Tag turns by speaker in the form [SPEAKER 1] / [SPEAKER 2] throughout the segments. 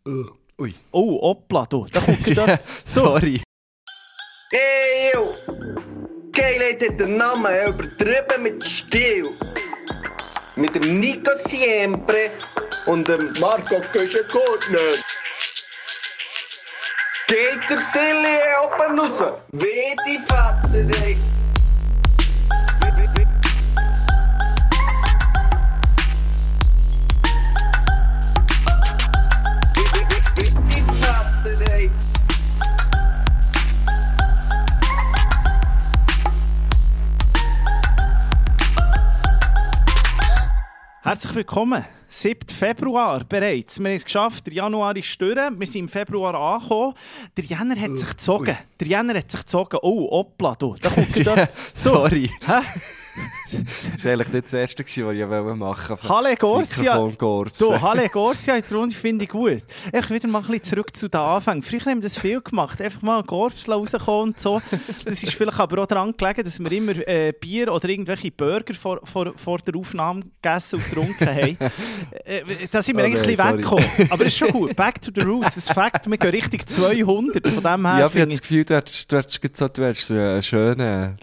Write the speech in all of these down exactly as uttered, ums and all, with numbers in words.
[SPEAKER 1] Uh. Ui.
[SPEAKER 2] Oh, hoppla, du. Da kommt sie da.
[SPEAKER 1] Sorry.
[SPEAKER 3] Hey, yo! Geilheit hat den Namen übertrieben mit Stil. Mit dem Nico Siempre und dem Marco Köschen-Gurtner. Geht der Tilly oben raus? Wie die Vater, ey!
[SPEAKER 2] Herzlich willkommen. siebten Februar bereits. Wir haben es geschafft. Der Januar ist durch. Wir sind im Februar angekommen. Der Jänner hat sich gezogen. Der Jänner hat sich gezogen. Oh, hoppla, du. Da kommt sie da.
[SPEAKER 1] Sorry.
[SPEAKER 2] Hä?
[SPEAKER 1] Das war eigentlich nicht das Erste, was ich machen wollte.
[SPEAKER 2] Halle Gorsia.
[SPEAKER 1] Du,
[SPEAKER 2] Halle Gorsia in der Runde finde ich gut. Ich wieder mal ein bisschen zurück zu den Anfängen. Früher haben wir das viel gemacht. Einfach mal ein Korps rauskommen und so. Das ist vielleicht aber auch daran gelegen, dass wir immer äh, Bier oder irgendwelche Burger vor, vor, vor der Aufnahme gegessen und getrunken haben. äh, da sind wir
[SPEAKER 1] okay,
[SPEAKER 2] eigentlich ein bisschen weggekommen. Aber es ist schon gut. Back to the roots. Das Fakt, wir gehen Richtung zweihundert. Von dem her
[SPEAKER 1] ja, ich habe das Gefühl, du hättest, du hättest so, du hättest so einen schönen...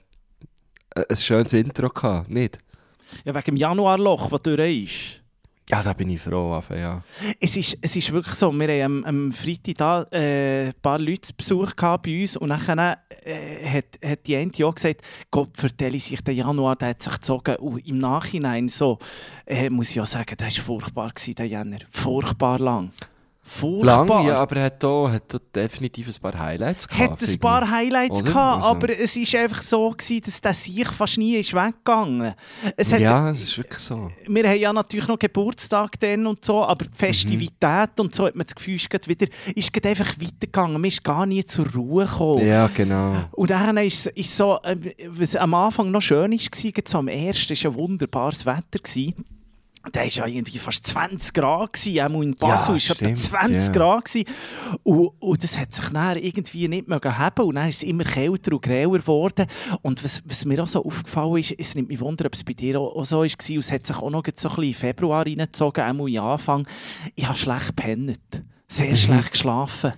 [SPEAKER 1] ein schönes Intro gehabt, nicht?
[SPEAKER 2] Ja, wegen dem Januarloch, das durch ist.
[SPEAKER 1] Ja, da bin ich froh, also, ja.
[SPEAKER 2] Es ist, es ist wirklich so, wir haben am, am Freitag da, äh, ein paar Leute zu Besuch gehabt bei uns und dann äh, hat, hat die eine auch gesagt, Gott vertelle sich, der Januar der hat sich gezogen. Und im Nachhinein so, äh, muss ich auch sagen, das war furchtbar gewesen, der Jänner. Furchtbar lang. Furchtbar.
[SPEAKER 1] Lang, ja, aber er hat da, hat da definitiv ein paar Highlights gehabt.
[SPEAKER 2] Hat ein paar Highlights
[SPEAKER 1] oder?
[SPEAKER 2] gehabt,
[SPEAKER 1] Also.
[SPEAKER 2] aber es war einfach so gewesen, dass der Sieg fast nie ist weggegangen. Es hat,
[SPEAKER 1] ja, es ist wirklich so.
[SPEAKER 2] Wir haben ja natürlich noch Geburtstag dann und so, aber die Festivität mhm. und so hat man das Gefühl, ist gerade wieder, ist gerade einfach weitergegangen. Man ist gar nie zur Ruhe gekommen.
[SPEAKER 1] Ja, genau.
[SPEAKER 2] Und dann ist es so, äh, was am Anfang noch schön war, so am ersten war ein wunderbares Wetter gewesen. Da war ja irgendwie fast zwanzig Grad gewesen, auch in Basel
[SPEAKER 1] ja,
[SPEAKER 2] war etwa zwanzig
[SPEAKER 1] ja.
[SPEAKER 2] Grad gewesen. Und, und das hat sich dann irgendwie nicht mehr haben und dann ist es immer kälter und grauer geworden. Und was, was mir auch so aufgefallen ist, es nimmt mich wunder, ob es bei dir auch, auch so war, und es hat sich auch noch so ein bisschen in Februar reingezogen, auch im Anfang. Ich habe schlecht gepennt, sehr mhm. schlecht geschlafen.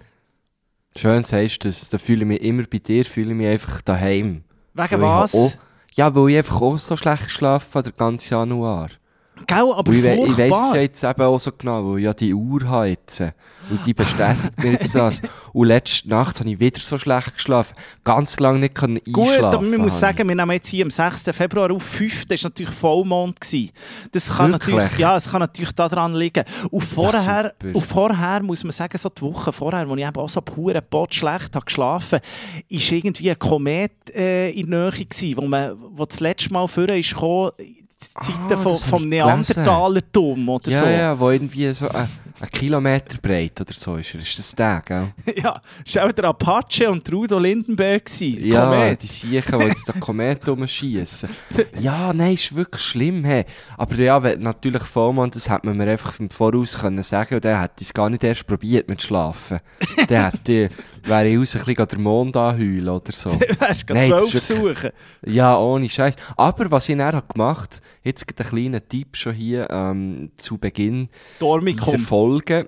[SPEAKER 1] Schön sagst du das, da fühle ich mich immer bei dir, fühle ich mich einfach daheim.
[SPEAKER 2] Wegen was?
[SPEAKER 1] Auch, ja, weil ich einfach auch so schlecht geschlafen habe, den ganzen Januar.
[SPEAKER 2] Gell, aber
[SPEAKER 1] ich,
[SPEAKER 2] furchtbar.
[SPEAKER 1] Ich weiss es jetzt eben auch so genau, weil ich ja die Uhr habe jetzt. Und die bestätigt mir jetzt das. Und letzte Nacht habe ich wieder so schlecht geschlafen. Ganz lange nicht einschlafen.
[SPEAKER 2] Gut, aber man muss sagen, wir nehmen jetzt hier am sechsten Februar auf, fünften war natürlich Vollmond. Das kann natürlich, ja, es kann natürlich daran liegen. Und vorher, ja, und vorher muss man sagen, so die Woche vorher, wo ich eben auch so pure Bot schlecht habe geschlafen, war irgendwie ein Komet äh, in der Nähe gewesen, wo, man, wo das letzte Mal vorher ist gekommen, die Zeiten ah, vom, vom Neandertalertum oder
[SPEAKER 1] ja,
[SPEAKER 2] so.
[SPEAKER 1] Ja, wo irgendwie so ein, ein Kilometer breit oder so ist. Ist das der, gell?
[SPEAKER 2] Ja, das war auch der Apache und Rudo Lindenberg.
[SPEAKER 1] Ja,
[SPEAKER 2] Komet.
[SPEAKER 1] Die Siechen, die jetzt den Komet rumschiessen. Ja, nein, ist wirklich schlimm. Hey. Aber ja, wenn, natürlich Vollmond, das hätte man mir einfach vom Voraus können sagen und dann hätte ich es gar nicht erst probiert mit Schlafen. Dann hätte wäre ich raus ein bisschen den Mond anheulen oder so.
[SPEAKER 2] Du hast gerade zwölf suchen.
[SPEAKER 1] Ja, ohne Scheiß. Aber was ich dann habe gemacht, jetzt ein kleiner Tipp schon hier ähm, zu Beginn
[SPEAKER 2] Dormicum.
[SPEAKER 1] dieser Folge.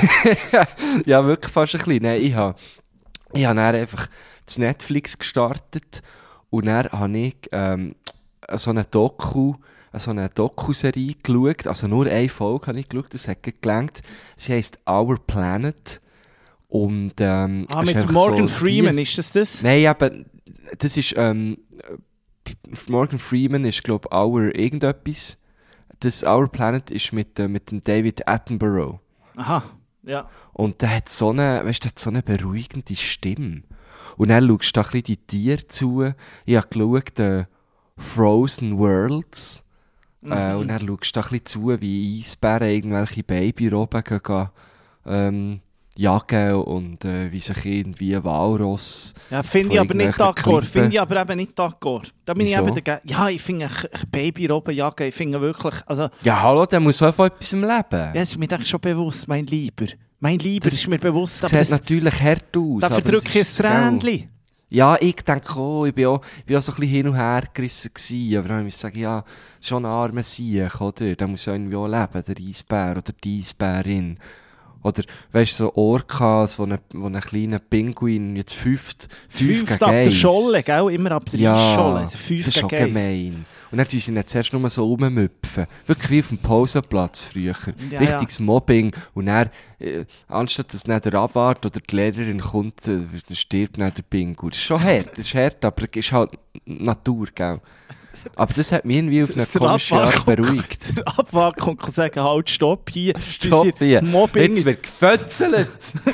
[SPEAKER 1] Ja, wirklich fast ein bisschen. Nein, ich habe ich hab dann einfach das Netflix gestartet und dann habe ich ähm, so eine Doku, so eine Doku-Serie geschaut. Also nur eine Folge habe ich geschaut, das hat gelangt. Sie heisst Our Planet. Und, ähm,
[SPEAKER 2] ah, mit Morgan so Freeman, die, ist das das?
[SPEAKER 1] Nein, aber das ist, ähm, Morgan Freeman ist, glaube ich, Our irgendetwas. Das Our Planet ist mit, äh, mit dem David Attenborough.
[SPEAKER 2] Aha, ja.
[SPEAKER 1] Und der hat so eine, weißt, der hat so eine beruhigende Stimme. Und dann schaust du da ein bisschen die Tiere zu. Ich habe geschaut, äh, Frozen Worlds. Mhm. Äh, und dann schaust du da ein bisschen zu, wie Eisbären irgendwelche Babyrobben gehen, ähm, jagen und äh, wie sich irgendwie ein Walross.
[SPEAKER 2] Ja, finde ich aber nicht d'accord. Finde ich aber eben nicht d'accord. Da bin Wieso? ich eben dagegen. Ja, ich finde Babyrobben jagen, ich finde wirklich. Also,
[SPEAKER 1] ja, hallo, der muss auch von etwas im Leben.
[SPEAKER 2] Ja, das ist mir schon bewusst, mein Lieber. Mein Lieber das ist mir bewusst.
[SPEAKER 1] Das sieht natürlich hart aus.
[SPEAKER 2] Da verdrücke ich ein Tränchen.
[SPEAKER 1] Ja, ich denke auch, ich bin auch, ich bin auch so ein bisschen hin und her gerissen gewesen, aber dann muss ich sagen, ja, schon ein armer Sieg, oder? Der muss ja irgendwie auch leben, der Eisbär oder die Eisbärin. Oder, weißt du, so Orcas, wo ein wo eine kleiner Pinguin jetzt fünft, fünf
[SPEAKER 2] Fünft ab der Scholle, gell? Immer ab der
[SPEAKER 1] ja,
[SPEAKER 2] Eisscholle. Also fünf
[SPEAKER 1] das ist schon
[SPEAKER 2] gegen
[SPEAKER 1] gemein. Und dann tun sie nicht zuerst nur so rummüpfen. Wirklich wie auf dem Pausenplatz früher.
[SPEAKER 2] Ja,
[SPEAKER 1] Richtiges ja. Mobbing. Und dann, äh, anstatt dass dann der Abwart oder die Lehrerin kommt, äh, dann stirbt dann der Pinguin. Das ist schon hart, das ist hart, aber es ist halt Natur, gell? Aber das hat mich irgendwie auf eine komische Art beruhigt.
[SPEAKER 2] Der Abwart kommt und sagen, halt, stopp hier.
[SPEAKER 1] Stopp hier.
[SPEAKER 2] Mobbing.
[SPEAKER 1] Jetzt wird gefötzelt.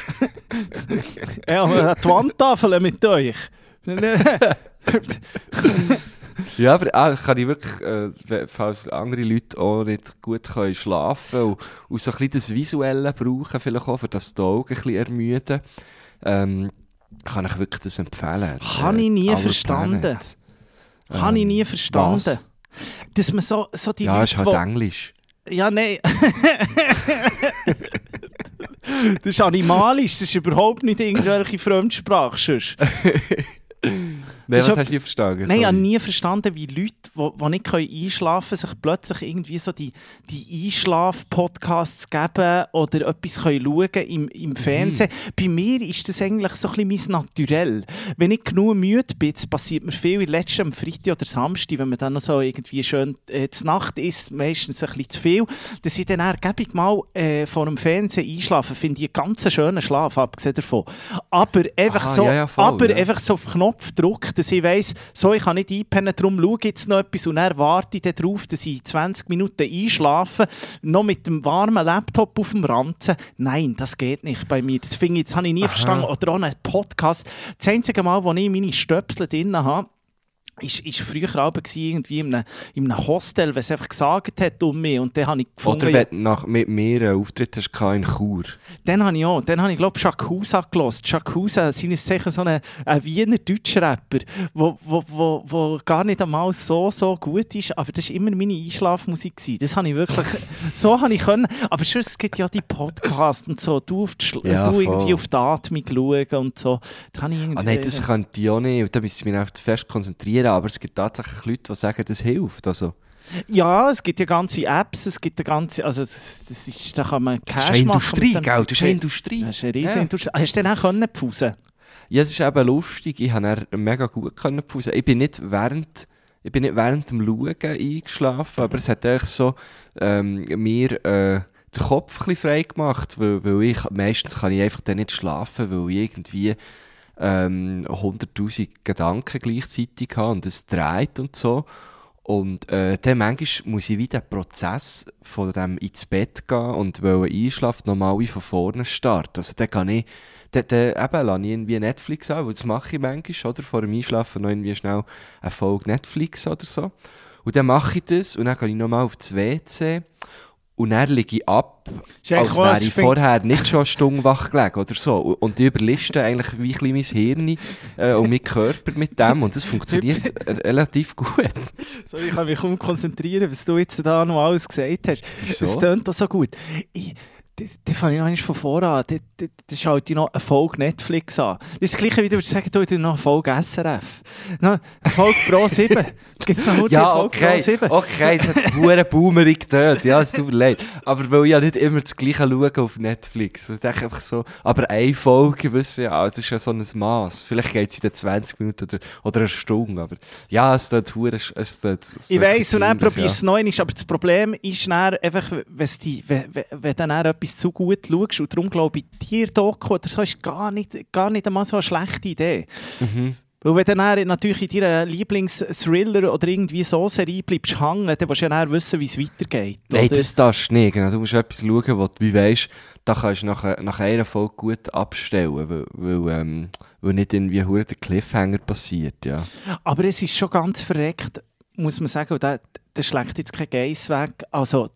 [SPEAKER 2] Ja, die Wandtafel mit euch.
[SPEAKER 1] Ja, aber ah, kann ich wirklich, äh, falls andere Leute auch nicht gut können schlafen und, und so ein bisschen das Visuelle brauchen, vielleicht auch, für das die Augen ein bisschen ermüden, ähm, kann ich wirklich das empfehlen.
[SPEAKER 2] Habe ich nie
[SPEAKER 1] Our
[SPEAKER 2] verstanden.
[SPEAKER 1] Planet.
[SPEAKER 2] Habe ähm, ich nie verstanden.
[SPEAKER 1] Was?
[SPEAKER 2] Dass man so, so die
[SPEAKER 1] ja,
[SPEAKER 2] Leute,
[SPEAKER 1] ist halt
[SPEAKER 2] wo...
[SPEAKER 1] Englisch.
[SPEAKER 2] Ja, nein. Das ist animalisch, das ist überhaupt nicht irgendwelche Fremdsprache.
[SPEAKER 1] Nein, was hast du nie verstanden?
[SPEAKER 2] Nein, ich habe nie verstanden, wie Leute, die nicht einschlafen können, sich plötzlich irgendwie so die, die Einschlaf-Podcasts geben oder etwas können schauen im, im Fernsehen. Mhm. Bei mir ist das eigentlich so ein bisschen mein Naturell. Wenn ich genug müde bin, passiert mir viel, letzten am Freitag oder Samstag, wenn man dann noch so irgendwie schön äh, zur Nacht ist, meistens ein bisschen zu viel, dass ich dann ergebig mal äh, vor dem Fernsehen einschlafe, finde ich einen ganz schönen Schlaf, abgesehen davon. Aber einfach, ah, so, ja, ja, voll, aber ja. einfach so auf Knopfdruck, dass ich weiss, so, ich kann nicht einpennen, darum schaue ich jetzt noch etwas und dann warte ich darauf, dass ich zwanzig Minuten einschlafe, noch mit dem warmen Laptop auf dem Ranzen. Nein, das geht nicht bei mir. Das, finde ich, das habe ich nie Aha. verstanden. Oder auch einen Podcast. Das einzige Mal, wo ich meine Stöpsel drin habe, ist, ist früher Abend irgendwie in einem, in einem Hostel, was es einfach gesagt hat um mich. Und dann habe ich gefunden...
[SPEAKER 1] Oder wenn du nach, mit mir einen Auftritt hast in Chur.
[SPEAKER 2] Dann habe ich auch. Dann habe ich, glaube ich, Shakusa gehört. Shakusa, seines Zeichen so ein, ein Wiener Deutschrapper, wo, wo, wo, wo gar nicht einmal so, so gut ist. Aber das war immer meine Einschlafmusik gewesen. Das habe ich wirklich... so habe ich können. Aber schon, es gibt ja die Podcasts und so. Du, auf die Schla-
[SPEAKER 1] ja,
[SPEAKER 2] du irgendwie auf die Atmung schauen und so. Das habe ich irgendwie...
[SPEAKER 1] Ah, nein, das könnte ich auch nicht. Und da müsste ich mich auf das Fest konzentrieren. Aber es gibt tatsächlich Leute, die sagen, das hilft. Also.
[SPEAKER 2] Ja, es gibt ja ganze Apps, es gibt ja ganze, also das, das ist, da kann man Cash
[SPEAKER 1] das ist
[SPEAKER 2] machen.
[SPEAKER 1] Industrie, gell? Das ist eine Industrie.
[SPEAKER 2] Das ist eine riesige ja. Industrie. Hast du dann auch können pfusen?
[SPEAKER 1] Ja, das ist eben lustig. Ich konnte mega gut können pfusen. Ich bin nicht während, ich bin nicht während dem Schauen eingeschlafen, aber es hat eigentlich so ähm, mir äh, den Kopf ein bisschen frei gemacht, weil, weil ich, meistens kann ich einfach dann nicht schlafen, weil ich irgendwie ähm, hunderttausend Gedanken gleichzeitig habe und es dreht und so. Und äh, dann manchmal muss ich wieder den Prozess von dem ins Bett gehen und wollen einschlafen, nochmal von vorne starten. Also dann kann ich, dann, dann eben lasse ich irgendwie Netflix an, weil das mache ich manchmal, oder? Vor dem Einschlafen noch irgendwie schnell eine Folge Netflix oder so. Und dann mache ich das und dann gehe ich nochmal auf das W C. Und dann liege ich ab, als wäre ich vorher nicht schon eine Stunde wach gelegen oder so. Und ich überliste eigentlich wie ein bisschen mein Hirn äh, und meinen Körper mit dem. Und das funktioniert relativ gut.
[SPEAKER 2] So, ich kann mich kaum konzentrieren, was du jetzt da noch alles gesagt hast. Es so. Tönt auch so gut. Ich, Da fange ich noch einmal von voran an. Da schaue ich noch eine Folge Netflix an. Das ist das Gleiche, wie du sagen, du noch eine Folge S R F. Noch eine Folge Pro sieben. Gibt es noch eine
[SPEAKER 1] ja,
[SPEAKER 2] Folge
[SPEAKER 1] okay.
[SPEAKER 2] Pro sieben?
[SPEAKER 1] Okay, das hat einen Boomerig getötet. Ja, es tut mir leid. Aber weil ich ja nicht immer das Gleiche schaue auf Netflix. Ich denke einfach so, aber eine Folge, wissen ja, es ist ja so ein Maß. Vielleicht geht es in den zwanzig Minuten oder, oder eine Stunde. Aber ja, es tut verdammt. Es tut, es
[SPEAKER 2] ich weiss, und dann probierst du es noch einmal. Aber das Problem ist dann einfach, die, wenn, wenn dann etwas zu gut schaust. Und darum glaube ich, Tier-Doku oder so ist gar nicht, gar nicht einmal so eine schlechte Idee. Mhm. Weil wenn du dann natürlich in deiner Lieblings-Thriller oder irgendwie so Serie bleibst hängen, dann musst du ja dann wissen, wie es weitergeht.
[SPEAKER 1] Nein, oder? Das darfst du nicht. Genau. Du musst etwas schauen, wo du wie weisst, da kannst du nach, nach einer Folge gut abstellen, weil, weil, ähm, weil nicht irgendwie der Cliffhanger passiert. Ja. Aber
[SPEAKER 2] es ist schon ganz verreckt, muss man sagen, und das, das schlägt jetzt kein Geiss weg. Also,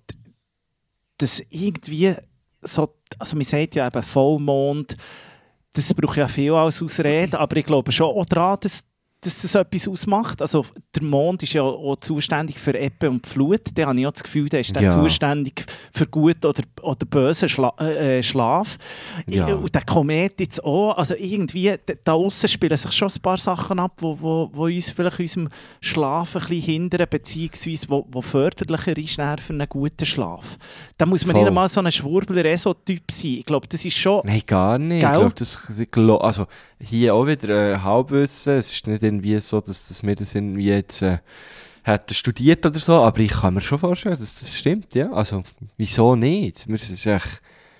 [SPEAKER 2] das irgendwie so, also man sagt ja eben Vollmond, das braucht ja viel als Ausrede, aber ich glaube schon auch daran, dass dass das etwas ausmacht. Also der Mond ist ja auch zuständig für Ebbe und Flut. Da habe ich auch das Gefühl, der ist ja. zuständig für guten oder, oder bösen Schla- äh, Schlaf. Ja. Und der Komet jetzt auch. Also irgendwie, da aussen spielen sich schon ein paar Sachen ab, die wo, wo, wo uns vielleicht unserem Schlaf ein bisschen hindern, beziehungsweise wo, wo förderlicher ist für einen guten Schlaf. Da muss man Voll. nicht einmal so ein Schwurbler-Eso-Typ sein. Ich glaube, das ist schon...
[SPEAKER 1] Nein, gar nicht. Gell? Ich glaube, das... Ich glaub, also, hier auch wieder äh, Halbwissen. Es ist nicht irgendwie so, dass, dass wir das irgendwie jetzt äh, hätten studiert oder so, aber ich kann mir schon vorstellen, dass das stimmt, ja. Also, wieso nicht? Es, ist echt,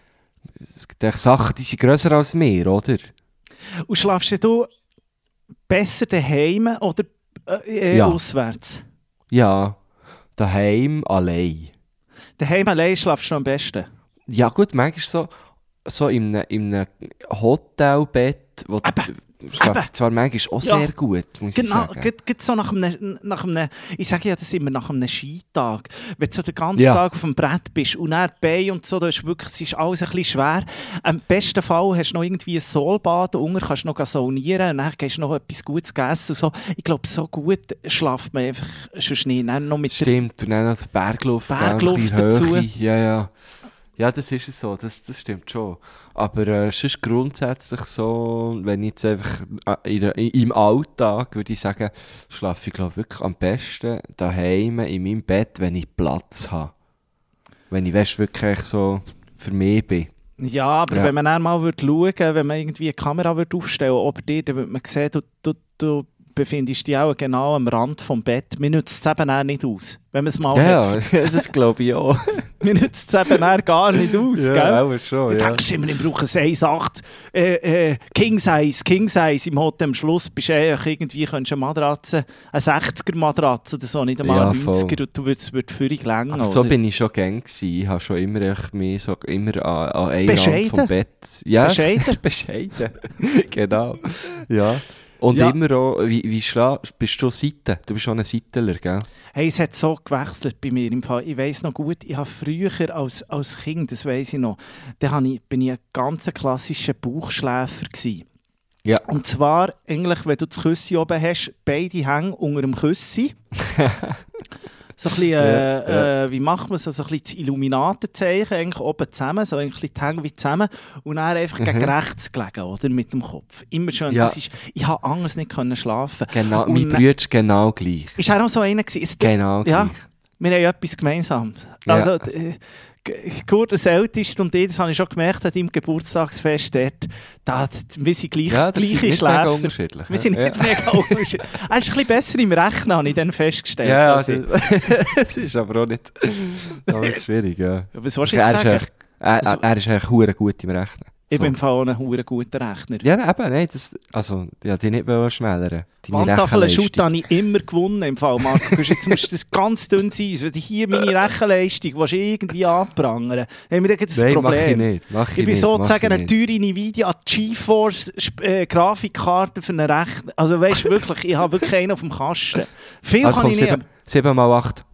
[SPEAKER 1] es gibt echt Sachen, die sind grösser als wir, oder?
[SPEAKER 2] Und schlafst du besser daheim oder äh,
[SPEAKER 1] ja.
[SPEAKER 2] auswärts?
[SPEAKER 1] Ja, daheim allein.
[SPEAKER 2] Daheim allein schlafst du am besten?
[SPEAKER 1] Ja gut, manchmal so, so in einem, in einem Hotelbett, wo du schlafst zwar manchmal auch ja. sehr gut, muss
[SPEAKER 2] genau,
[SPEAKER 1] ich sagen.
[SPEAKER 2] Genau, so nach einem, nach einem, ich sage ja das immer, nach einem Skitag. Wenn du so den ganzen
[SPEAKER 1] ja.
[SPEAKER 2] Tag auf dem Brett bist und dann Beine und so, da ist wirklich, es ist alles ein bisschen schwer. Im besten Fall hast du noch irgendwie ein Solbad, unten kannst du noch saunieren und dann gehst du noch etwas Gutes essen und so. Ich glaube, so gut schlaft man einfach schon nicht. Dann noch mit
[SPEAKER 1] Stimmt, und dann noch die Bergluft,
[SPEAKER 2] Bergluft dazu.
[SPEAKER 1] Höhe. Ja, ja. Ja, das ist es so, das, das stimmt schon. Aber äh, es ist grundsätzlich so, wenn ich jetzt einfach äh, in, in, im Alltag, würde ich sagen, schlafe ich glaube wirklich am besten daheim in meinem Bett, wenn ich Platz habe. Wenn ich weißt, wirklich so für mich bin.
[SPEAKER 2] Ja, aber ja. wenn man dann mal würde schauen, wenn man irgendwie eine Kamera würde aufstellen würde, über dir, dann würde man sehen, du, du, du befindest dich auch genau am Rand vom Bett. Mir nützt es eben auch nicht aus. Wenn man es mal
[SPEAKER 1] ja,
[SPEAKER 2] hat.
[SPEAKER 1] Ja, das glaube ich auch.
[SPEAKER 2] Mir nützt es eben auch gar nicht aus,
[SPEAKER 1] ja,
[SPEAKER 2] gell?
[SPEAKER 1] Auch schon,
[SPEAKER 2] du
[SPEAKER 1] ja.
[SPEAKER 2] denkst immer, ich brauche ein eins Komma acht äh, äh, King Size, King Size im Hotel. Am Schluss bist du eh irgendwie, könntest eine Matratze, eine sechziger Matratze oder so, nicht einmal
[SPEAKER 1] ja,
[SPEAKER 2] eine neunziger und du würdest völlig länger.
[SPEAKER 1] Aber so bin ich schon gern gewesen. Ich habe schon immer echt mehr so, immer an, an einen
[SPEAKER 2] Bescheiden.
[SPEAKER 1] Rand vom Bett. Ja,
[SPEAKER 2] bescheiden.
[SPEAKER 1] bescheiden. Genau. Ja. Und ja. immer auch, wie, wie schläfst bist du Seite? Du bist schon ein Seitler, gell?
[SPEAKER 2] Hey, es hat so gewechselt bei mir im Fall. Ich weiss noch gut, ich habe früher als, als Kind, das weiss ich noch, da ich, bin ich ein ganz klassischer Bauchschläfer gewesen.
[SPEAKER 1] Ja.
[SPEAKER 2] Und zwar, eigentlich, wenn du das Küssi oben hast, beide Hänge unter dem Küssi. So ein bisschen, äh, ja, ja. Äh, wie macht man so, so ein bisschen das Illuminatenzeichen, eigentlich oben zusammen, so ein bisschen die Hänge wie zusammen und dann einfach mhm. gegen rechts gelegen, oder, mit dem Kopf. Immer schön, ja. das ist, ich habe anders nicht können schlafen.
[SPEAKER 1] Genau, mein Bruder ist genau gleich.
[SPEAKER 2] Ist auch noch so einer gewesen. Es,
[SPEAKER 1] genau
[SPEAKER 2] ja,
[SPEAKER 1] gleich.
[SPEAKER 2] Wir haben etwas gemeinsam. Also, ja. äh, Kurt, das Älteste, und das habe ich schon gemerkt, an deinem Geburtstagsfest dort, da, wir sind gleich,
[SPEAKER 1] ja, das
[SPEAKER 2] gleiche
[SPEAKER 1] sind nicht
[SPEAKER 2] Schläfer.
[SPEAKER 1] Mega unterschiedlich.
[SPEAKER 2] Wir sind
[SPEAKER 1] ja.
[SPEAKER 2] nicht mega unterschiedlich. Er ist ein bisschen besser im Rechnen, habe ich dann festgestellt.
[SPEAKER 1] Ja, also, das ist aber auch nicht, auch nicht schwierig. Ja.
[SPEAKER 2] Was willst du jetzt sagen?
[SPEAKER 1] Echt, er, er, er ist eigentlich gut im Rechnen.
[SPEAKER 2] Ich
[SPEAKER 1] so.
[SPEAKER 2] bin im Fall auch ein hure guter Rechner.
[SPEAKER 1] Ja, eben, nein, das, also, ja, die nicht schmälern.
[SPEAKER 2] Wandtafeln-Shoot habe ich immer gewonnen im Fall, Marco. Jetzt musst du das ganz dünn sein. Wenn ich hier meine Rechenleistung willst, irgendwie anprangern, haben wir das
[SPEAKER 1] nein,
[SPEAKER 2] Problem.
[SPEAKER 1] Mach ich nicht. Mach ich
[SPEAKER 2] ich bin
[SPEAKER 1] nicht,
[SPEAKER 2] sozusagen eine teure Nvidia an GeForce äh, Grafikkarte für einen Rechner. Also weißt du wirklich, ich habe wirklich einen auf dem Kasten. Viel
[SPEAKER 1] also
[SPEAKER 2] kann
[SPEAKER 1] komm,
[SPEAKER 2] ich nicht.
[SPEAKER 1] sieben mal acht.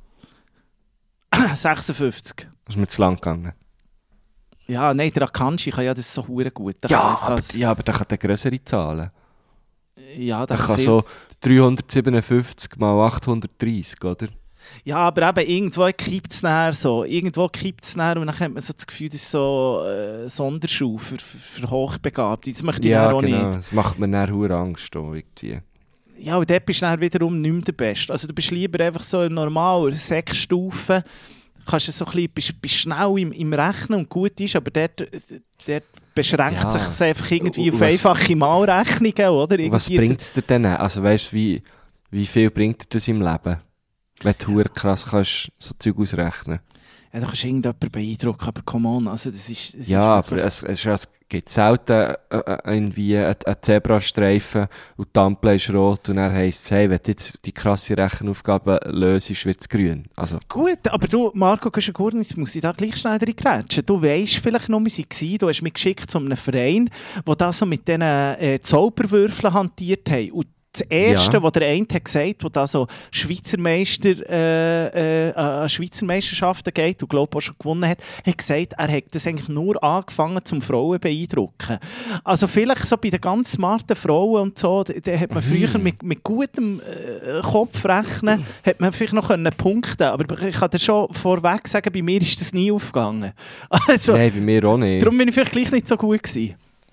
[SPEAKER 2] sechsundfünfzig.
[SPEAKER 1] Das ist mir zu lang gegangen.
[SPEAKER 2] Ja, nein, der Akanji kann ja das so hure gut. Der
[SPEAKER 1] ja, aber, ja, aber der kann der grössere Zahlen.
[SPEAKER 2] Ja, der,
[SPEAKER 1] der kann so dreihundertsiebenundfünfzig mal achthundertdreissig, oder?
[SPEAKER 2] Ja, aber eben irgendwo kippt es näher so. Irgendwo kippt es näher und dann hat man so das Gefühl, das ist so äh, Sonderschule für, für, für Hochbegabte. Das möchte ich
[SPEAKER 1] ja,
[SPEAKER 2] auch
[SPEAKER 1] genau.
[SPEAKER 2] nicht.
[SPEAKER 1] Das macht mir dann hure Angst. Irgendwie.
[SPEAKER 2] Ja, und dort bist du dann wiederum nicht mehr der Beste. Also du bist lieber einfach so normal, sechs Stufen. Kannst du so ein bisschen, bist, bist schnell im, im Rechnen und gut ist, aber dort, dort beschränkt ja. sich es einfach irgendwie auf was, einfache Malrechnungen, oder? Irgendwie
[SPEAKER 1] was bringt es dir denn? Also weißt du, wie, wie viel bringt dir das im Leben? Wenn du krass kannst, so Zeug ausrechnen.
[SPEAKER 2] Ja, da kannst du irgendjemanden beeindrucken, aber come on, also das ist... Das
[SPEAKER 1] ja,
[SPEAKER 2] ist
[SPEAKER 1] aber es, es, es gibt selten äh, irgendwie einen Zebrastreifen und die Ampel ist rot und dann heisst es, hey, wenn du jetzt die krasse Rechenaufgabe löst, wird es grün. Also.
[SPEAKER 2] Gut, aber du, Marco Guschen-Gurnis, muss ich da gleich schnell reingrätschen. Du weisst vielleicht noch, wie sie waren, du hast mich geschickt zu einem Verein, der da so mit diesen äh, Zauberwürfeln hantiert haben. Und Das Erste,
[SPEAKER 1] Ja.
[SPEAKER 2] was der eine hat gesagt, wo da so Schweizer Meister, äh, äh, an Schweizer Meisterschaften geht und glaube auch schon gewonnen hat, hat gesagt, er hat das eigentlich nur angefangen, zum Frauen zu beeindrucken. Also vielleicht so bei den ganz smarten Frauen und so, da, da hat man
[SPEAKER 1] Mhm.
[SPEAKER 2] früher mit, mit gutem äh, Kopfrechnen hat man vielleicht noch können punkten, aber ich kann dir schon vorweg sagen, bei mir ist das nie aufgegangen. Also,
[SPEAKER 1] Nein, bei mir auch nicht.
[SPEAKER 2] darum bin ich vielleicht gleich nicht so gut gewesen,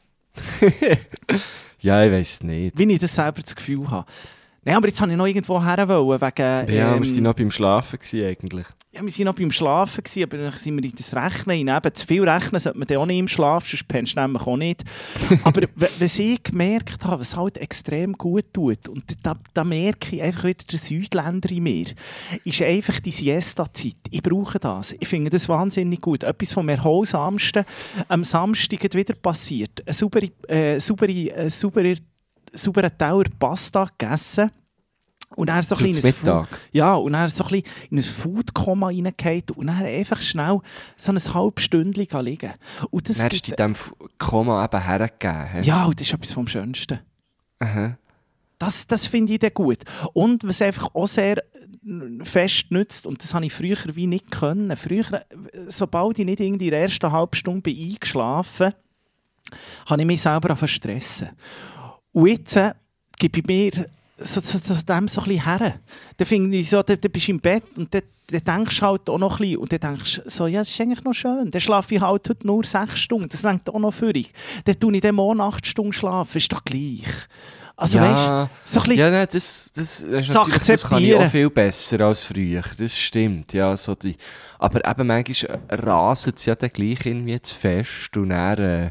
[SPEAKER 1] Ja, ich weiss nicht.
[SPEAKER 2] wie ich das selber das Gefühl habe. Nein, aber jetzt habe ich noch irgendwo her wollen, wegen...
[SPEAKER 1] Ja,
[SPEAKER 2] ähm,
[SPEAKER 1] wir waren noch beim Schlafen gewesen, eigentlich.
[SPEAKER 2] Ja, wir waren noch beim Schlafen, gewesen, aber dann sind wir in das Rechnen hinein. Eben, zu viel rechnen sollte man dann auch nicht im Schlaf, sonst pennst du nämlich auch nicht. Aber w- was ich gemerkt habe, was halt extrem gut tut, und da, da merke ich einfach wieder den Südländer in mir, ist einfach die Siesta-Zeit. Ich brauche das. Ich finde das wahnsinnig gut. Etwas vom Erholsamsten am Samstag wieder passiert. Eine saubere, äh, saubere, äh, saubere, sauberen Teller Pasta gegessen. Und dann so ein
[SPEAKER 1] Zum
[SPEAKER 2] bisschen in ein
[SPEAKER 1] Mittag?
[SPEAKER 2] Food- ja, und dann so ein bisschen in ein Food-Koma reingefallen und dann einfach schnell so ein halbes Stündchen liegen. Und das
[SPEAKER 1] Dann hast du
[SPEAKER 2] gibt-
[SPEAKER 1] in diesem Koma eben hergegeben. hä?
[SPEAKER 2] ja, und das ist etwas vom Schönsten.
[SPEAKER 1] Aha.
[SPEAKER 2] Das, das finde ich dann gut. Und was einfach auch sehr fest nützt, und das habe ich früher wie nicht können. Früher, sobald ich nicht irgendwie in der ersten halben Stunde bin eingeschlafen bin, habe ich mich selber angefangen zu stressen. Und jetzt äh, gebe ich mir so, so, so, dem so ein bisschen her. Dann finde ich so, dann, dann bist du im Bett und dann, dann denkst du halt auch noch ein bisschen, und dann denkst du so, ja, das ist eigentlich noch schön. Dann schlafe ich halt heute nur sechs Stunden, das reicht auch noch für dich. Dann tue ich dann morgen acht Stunden schlafen, ist doch gleich. Also
[SPEAKER 1] Ja,
[SPEAKER 2] weißt du, so ein bisschen...
[SPEAKER 1] ja, nein, das, das, das, ist
[SPEAKER 2] Zu
[SPEAKER 1] natürlich, das kann ich
[SPEAKER 2] akzeptieren.
[SPEAKER 1] auch viel besser als früher. Das stimmt, ja. So die, aber eben manchmal rasen sie ja dann gleich irgendwie zu fest und dann, äh,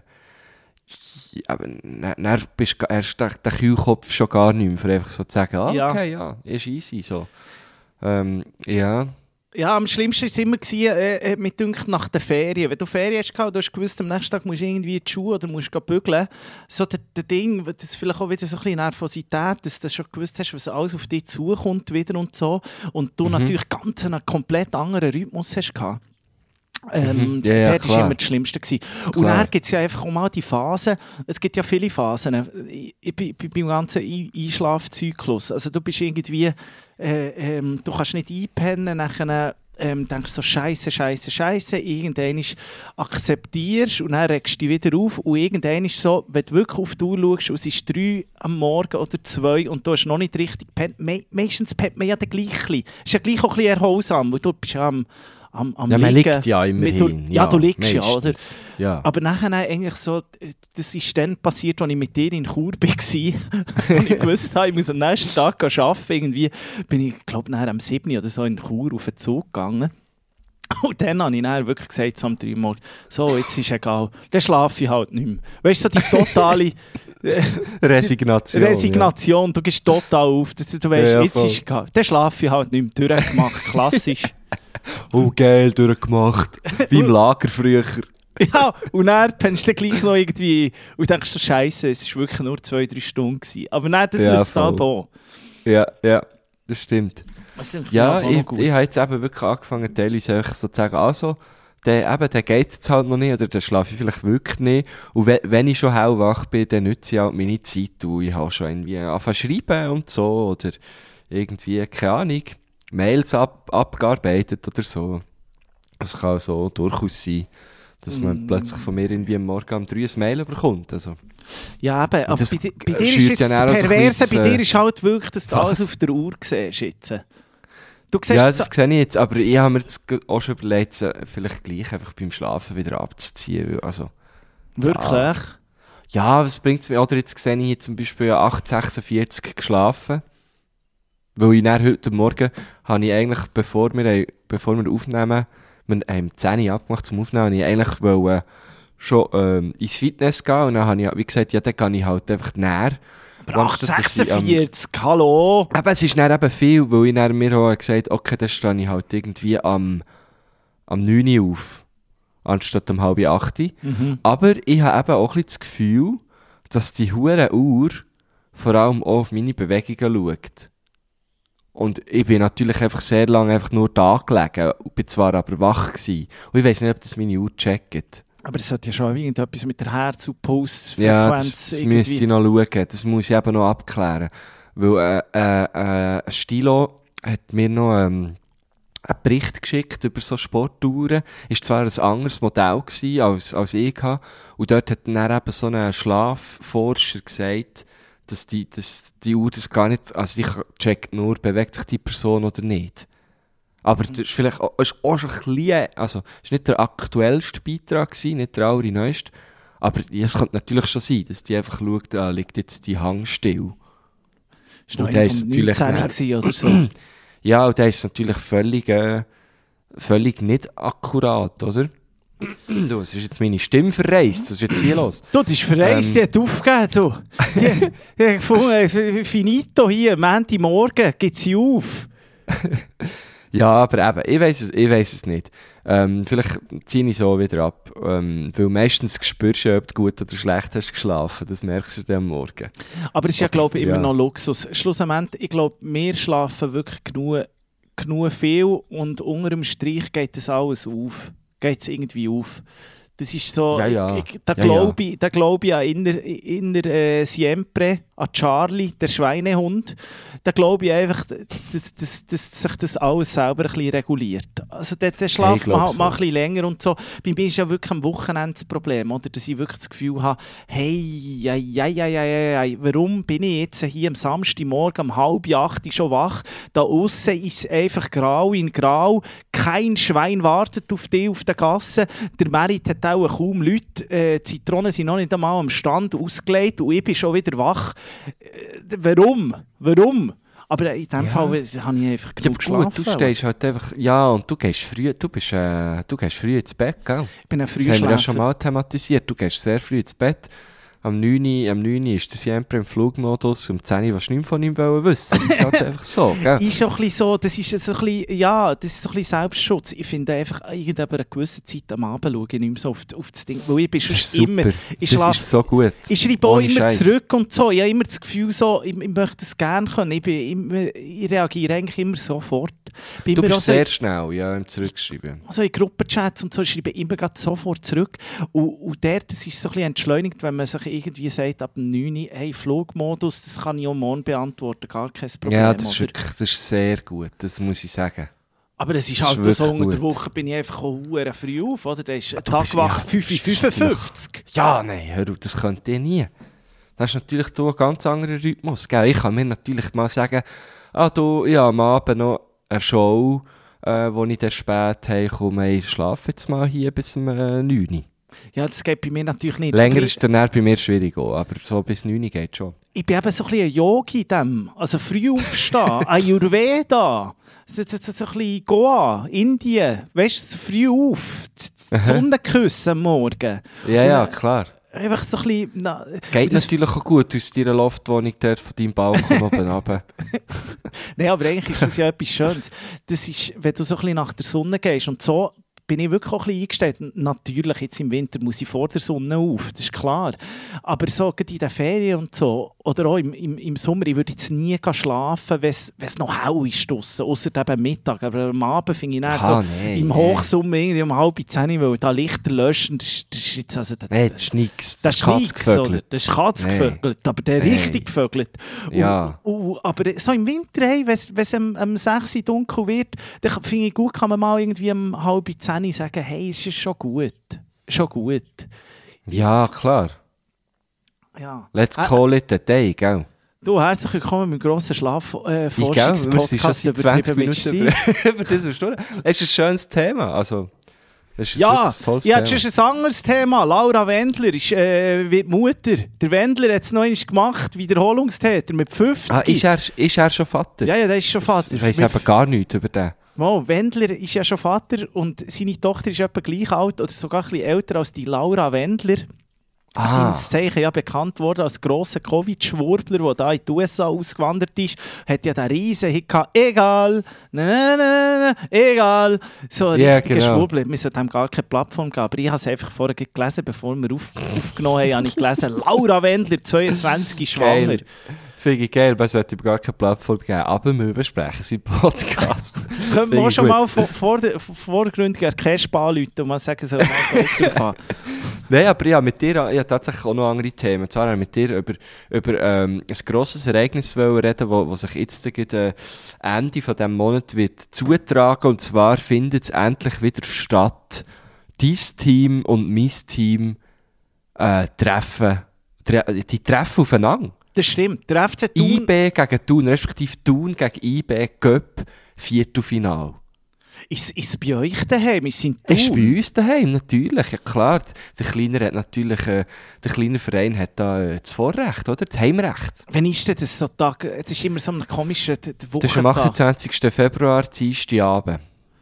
[SPEAKER 1] ja, aber dann, dann bist du erst der, der Kühlkopf schon gar nicht mehr, für einfach so zu sagen, ah,
[SPEAKER 2] Ja.
[SPEAKER 1] okay, ja, ist easy, so. Ähm, ja.
[SPEAKER 2] Ja, am schlimmsten war es immer, gewesen, äh, mit dünkt nach den Ferien. Wenn du Ferien hast, gehabt, du hast gewusst, am nächsten Tag musst du irgendwie in die Schuhe oder musst du bügeln. So der, der Ding, das ist vielleicht auch wieder so ein bisschen Nervosität, dass du schon gewusst hast, was alles auf dich zukommt wieder und so. Und du
[SPEAKER 1] Mhm.
[SPEAKER 2] natürlich ganz einen komplett anderen Rhythmus hast gehabt. Ähm,
[SPEAKER 1] Mhm. Ja, ja,
[SPEAKER 2] das war
[SPEAKER 1] klar.
[SPEAKER 2] immer das Schlimmste gewesen. Und
[SPEAKER 1] Klar.
[SPEAKER 2] dann gibt es ja einfach auch mal die Phasen, es gibt ja viele Phasen, ich, ich, bin- bin beim ganzen Ein- Einschlafzyklus, also du bist irgendwie, äh, ähm, du kannst nicht einpennen, nachher ähm, denkst du so Scheiße, Scheiße, Scheiße, irgendwann akzeptierst und dann regst du dich wieder auf und irgendwann ist so, wenn du wirklich auf die Uhr schaust und es ist drei am Morgen oder zwei und du hast noch nicht richtig gepennt, me meistens pennt man ja dann gleich ein bisschen. Ist ja gleich auch ein bisschen erholsam, weil du bist ja am Am, am
[SPEAKER 1] Ja, man
[SPEAKER 2] Liegen.
[SPEAKER 1] liegt ja
[SPEAKER 2] Mit- du-
[SPEAKER 1] immerhin.
[SPEAKER 2] Ja, du liegst ja, oder?
[SPEAKER 1] meistens. Ja.
[SPEAKER 2] Aber nachher eigentlich so, das ist dann passiert, als ich mit dir in Chur war. Und ich gewusst habe, ich muss am nächsten Tag arbeiten. Irgendwie bin ich, glaube ich, am sieben oder so in Chur auf den Zug gegangen. Und dann habe ich dann wirklich gesagt, so am drei Morgen, so, jetzt ist egal, dann schlafe ich halt nicht mehr. Weißt du, so die totale
[SPEAKER 1] Resignation.
[SPEAKER 2] Resignation, du gehst total auf. Du, du weißt,
[SPEAKER 1] Ja, ja,
[SPEAKER 2] jetzt
[SPEAKER 1] voll.
[SPEAKER 2] ist egal, dann schlafe ich halt nicht mehr. Durchgemacht, klassisch.
[SPEAKER 1] Ja. Oh, geil, durchgemacht. Wie im Lager früher.
[SPEAKER 2] Ja, und dann pennst du dann gleich noch irgendwie und denkst so, Scheiße, es war wirklich nur zwei, drei Stunden gewesen. Aber nein, das
[SPEAKER 1] Ja,
[SPEAKER 2] nützt auch.
[SPEAKER 1] voll. Ja, ja, das stimmt.
[SPEAKER 2] Das denke
[SPEAKER 1] Ja,
[SPEAKER 2] auch
[SPEAKER 1] ich,
[SPEAKER 2] noch gut.
[SPEAKER 1] ich habe jetzt eben wirklich angefangen, teilweise einfach so zu sagen, also, der, eben, der geht jetzt halt noch nicht, oder der schlafe ich vielleicht wirklich nicht. Und wenn, wenn ich schon hellwach bin, dann nütze ich halt meine Zeit und ich habe schon irgendwie angefangen zu schreiben und so, oder irgendwie, keine Ahnung, Mails ab, abgearbeitet oder so. Das kann so durchaus sein, dass man
[SPEAKER 2] Mm.
[SPEAKER 1] plötzlich von mir irgendwie am Morgen um drei ein Mail bekommt. Also,
[SPEAKER 2] Ja, eben, aber
[SPEAKER 1] das
[SPEAKER 2] bei, di- bei dir
[SPEAKER 1] schürt
[SPEAKER 2] ist jetzt
[SPEAKER 1] ja dann auch
[SPEAKER 2] das
[SPEAKER 1] so ein
[SPEAKER 2] Perverse,
[SPEAKER 1] bisschen
[SPEAKER 2] bei
[SPEAKER 1] das,
[SPEAKER 2] dir ist halt wirklich, dass du
[SPEAKER 1] was?
[SPEAKER 2] alles auf der Uhr siehst jetzt. Du siehst
[SPEAKER 1] ja,
[SPEAKER 2] jetzt-
[SPEAKER 1] das sehe ich jetzt, aber ich habe mir jetzt ge- auch schon überlegt, so vielleicht gleich einfach beim Schlafen wieder abzuziehen. weil- Also,
[SPEAKER 2] wirklich?
[SPEAKER 1] ja, was bringt es mir? Oder jetzt sehe ich hier zum Beispiel acht Uhr sechsundvierzig geschlafen. Weil ich dann heute Morgen habe ich eigentlich, bevor wir, bevor wir aufnehmen, wir haben zehn Uhr abgemacht zum Aufnehmen, habe ich eigentlich wollte, schon ähm, ins Fitness gehen. Und dann habe ich, wie gesagt, ja, dann gehe ich halt einfach näher.
[SPEAKER 2] Aber acht sechsundvierzig, hallo?
[SPEAKER 1] Aber es ist dann eben viel, weil ich dann mir auch gesagt habe, okay, dann stehe ich halt irgendwie am, am neun Uhr auf, anstatt um halb acht.
[SPEAKER 2] Mhm.
[SPEAKER 1] Aber ich habe eben auch ein bisschen das Gefühl, dass die hure Uhr vor allem auch auf meine Bewegungen schaut. Und ich bin natürlich einfach sehr lange einfach nur da gelegen, und bin zwar aber wach gewesen. Und ich weiss nicht, ob das meine Uhr checkt.
[SPEAKER 2] Aber es hat ja schon irgendetwas mit der Herz- und
[SPEAKER 1] Ja,
[SPEAKER 2] Pulsfrequenz
[SPEAKER 1] das, das müsste ich noch schauen. Das muss ich eben noch abklären. Weil äh, äh, äh, Stilo hat mir noch ähm, einen Bericht geschickt über so Sportuhren. Ist zwar ein anderes Modell gewesen als, als ich hatte. Und dort hat dann eben so ein Schlafforscher gesagt, dass die, dass die Uhr das gar nicht, also die checkt nur, bewegt sich die Person oder nicht. Aber das ist vielleicht auch, ist auch schon ein bisschen, also, es war nicht der aktuellste Beitrag gewesen, nicht der allerneueste. Aber ja, es könnte natürlich schon sein, dass die einfach schaut, da liegt jetzt die Hang still.
[SPEAKER 2] Das war noch einer von neunzehn oder so.
[SPEAKER 1] Ja, und der ist natürlich völlig, äh, völlig nicht akkurat, oder? Du, es ist jetzt meine Stimme verreist, was ist jetzt hier los?
[SPEAKER 2] Du, das ist verreist, ähm, die hat aufgegeben, du. Die, die hat gefunden, finito hier, Montagmorgen, gibt sie auf.
[SPEAKER 1] Ja, aber eben, ich weiss es, ich weiss es nicht. Ähm, vielleicht ziehe ich so wieder ab. Ähm, weil meistens spürst du, ob du gut oder schlecht hast geschlafen. Das merkst du dann am Morgen.
[SPEAKER 2] Aber es ist ja, glaube ich, immer
[SPEAKER 1] ja.
[SPEAKER 2] noch Luxus. Schlussendlich, ich glaube, wir schlafen wirklich genug, genug viel und unter dem Strich geht das alles auf. Geht es irgendwie auf. Das ist so,
[SPEAKER 1] ja, ja.
[SPEAKER 2] Ich, da
[SPEAKER 1] ja,
[SPEAKER 2] glaube
[SPEAKER 1] ja.
[SPEAKER 2] ich, da glaub ich an Inner, Inner äh, Siempre, an Charlie, der Schweinehund. Da glaube ich einfach, dass, dass, dass sich das alles selber ein bisschen reguliert. Also der, der schlaft hey, man halt so. mal ein bisschen länger und so. Bei mir ist ja wirklich am Wochenende das Problem, oder? Dass ich wirklich das Gefühl habe, hey, ei, ei, ei, ei, ei, warum bin ich jetzt hier am Samstagmorgen um halb acht schon wach? Da aussen ist es einfach grau in grau. Kein Schwein wartet auf dich auf der Gasse. Der Merit hat auch kaum Leute. Äh, die Zitronen sind noch nicht einmal am Stand ausgelegt und ich bin schon wieder wach. Äh, warum? Warum? Aber in diesem ja. Fall habe ich einfach genug ja, geschlafen.
[SPEAKER 1] Gut, du stehst halt einfach, ja, und du gehst früh, du bist, äh, du gehst früh ins Bett, gell?
[SPEAKER 2] Ich bin ein Frühschläfer.
[SPEAKER 1] Das haben wir ja schon mal thematisiert. Du gehst sehr früh ins Bett. Am neun Uhr ist der Siempre im Flugmodus, um zehn Uhr willst du nichts von ihm wissen. Das ist halt einfach so, gell?
[SPEAKER 2] Ist auch ein bisschen so, das ist so ein bisschen, ja, das ist so ein bisschen Selbstschutz. Ich finde einfach, irgendwann eine gewisse Zeit am Abend schaue ich nicht mehr so auf, auf das Ding, weil ich bin schon immer... Ich
[SPEAKER 1] das schlaf, ist so gut.
[SPEAKER 2] Ich schreibe auch immer Scheiß. zurück und so. Ich habe immer das Gefühl, so, ich, ich möchte es gerne können. Ich, bin immer, ich reagiere eigentlich immer sofort. Bin
[SPEAKER 1] du
[SPEAKER 2] immer
[SPEAKER 1] bist
[SPEAKER 2] so,
[SPEAKER 1] sehr schnell, ja, im Zurückschreiben.
[SPEAKER 2] Also in Gruppenchats und so schreibe ich immer sofort zurück. Und, und der, das ist so ein bisschen entschleunigt, wenn man sich irgendwie sagt, ab dem neun Uhr, hey, Flugmodus, das kann ich auch morgen beantworten, gar kein Problem.
[SPEAKER 1] Ja, das ist, wirklich, das ist sehr gut, das muss ich sagen.
[SPEAKER 2] Aber es ist das halt ist so, unter der Woche bin ich einfach auch früh auf, oder? Da ist
[SPEAKER 1] ja,
[SPEAKER 2] Tagwach ja, fünf Uhr fünfundfünfzig.
[SPEAKER 1] Ja, nein, hör auf, das könnte ich nie. Das ist natürlich du ein ganz anderer Rhythmus. Gell? Ich kann mir natürlich mal sagen, ah, du, ja, am Abend noch eine Show, äh, wo ich dann spät heimkomme, ich schlafe jetzt mal hier bis um äh, neun Uhr.
[SPEAKER 2] Ja, das geht bei mir natürlich nicht.
[SPEAKER 1] Länger ist dann bei mir schwierig auch, aber so bis neun Uhr geht schon.
[SPEAKER 2] Ich bin eben so ein bisschen ein Yogi in dem. Also früh aufstehen, Ayurveda, so, so, so, so ein bisschen Goa, Indien, weißt du, früh auf, die Sonne küssen am Morgen.
[SPEAKER 1] Ja, ja, klar.
[SPEAKER 2] Einfach so ein bisschen... Na,
[SPEAKER 1] geht natürlich auch gut aus deiner Loftwohnung dort von deinem Balkon oben runter.
[SPEAKER 2] Nein, aber eigentlich ist das ja etwas Schönes. Das ist, wenn du so ein bisschen nach der Sonne gehst und so... bin ich wirklich auch ein bisschen eingestellt. Natürlich, jetzt im Winter muss ich vor der Sonne auf, das ist klar. Aber so in den Ferien und so, oder auch im, im, im Sommer, ich würde jetzt nie schlafen, wenn es noch hell ist draussen, ausser eben Mittag. Aber am Abend finde ich dann
[SPEAKER 1] ah,
[SPEAKER 2] so,
[SPEAKER 1] nee,
[SPEAKER 2] im
[SPEAKER 1] nee.
[SPEAKER 2] Hochsommer irgendwie um halb zehn, weil da Lichter löschen, das, das ist jetzt also... Das,
[SPEAKER 1] nee, das ist nichts.
[SPEAKER 2] Das, das ist nichts, oder? Das ist Katzgevögelt, nee. aber der nee. richtig gevögelt.
[SPEAKER 1] Ja.
[SPEAKER 2] Und, und, aber so im Winter, hey, wenn es am, am sechs Uhr dunkel wird, dann finde ich gut, kann man mal irgendwie um halb zehn sagen, hey, es ist schon gut. Schon gut.
[SPEAKER 1] Ja, klar.
[SPEAKER 2] Ja.
[SPEAKER 1] Let's call äh, it a day, gell?
[SPEAKER 2] Du, herzlich willkommen mit dem grossen Schlafforschungspodcast.
[SPEAKER 1] Äh, wir sind schon seit zwanzig Minuten über, über diese Stunde. Es ist ein schönes Thema, also... Das ist
[SPEAKER 2] ja,
[SPEAKER 1] ein tolles
[SPEAKER 2] ja,
[SPEAKER 1] Thema.
[SPEAKER 2] das ist ein anderes Thema. Laura Wendler ist, äh, wird Mutter. Der Wendler hat es noch einmal gemacht, Wiederholungstäter mit fünfzig.
[SPEAKER 1] Ah, ist er, ist er schon Vater?
[SPEAKER 2] Ja, ja, der ist schon Vater.
[SPEAKER 1] Ich weiss eben gar nichts über den.
[SPEAKER 2] Mo, Wendler ist ja schon Vater und seine Tochter ist etwa gleich alt oder sogar ein bisschen älter als die Laura Wendler.
[SPEAKER 1] Ah.
[SPEAKER 2] Seines Zeichen ja bekannt worden als grosser Covid-Schwurbler, der da in die U S A ausgewandert ist. Hat ja den riesen Hit gehabt. Egal, na, na, na, na, egal. So ein
[SPEAKER 1] yeah,
[SPEAKER 2] richtiger
[SPEAKER 1] genau.
[SPEAKER 2] Schwurbler. Wir sollten ihm gar keine Plattform geben. Aber ich habe es einfach vorher gelesen, bevor wir auf, aufgenommen haben, habe ich gelesen, Laura Wendler, zweiundzwanzig, schwanger.
[SPEAKER 1] Geil. Finde ich geil, man sollte ihm gar keine Plattform geben, aber wir besprechen seinen Podcast.
[SPEAKER 2] Können wir auch schon gut. mal vor, vor der, vorgründig Cash anrufen und mal sagen, so mal so drauf haben.
[SPEAKER 1] Nein, aber ja, mit dir, ich habe tatsächlich auch noch andere Themen. Zwar habe ich mit dir über, über ähm, ein grosses Ereignis reden, wo, wo sich jetzt äh, Ende von diesem Monat wird zutragen. Und zwar findet es endlich wieder statt. Dein Team und mein Team äh, treffen, tre- die treffen aufeinander.
[SPEAKER 2] Das stimmt. Der F C Thun...
[SPEAKER 1] I B gegen Thun, respektive Thun gegen I B, Göpp, Viertelfinale.
[SPEAKER 2] Ist, ist es bei euch daheim? Ist es
[SPEAKER 1] bei uns daheim, natürlich. Ja, klar, der Kleine hat natürlich, äh, der kleine Verein hat da äh, das Vorrecht, oder? Das Heimrecht.
[SPEAKER 2] Wann ist denn das so Tag? Es ist immer so ein komischer Wochentag.
[SPEAKER 1] Das ist am achtundzwanzigsten Februar, Dienstagabend.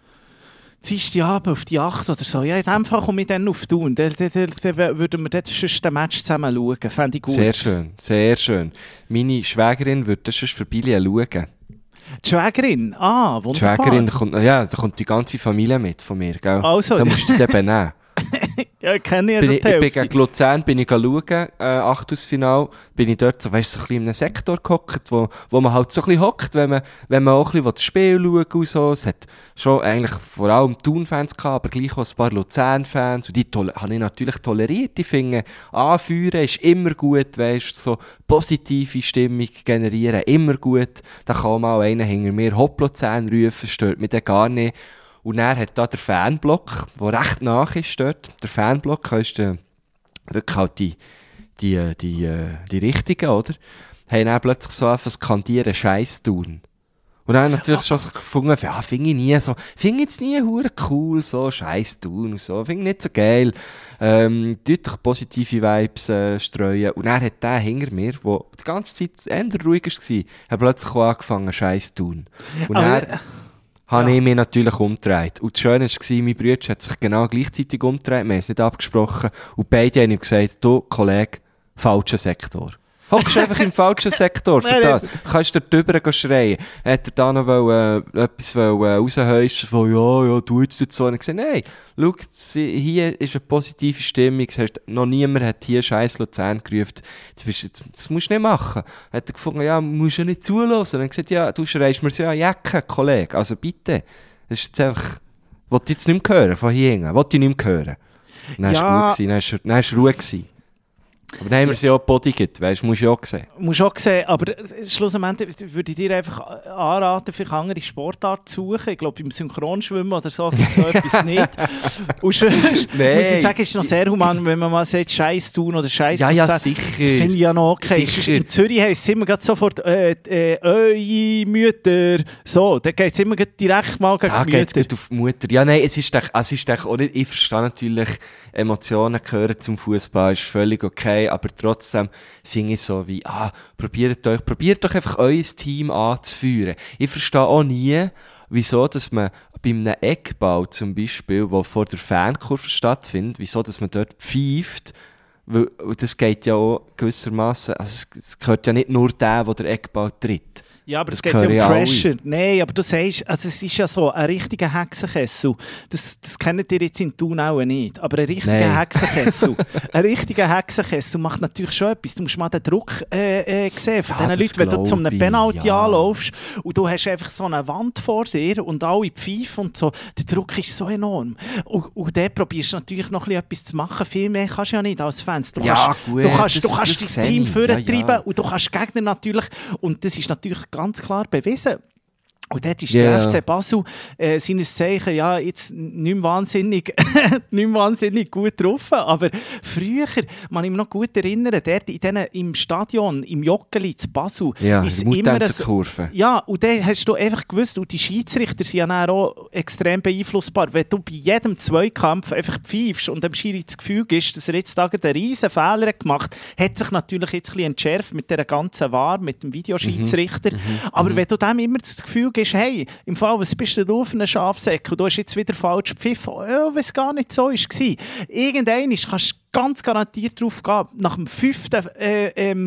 [SPEAKER 2] Dienstagabend auf die acht oder so. Ja, in dem Fall komme ich dann auf Thun. Dann, dann, dann, dann würden wir dort sonst den Match zusammen schauen. Fände ich gut.
[SPEAKER 1] Sehr schön, sehr schön. Meine Schwägerin würde das sonst für Billy schauen.
[SPEAKER 2] Die Schwägerin? Ah, wunderbar. Die
[SPEAKER 1] Schwägerin, kommt, ja, da kommt die ganze Familie mit von mir, gell?
[SPEAKER 2] Also.
[SPEAKER 1] Da musst du dich benehmen.
[SPEAKER 2] Ja, ich kenne ja
[SPEAKER 1] bin
[SPEAKER 2] schon
[SPEAKER 1] ich, ich bin gegen Luzern bin ich schauen, äh, Achtelfinale, bin ich dort so, weißt, so ein bisschen in einem Sektor gehockt, wo, wo man halt so ein bisschen hockt, wenn man, wenn man auch ein bisschen das Spiel schaut und so. Es hat schon eigentlich vor allem Thun-Fans gehabt, aber gleich auch ein paar Luzern-Fans. Und die tol- habe ich natürlich toleriert. Ich finde, anführen ist immer gut, weißt, so positive Stimmung generieren, immer gut. Da kann mal einer hinter mir Hopp Luzern rufen, stört mich dann gar nicht. Und dann hat da der Fanblock, der recht nach ist dort, der Fanblock, ist der, wirklich halt die, die, die, die, die Richtigen, oder? Haben dann plötzlich so einfach skandieren, Scheiß tun. Und dann natürlich schon so gefunden, ja, finde ich nie so, finde ich jetzt nie hure cool, so Scheiß tun und so, finde ich nicht so geil. Ähm, deutlich positive Vibes äh, streuen. Und dann hat der hinter mir, der die ganze Zeit eher ruhig war, hat plötzlich auch angefangen, Scheiß tun. Und dann habe ja. ich mich natürlich umgedreht. Und das Schöne war, mein Bruder hat sich genau gleichzeitig umgedreht, wir haben es nicht abgesprochen. Und beide haben ihm gesagt, du, Kollege, falscher Sektor. Hockst einfach im falschen Sektor für das. Kannst du dort drüber schreien. Hat er da noch wollen, äh, etwas wollen, äh, raushäuschen von, ja, ja, du jetzt so. Und ich gesagt, nein, schau, hier ist eine positive Stimmung. Das heißt, noch niemand hat hier Scheiß Luzern gerufen. Das, bist, das, das musst du nicht machen. Hat er gefunden, ja, musst du nicht zulassen. Und dann gesagt, ja, du schreist mir so an Jacke, Kollege. Also bitte. Das ist jetzt einfach, wollte ich jetzt nicht mehr hören, von hier hinten. Wollte ich nicht mehr hören. Dann war es gut gewesen, dann war es ruhig gewesen. Aber dann haben wir sie auch gebodigt, weißt du, musst du auch sehen.
[SPEAKER 2] Musst du auch sehen, aber schlussendlich würde ich dir einfach anraten, vielleicht andere Sportarten zu suchen. Ich glaube, im Synchronschwimmen oder so gibt es so etwas nicht. Und sonst nee. muss ich sagen, es ist noch sehr human, wenn man mal sagt, Scheiß tun oder Scheiß
[SPEAKER 1] tun. Ja, ja,
[SPEAKER 2] sagt.
[SPEAKER 1] sicher.
[SPEAKER 2] Das finde ich ja noch okay. Sicher. In Zürich heisst es immer gerade sofort, äh, äh, eure Mütter. So, da geht es immer direkt mal gegen
[SPEAKER 1] da
[SPEAKER 2] die Mütter.
[SPEAKER 1] Da geht es auf die Mutter. Ja, nein, es ist, es ist auch nicht, ich verstehe natürlich, Emotionen gehören zum Fußball, ist völlig okay. Aber trotzdem finde ich so wie, ah, probiert euch, probiert doch einfach euer Team anzuführen. Ich verstehe auch nie, wieso, dass man bei einem Eckball zum Beispiel, der vor der Fankurve stattfindet, wieso, dass man dort pfeift, weil das geht ja auch gewissermaßen, also es gehört ja nicht nur der, der den Eckball tritt.
[SPEAKER 2] Ja, aber
[SPEAKER 1] das
[SPEAKER 2] es geht ja um Pressure. Nein, aber du sagst, also es ist ja so, ein richtiger Hexenkessel, das, das kennt ihr jetzt in Thun auch nicht, aber ein richtiger Nein. Hexenkessel, ein richtiger Hexenkessel macht natürlich schon etwas. Du musst mal den Druck äh, äh, sehen von ja, diesen Leuten, wenn du zu einem Penalty ja. anlaufst und du hast einfach so eine Wand vor dir und alle pfeifen und so, der Druck ist so enorm. Und, und dann probierst du natürlich noch etwas zu machen, viel mehr kannst du ja nicht als Fans. Du
[SPEAKER 1] ja,
[SPEAKER 2] kannst,
[SPEAKER 1] gut,
[SPEAKER 2] du kannst,
[SPEAKER 1] das,
[SPEAKER 2] du kannst
[SPEAKER 1] das
[SPEAKER 2] dein Team vortreiben ja, ja. und du kannst Gegner natürlich, und das ist natürlich ganz klar bewiesen. Und dort ist yeah. der F C Basel äh, seines Zeichen ja jetzt nicht mehr wahnsinnig, nicht mehr wahnsinnig gut getroffen. Aber früher, man ich mich noch gut erinnern, dort in den, im Stadion, im Joggeli zu Basel,
[SPEAKER 1] ja,
[SPEAKER 2] ist immer eine
[SPEAKER 1] Kurve.
[SPEAKER 2] Ja, und dann hast du einfach gewusst, und die Schiedsrichter sind ja auch extrem beeinflussbar. Wenn du bei jedem Zweikampf einfach pfeifst und dem Schiri das Gefühl gibst, dass er jetzt da einen riesen Fehler gemacht hat, hat sich natürlich jetzt ein bisschen entschärft mit dieser ganzen W A R, mit dem Videoschiedsrichter. Mhm. Mhm. Aber mhm. wenn du dem immer das Gefühl gibst, hey, im Fall, was bist du auf einem Schafsäck und du hast jetzt wieder falsch gepfiffen, ja, was gar nicht so war. Irgendwann kannst du ganz garantiert drauf gehen, nach dem fünften äh, ähm,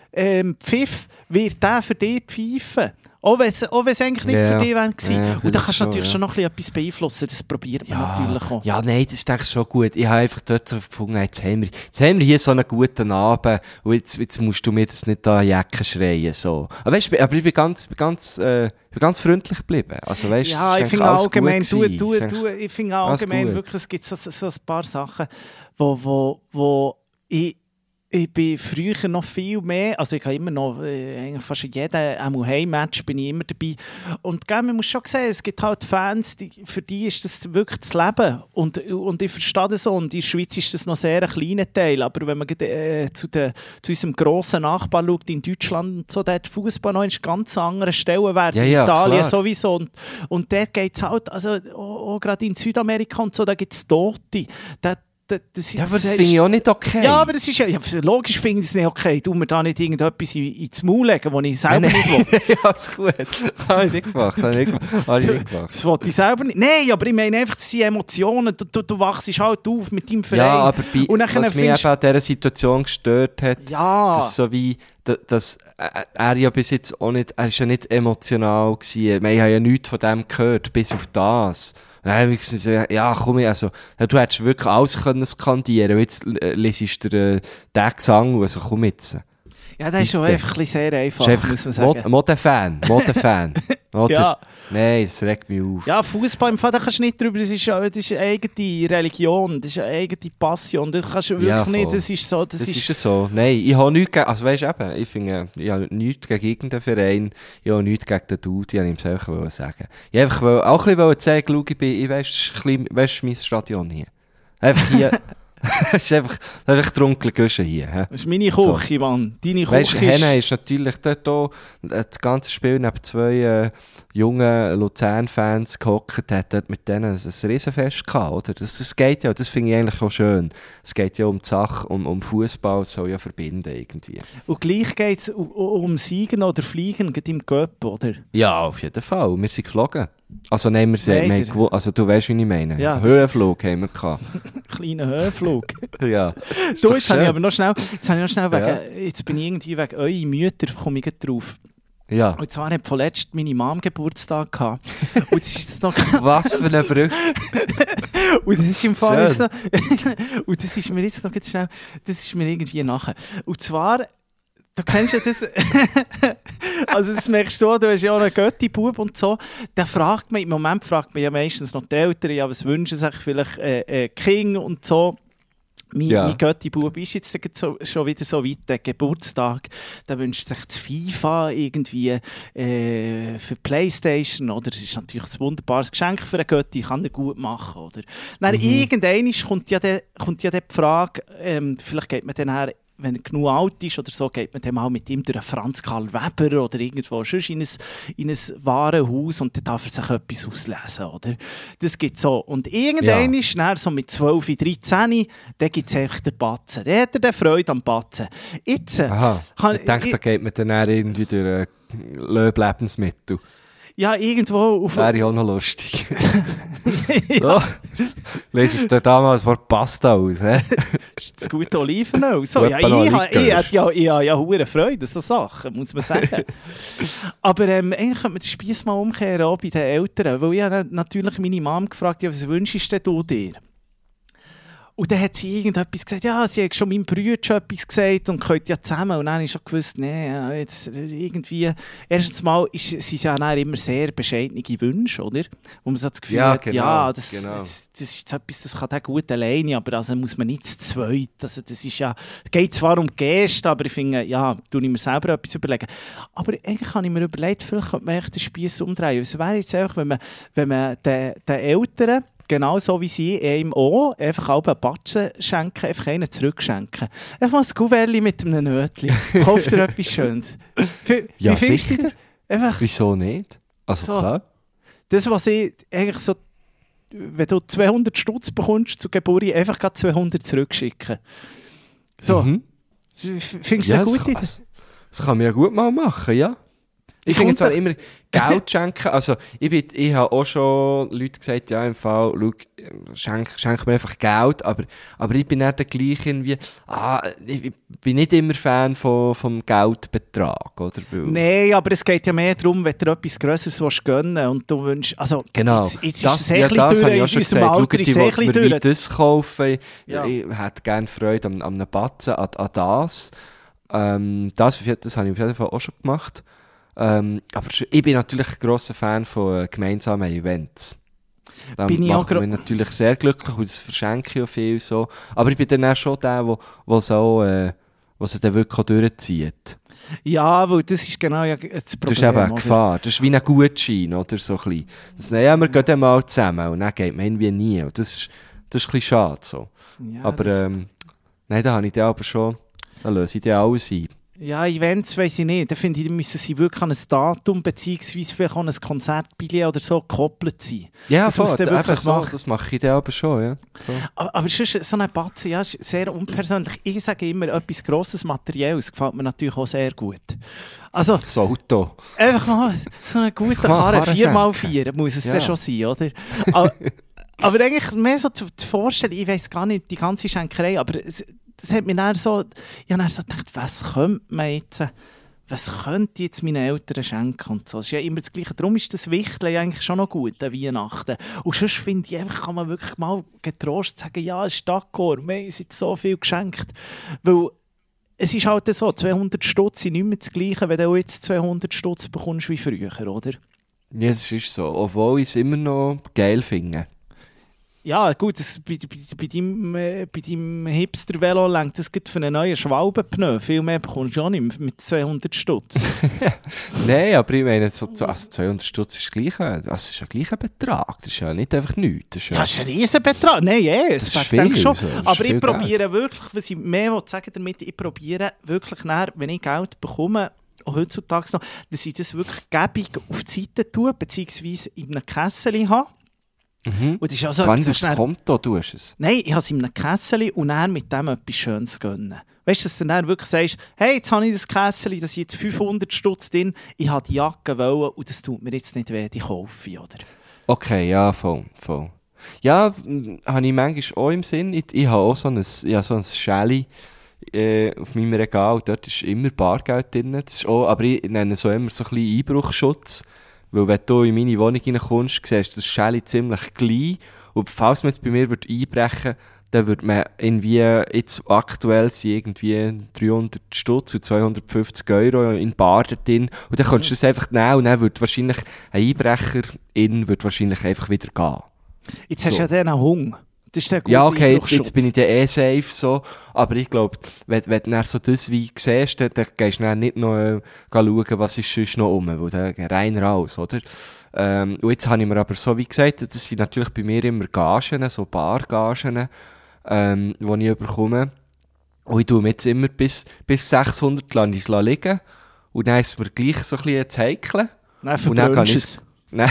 [SPEAKER 2] ähm, Pfiff, wird der für dich pfeifen. Auch wenn es eigentlich nicht
[SPEAKER 1] yeah.
[SPEAKER 2] für dich wäre.
[SPEAKER 1] Ja,
[SPEAKER 2] und da kannst du
[SPEAKER 1] schon,
[SPEAKER 2] natürlich
[SPEAKER 1] ja.
[SPEAKER 2] schon noch etwas beeinflussen. Das probiert man
[SPEAKER 1] ja,
[SPEAKER 2] natürlich auch.
[SPEAKER 1] Ja, nein, das ist eigentlich schon gut. Ich habe einfach dort so gefunden, jetzt haben wir, jetzt haben wir hier so einen guten Abend und jetzt, jetzt musst du mir das nicht da Jacken schreien. So. Aber, weißt, aber ich bin ganz, ganz, äh, bin ganz freundlich geblieben. Also, weißt,
[SPEAKER 2] ja, ich finde allgemein, du, du, du, ich finde allgemein wirklich, es gibt so, so ein paar Sachen, wo, wo, wo ich... Ich bin früher noch viel mehr, also ich habe immer noch, äh, fast in jedem Heimmatch bin ich immer dabei. Und gell, man muss schon sehen, es gibt halt Fans, die, für die ist das wirklich das Leben. Und, und ich verstehe das so. Und in der Schweiz ist das noch sehr ein kleiner Teil. Aber wenn man äh, zu, de, zu unserem grossen Nachbar schaut, in Deutschland und so, da hat Fußball noch einen ganz anderen Stellenwert.
[SPEAKER 1] Ja,
[SPEAKER 2] in
[SPEAKER 1] ja,
[SPEAKER 2] Italien
[SPEAKER 1] klar.
[SPEAKER 2] sowieso. Und, und dort geht es halt, also auch, auch gerade in Südamerika und so, da gibt es Tote. Da, Das, das,
[SPEAKER 1] ja, aber das, das finde ich auch nicht okay.
[SPEAKER 2] Ja, aber das ist ja, ja logisch finde ich es nicht okay. Du mir da nicht irgendetwas in, ins Maul legen, das ich selber
[SPEAKER 1] nein,
[SPEAKER 2] nicht will.
[SPEAKER 1] Ja, ist gut. Habe ich nicht gemacht. Habe ich nicht gemacht. Habe ich nicht gemacht.
[SPEAKER 2] Das wollte ich selber nicht. Nein, aber ich meine einfach, das sind Emotionen. Du, du, du wachst halt auf mit deinem Verein.
[SPEAKER 1] Ja, aber bei,
[SPEAKER 2] und
[SPEAKER 1] was
[SPEAKER 2] findest,
[SPEAKER 1] mich eben an dieser Situation gestört hat,
[SPEAKER 2] ja.
[SPEAKER 1] dass so wie, dass er ja bis jetzt auch nicht, er ist ja nicht emotional gewesen. Wir haben ja nichts von dem gehört, bis auf das. Dann ich gesagt, ja, komm, also, du hättest wirklich alles können skandieren. Jetzt äh, lesest du äh, den Gesang, also komm jetzt.
[SPEAKER 2] Ja, das ist schon einfach sehr einfach,
[SPEAKER 1] einfach
[SPEAKER 2] muss man sagen.
[SPEAKER 1] Mode-Fan, Mode-Fan.
[SPEAKER 2] Ja.
[SPEAKER 1] Nein, das regt mich auf.
[SPEAKER 2] Ja, Fußball im Fall, da kannst du nicht drüber, das ist, das ist eine eigene Religion, das ist eine eigene Passion, das kannst du wirklich
[SPEAKER 1] ja,
[SPEAKER 2] nicht, das ist so. Das,
[SPEAKER 1] das
[SPEAKER 2] ist,
[SPEAKER 1] ist ja so. Nein, ich habe nichts gegen, also weißt du eben, ich finde, ich habe nichts gegen irgendeinen Verein, ich habe nichts gegen den Dude, ich wollte ihm selber sagen. Ich wollte einfach auch ein bisschen zeigen, schau, ich bin, ich weiss, weißt du, mein Stadion hier. Einfach hier. Das ist einfach, das ist einfach dunkle Güsche hier. He?
[SPEAKER 2] Das ist meine Küche, so. Mann. Deine Küche
[SPEAKER 1] weißt,
[SPEAKER 2] ist...
[SPEAKER 1] Henne ist natürlich dort auch, das ganze Spiel neben zwei äh, jungen Luzern-Fans gehockt, hat dort mit denen ein, ein Riesenfest gehabt, oder? Das, das geht ja, das finde ich eigentlich auch schön. Es geht ja um die Sache, um, um Fußball, das soll ja verbinden irgendwie.
[SPEAKER 2] Und gleich geht es um, um Siegen oder Fliegen, gerade im Göpp, oder?
[SPEAKER 1] Ja, auf jeden Fall. Wir sind geflogen. Also nein, wir sind, wir haben, also du weißt, wie ich meine.
[SPEAKER 2] Ja,
[SPEAKER 1] Höhenflug haben wir gehabt.
[SPEAKER 2] Kleiner Höhenflug.
[SPEAKER 1] Ja.
[SPEAKER 2] Du, jetzt habe ich aber noch schnell, jetzt habe ich noch schnell wegen, ja. Jetzt bin ich irgendwie wegen eurer Mütter, komme ich drauf.
[SPEAKER 1] Ja.
[SPEAKER 2] Und zwar hat vorletzt meine Mom Geburtstag gehabt. Und das ist noch
[SPEAKER 1] was für eine Brücke.
[SPEAKER 2] Und das ist im Fall jetzt noch, und das ist mir jetzt noch ganz schnell, das ist mir irgendwie nachher. Und zwar, du kennst ja das, also das merkst du, du hast ja auch einen Götti-Bub und so, der fragt mich, im Moment fragt mich ja meistens noch die Eltern, ja, was wünschen sich vielleicht äh, äh, King und so. Mein,
[SPEAKER 1] ja.
[SPEAKER 2] mein Götti-Bub ist jetzt so, schon wieder so weit, der Geburtstag, der wünscht sich das FIFA irgendwie äh, für Playstation, oder? Das ist natürlich ein wunderbares Geschenk für einen Götti, kann er gut machen, oder? Dann mhm. irgendwann kommt ja, de, kommt ja de die Frage, ähm, vielleicht geht man dann her, wenn er genug alt ist oder so, geht man dann mal mit ihm durch einen Franz Karl Weber oder irgendwo sonst in ein, in ein Warenhaus und dann darf er sich etwas auslesen, oder? Das gibt so. Und irgendwann ja. ist dann so mit zwölf, dreizehn, dann gibt es einfach den Batzen. Dann hat er dann Freude am Batzen. Jetzt...
[SPEAKER 1] Aha, kann, ich denke, da geht man dann irgendwie durch ein Löb-Lebensmittel.
[SPEAKER 2] Ja, irgendwo... Auf
[SPEAKER 1] wäre ja auch noch lustig. ja. So, lese es dir damals das Wort Pasta aus, hä?
[SPEAKER 2] Das gute Olivenöl. So, ja, ich habe ja, ja, ja hure Freude an so Sachen, muss man sagen. Aber ähm, eigentlich könnte man den Spieß mal umkehren, auch bei den Eltern. Weil ich habe natürlich meine Mom gefragt, ja, was wünschst du dir? Und dann hat sie irgendetwas gesagt, ja, sie hat schon meinem Bruder schon etwas gesagt und könnt ja zusammen. Und dann habe ich schon gewusst, nee, jetzt irgendwie, erstens mal ist, sind es ja dann immer sehr bescheidene Wünsche, oder? Wo man so das Gefühl
[SPEAKER 1] ja,
[SPEAKER 2] hat,
[SPEAKER 1] genau,
[SPEAKER 2] ja, das,
[SPEAKER 1] genau.
[SPEAKER 2] das, das ist etwas, das kann der gut alleine, aber also muss man nicht zu zweit. Also das ist ja, geht zwar um Gäste, aber ich finde, ja, tue ich mir selber etwas überlegen. Aber eigentlich habe ich mir überlegt, vielleicht könnte man echt den Spieß umdrehen. Es wäre jetzt einfach, wenn man, wenn man den, den Eltern, genau so wie sie ihm auch, einfach auch einen Batschen schenken, einfach einen zurückschenken. Einfach mal ein Kuvertchen mit einem Nötchen. Kauft dir etwas Schönes. Wie,
[SPEAKER 1] ja,
[SPEAKER 2] wie findest du das?
[SPEAKER 1] Einfach wieso nicht? Also so, klar.
[SPEAKER 2] Das, was ich eigentlich so, wenn du zweihundert Stutz bekommst zur Geburt, einfach gerade zweihundert zurückschicken. So. Mhm. Findest du
[SPEAKER 1] ja,
[SPEAKER 2] das gut?
[SPEAKER 1] Das, das, das kann man ja gut mal machen, ja. Ich finde jetzt auch immer Geld schenken. Also, ich, bin, ich habe auch schon Leute gesagt, ja, im Fall, schau, schenk, schenk mir einfach Geld. Aber, aber ich bin nicht der gleiche irgendwie, ah, ich bin nicht immer Fan von, vom Geldbetrag, oder?
[SPEAKER 2] Nein, aber es geht ja mehr darum, wenn du etwas Grösseres willst gönnen und du wünschst, also,
[SPEAKER 1] genau.
[SPEAKER 2] jetzt, jetzt
[SPEAKER 1] das,
[SPEAKER 2] ist es
[SPEAKER 1] ja, das habe ich auch
[SPEAKER 2] in
[SPEAKER 1] schon
[SPEAKER 2] unserem
[SPEAKER 1] gesagt.
[SPEAKER 2] Alter ist es
[SPEAKER 1] ich will mir das kaufen.
[SPEAKER 2] Ja.
[SPEAKER 1] Ich, ich hätte gerne Freude an, an einem Batzen, an, an das. Ähm, das. Das habe ich auf jeden Fall auch schon gemacht. Ähm, aber ich bin natürlich ein grosser Fan von äh, gemeinsamen Events. Da
[SPEAKER 2] bin ich
[SPEAKER 1] macht
[SPEAKER 2] auch
[SPEAKER 1] mich natürlich sehr glücklich und das verschenke ich auch viel so. Aber ich bin dann auch schon der, wo, wo so, äh, was dann wirklich auch durchzieht.
[SPEAKER 2] Ja, weil das ist genau ja das Problem.
[SPEAKER 1] Das ist eben eine Gefahr. Das ist wie ein Gutschein, oder so ein bisschen. Das, ja, wir gehen dann mal zusammen und dann geht man irgendwie nie. Und das ist, das ist ein bisschen schade so.
[SPEAKER 2] Ja,
[SPEAKER 1] aber ähm, nein, da habe ich dann aber schon, da löse ich dann alles ein.
[SPEAKER 2] Ja, Events weiss ich nicht. Da finde ich, müssen sie wirklich an ein Datum beziehungsweise vielleicht an ein Konzertbillett oder so gekoppelt sein.
[SPEAKER 1] Ja,
[SPEAKER 2] das,
[SPEAKER 1] voll,
[SPEAKER 2] muss dann wirklich
[SPEAKER 1] so,
[SPEAKER 2] machen.
[SPEAKER 1] Das mache ich dann aber schon, ja. So.
[SPEAKER 2] Aber, aber sonst, so eine Batzen, ja, ist sehr unpersönlich. Ich sage immer, etwas grosses Materielles gefällt mir natürlich auch sehr gut. Also,
[SPEAKER 1] das Auto.
[SPEAKER 2] Einfach mal so einen guten Karren, vier mal vier muss es ja. dann schon sein, oder? aber, aber eigentlich mehr so die Vorstellung, ich weiss gar nicht, die ganze Schenkerei, aber es, das hat mich dann so, ich habe dann so gedacht, was könnte man jetzt, was könnte jetzt meine Eltern schenken und so. Das ist ja immer das Gleiche. Darum ist das Wichteln eigentlich schon noch gut an Weihnachten. Und sonst finde ich einfach, kann man wirklich mal getrost sagen, ja, es ist d'accord, wir haben uns jetzt so viel geschenkt. Weil es ist halt so, zweihundert Stutz sind nicht mehr das Gleiche, wenn du jetzt zweihundert Stutz bekommst wie früher, oder?
[SPEAKER 1] Ja, es ist so. Obwohl ich es immer noch geil finde.
[SPEAKER 2] Ja, gut, das, bei, bei, bei deinem, äh, bei deinem Hipster-Velo lenkt das für einen neuen Schwalbenpneu. Viel mehr bekommst du auch nicht mit zweihundert Stutz.
[SPEAKER 1] Nein, aber ich meine, so, also zweihundert Stutz ist gleich, das ist ja gleich ein Betrag. Das ist ja nicht einfach nichts. Das ist ja,
[SPEAKER 2] ja, das ist ein Riesenbetrag. Nein, yes,
[SPEAKER 1] das ist viel,
[SPEAKER 2] schon.
[SPEAKER 1] So,
[SPEAKER 2] aber ich probiere wirklich, was ich mehr sagen damit, ich probiere wirklich näher, wenn ich Geld bekomme, heutzutage noch, dass ich das wirklich gäbig auf die Seite tue, beziehungsweise in einem Kessel habe.
[SPEAKER 1] Mhm.
[SPEAKER 2] Und das ist also
[SPEAKER 1] Wann ist das Konto, du hast es?
[SPEAKER 2] Nein, ich habe es in einem Kessel und dann mit dem etwas Schönes gönnen. Weißt du, dass du dann wirklich sagst, hey, jetzt habe ich das Kessel, das ist jetzt fünfhundert Stutz drin, ich habe die Jacke wollen und das tut mir jetzt nicht weh, die kaufe ich, oder?
[SPEAKER 1] Okay, ja, voll, voll. Ja, habe ich manchmal auch im Sinn. Ich, ich habe auch so ein, ja, so ein Schäli äh, auf meinem Regal, dort ist immer Bargeld drin. Das ist auch, aber ich nenne so immer so ein bisschen Einbruchschutz. Weil wenn du in meine Wohnung reinkommst, siehst du das Schäli ziemlich klein. Und falls man jetzt bei mir einbrechen würde, dann würde man irgendwie, jetzt aktuell sind irgendwie dreihundert Stutz und zweihundertfünfzig Euro in Bar drin. Und dann kannst du das einfach nehmen und dann würde wahrscheinlich ein Einbrecher in würde wahrscheinlich einfach wieder gehen.
[SPEAKER 2] Jetzt hast du
[SPEAKER 1] so.
[SPEAKER 2] ja den Hunger. Das ist der gute
[SPEAKER 1] ja, okay, jetzt, jetzt bin ich dann eh safe so. Aber ich glaube, wenn, wenn du dann so das wie siehst, dann, dann gehst du dann nicht noch äh, schauen, was ist sonst noch rum, weil dann rein raus, oder? Ähm, und jetzt habe ich mir aber so wie gesagt, das sind natürlich bei mir immer Gagen, so Bargagen, ähm, die ich bekomme. Und ich tue mir jetzt immer bis, bis sechshundert liegen. Und dann ist es mir gleich so ein bisschen zu heikeln.
[SPEAKER 2] Nein, verbrennst du es.
[SPEAKER 1] Nein,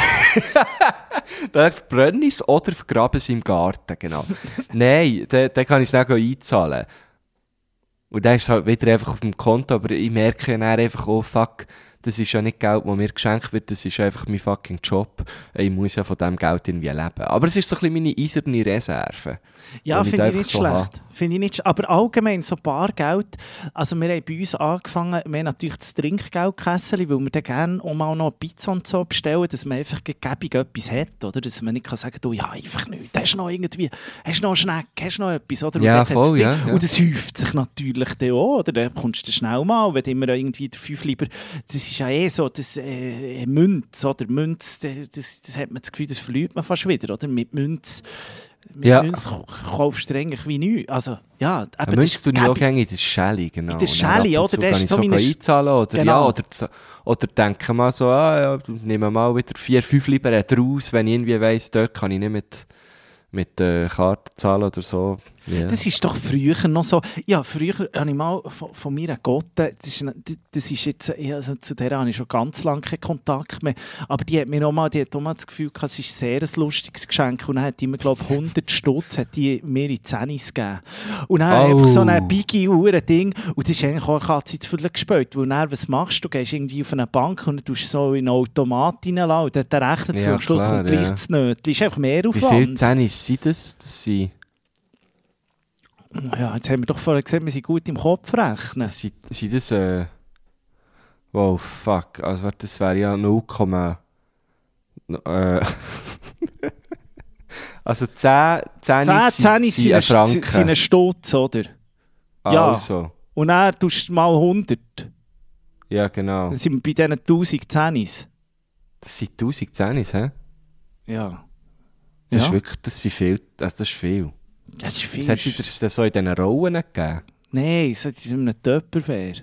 [SPEAKER 1] dann verbrenne ich es oder vergrabe es im Garten, genau. Nein, dann, dann kann ich es dann einzahlen. Und dann ist es halt wieder einfach auf dem Konto, aber ich merke dann einfach, oh fuck, das ist ja nicht Geld, das mir geschenkt wird, das ist einfach mein fucking Job. Ich muss ja von diesem Geld irgendwie leben. Aber es ist so ein bisschen meine eiserne Reserve.
[SPEAKER 2] Ja, finde ich nicht
[SPEAKER 1] so
[SPEAKER 2] schlecht. Finde ich nicht, aber allgemein so Bargeld, also wir haben bei uns angefangen, wir haben natürlich das Trinkgeldkessel, weil wir dann gerne auch mal noch eine Pizza und so bestellen, dass man einfach gebig etwas hat, oder? Dass man nicht kann sagen, du, ja, einfach nichts, hast du noch irgendwie, hast du noch einen Schneck, hast du noch etwas, oder? Und
[SPEAKER 1] ja, voll, ja, ja.
[SPEAKER 2] Und das häuft sich natürlich dann auch, oder? Dann kommst du schnell mal, wenn du immer irgendwie der fünf lieber, das ist ja eh so, das äh, Münz, oder? Münz, das, das, das hat man das Gefühl, das verliert man fast wieder, oder? Mit Münz, mit
[SPEAKER 1] ja.
[SPEAKER 2] Münz kaufst du eigentlich wie nichts. Also, ja,
[SPEAKER 1] aber Münz tue ich auch gerne in das Schäli, genau.
[SPEAKER 2] In das Schäli, oder?
[SPEAKER 1] Das ist so meine... einzahlen, oder?
[SPEAKER 2] Genau.
[SPEAKER 1] Ja, oder, oder denke mal so, ah, ja, nehmen mal wieder vier, fünf lieber raus, wenn ich irgendwie weiss, dort kann ich nicht mit, mit äh, Karte zahlen oder so. Yeah.
[SPEAKER 2] Das ist doch früher noch so. Ja, früher habe ich mal von, von meiner Gotte, das ist, das ist jetzt, also zu der habe ich schon ganz lange keinen Kontakt mehr, aber die hat mir noch mal, die hat auch mal das Gefühl gehabt, es ist sehr ein lustiges Geschenk und dann hat die mir, glaube ich, hundert Stutz hat die mir in Zehnis gegeben. Und dann
[SPEAKER 1] oh.
[SPEAKER 2] einfach so ein Biggie-Uhren-Ding und das ist eigentlich auch Katze zu viel gespielt, weil dann, was machst du? Du gehst irgendwie auf eine Bank und du tust so in einen Automat reinlassen und dann rechnet
[SPEAKER 1] ja,
[SPEAKER 2] am Schluss
[SPEAKER 1] klar,
[SPEAKER 2] kommt gleich
[SPEAKER 1] ja.
[SPEAKER 2] das Nötchen. Das ist einfach mehr Aufwand.
[SPEAKER 1] Wie viele Zehnis sind das? Das sind...
[SPEAKER 2] Ja, jetzt haben wir doch vorher gesagt, wir sind gut im Kopf rechnen.
[SPEAKER 1] Sind, sind das... Äh... Wow, fuck. Also das wäre ja null, äh... also zehn Zehnis sind, sind ein Franken.
[SPEAKER 2] sind ein Stutz, oder? Ja.
[SPEAKER 1] Also.
[SPEAKER 2] Und dann tust du mal hundert.
[SPEAKER 1] Ja, genau.
[SPEAKER 2] Dann sind wir bei diesen tausend Zehnis.
[SPEAKER 1] Das sind tausend Zehnis, hä?
[SPEAKER 2] Ja.
[SPEAKER 1] Das
[SPEAKER 2] ja.
[SPEAKER 1] ist wirklich, das sind viel, das, das ist viel.
[SPEAKER 2] Das ist viel.
[SPEAKER 1] Was hat sie dir das so in diesen Rollen gegeben?
[SPEAKER 2] Nein, so in einem Tupperware.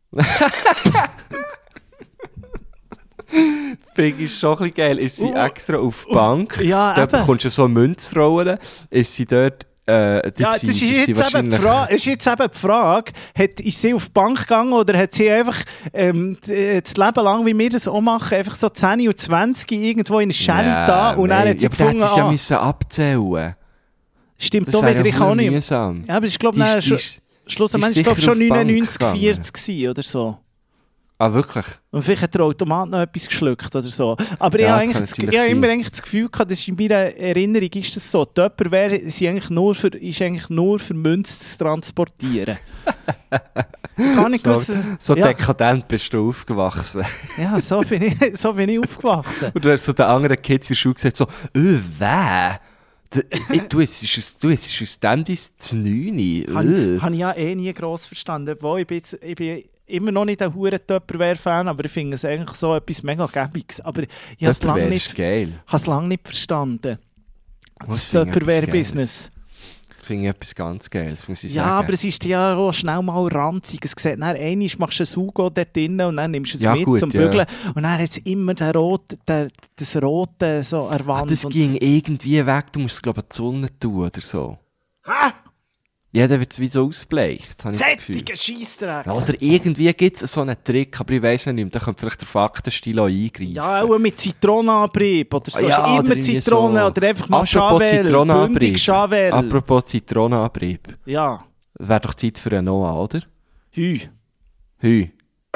[SPEAKER 1] Finde ich schon ein bisschen geil. Ist sie
[SPEAKER 2] uh,
[SPEAKER 1] extra auf die Bank?
[SPEAKER 2] Ja,
[SPEAKER 1] da
[SPEAKER 2] eben.
[SPEAKER 1] bekommst du so Münzrollen. Ist sie dort... Äh, das
[SPEAKER 2] ja, das
[SPEAKER 1] sind,
[SPEAKER 2] ist,
[SPEAKER 1] das
[SPEAKER 2] jetzt
[SPEAKER 1] wahrscheinlich...
[SPEAKER 2] eben die Frage, ist jetzt eben die Frage, hat, ist sie auf die Bank gegangen oder hat sie einfach ähm, das Leben lang, wie wir das auch machen, einfach so zehn und zwanzig irgendwo in einer Schelle
[SPEAKER 1] ja,
[SPEAKER 2] da und dann
[SPEAKER 1] nein.
[SPEAKER 2] hat sie
[SPEAKER 1] ja,
[SPEAKER 2] gefunden,
[SPEAKER 1] aber
[SPEAKER 2] ah,
[SPEAKER 1] müssen abzählen.
[SPEAKER 2] Stimmt,
[SPEAKER 1] Das
[SPEAKER 2] da wieder
[SPEAKER 1] wäre
[SPEAKER 2] ich auch nicht.
[SPEAKER 1] mühsam.
[SPEAKER 2] Ja, aber ich glaube,
[SPEAKER 1] Die
[SPEAKER 2] nein,
[SPEAKER 1] ist- die
[SPEAKER 2] schlu-
[SPEAKER 1] ist-
[SPEAKER 2] schlussendlich
[SPEAKER 1] ist
[SPEAKER 2] war es
[SPEAKER 1] sicher
[SPEAKER 2] schon
[SPEAKER 1] auf die Bank
[SPEAKER 2] neunundneunzig
[SPEAKER 1] gegangen.
[SPEAKER 2] vierzig gewesen oder so.
[SPEAKER 1] Ah, wirklich?
[SPEAKER 2] Und vielleicht hat der Automat noch etwas geschluckt oder so. Aber
[SPEAKER 1] Ja,
[SPEAKER 2] ich
[SPEAKER 1] das
[SPEAKER 2] habe
[SPEAKER 1] kann
[SPEAKER 2] eigentlich das,
[SPEAKER 1] natürlich
[SPEAKER 2] ich habe
[SPEAKER 1] sein.
[SPEAKER 2] immer eigentlich das Gefühl gehabt, dass in meiner Erinnerung ist das so. Die Tupperware ist eigentlich nur für, ist eigentlich nur für Münzen zu transportieren. Gar nicht
[SPEAKER 1] So,
[SPEAKER 2] gewusst-
[SPEAKER 1] so
[SPEAKER 2] ja,
[SPEAKER 1] dekadent bist du aufgewachsen.
[SPEAKER 2] ja, so bin ich, so bin ich aufgewachsen.
[SPEAKER 1] Und du hast so den anderen Kids in der Schule gesagt, so, «Öh, wer? D- äh, Du, es ist aus, du, es ist aus dem dein Znüni.
[SPEAKER 2] Habe hab ich ja eh nie gross verstanden. Obwohl, ich bin, jetzt, ich bin immer noch nicht ein hure Tupperware-Fan, aber ich finde es eigentlich so etwas mega Gäbiges. Aber ich habe es
[SPEAKER 1] Das
[SPEAKER 2] lange
[SPEAKER 1] wäre
[SPEAKER 2] nicht,
[SPEAKER 1] geil.
[SPEAKER 2] habe es lange nicht verstanden.
[SPEAKER 1] Was
[SPEAKER 2] Das
[SPEAKER 1] finde ich etwas
[SPEAKER 2] Tupperware-Business.
[SPEAKER 1] Finde ich etwas ganz Geiles, muss ich
[SPEAKER 2] Ja,
[SPEAKER 1] sagen.
[SPEAKER 2] aber es ist ja auch schnell mal ranzig. Es sieht, dann einmal machst du ein Sugo dort drin und dann nimmst du es
[SPEAKER 1] Ja,
[SPEAKER 2] mit
[SPEAKER 1] gut,
[SPEAKER 2] zum
[SPEAKER 1] ja.
[SPEAKER 2] Bügeln. Und dann hat es immer den rote, den, das Rote so an der
[SPEAKER 1] Ah,
[SPEAKER 2] Wand.
[SPEAKER 1] das
[SPEAKER 2] und
[SPEAKER 1] ging irgendwie weg, du musst es, glaube ich, an die Sonne tun oder so.
[SPEAKER 2] Hä?
[SPEAKER 1] Ja, dann wird es wie so ausgebleicht, habe ich das Gefühl.
[SPEAKER 2] Sättige Scheissdreck.
[SPEAKER 1] Ja, oder irgendwie gibt es so einen Trick, aber ich weiss nicht mehr, da könnte vielleicht der Faktenstilo eingreifen.
[SPEAKER 2] Ja, auch mit Zitronenanbrieb oder so.
[SPEAKER 1] Ja,
[SPEAKER 2] Ist
[SPEAKER 1] oder
[SPEAKER 2] immer
[SPEAKER 1] irgendwie
[SPEAKER 2] Zitrone
[SPEAKER 1] so.
[SPEAKER 2] oder einfach mal
[SPEAKER 1] Apropos
[SPEAKER 2] Chavel,
[SPEAKER 1] Zitronenanbrieb.
[SPEAKER 2] bündig Chavel.
[SPEAKER 1] Apropos Zitronenanbrieb.
[SPEAKER 2] Ja,
[SPEAKER 1] Wäre doch Zeit für einen Noah, oder?
[SPEAKER 2] hü.
[SPEAKER 1] Hü.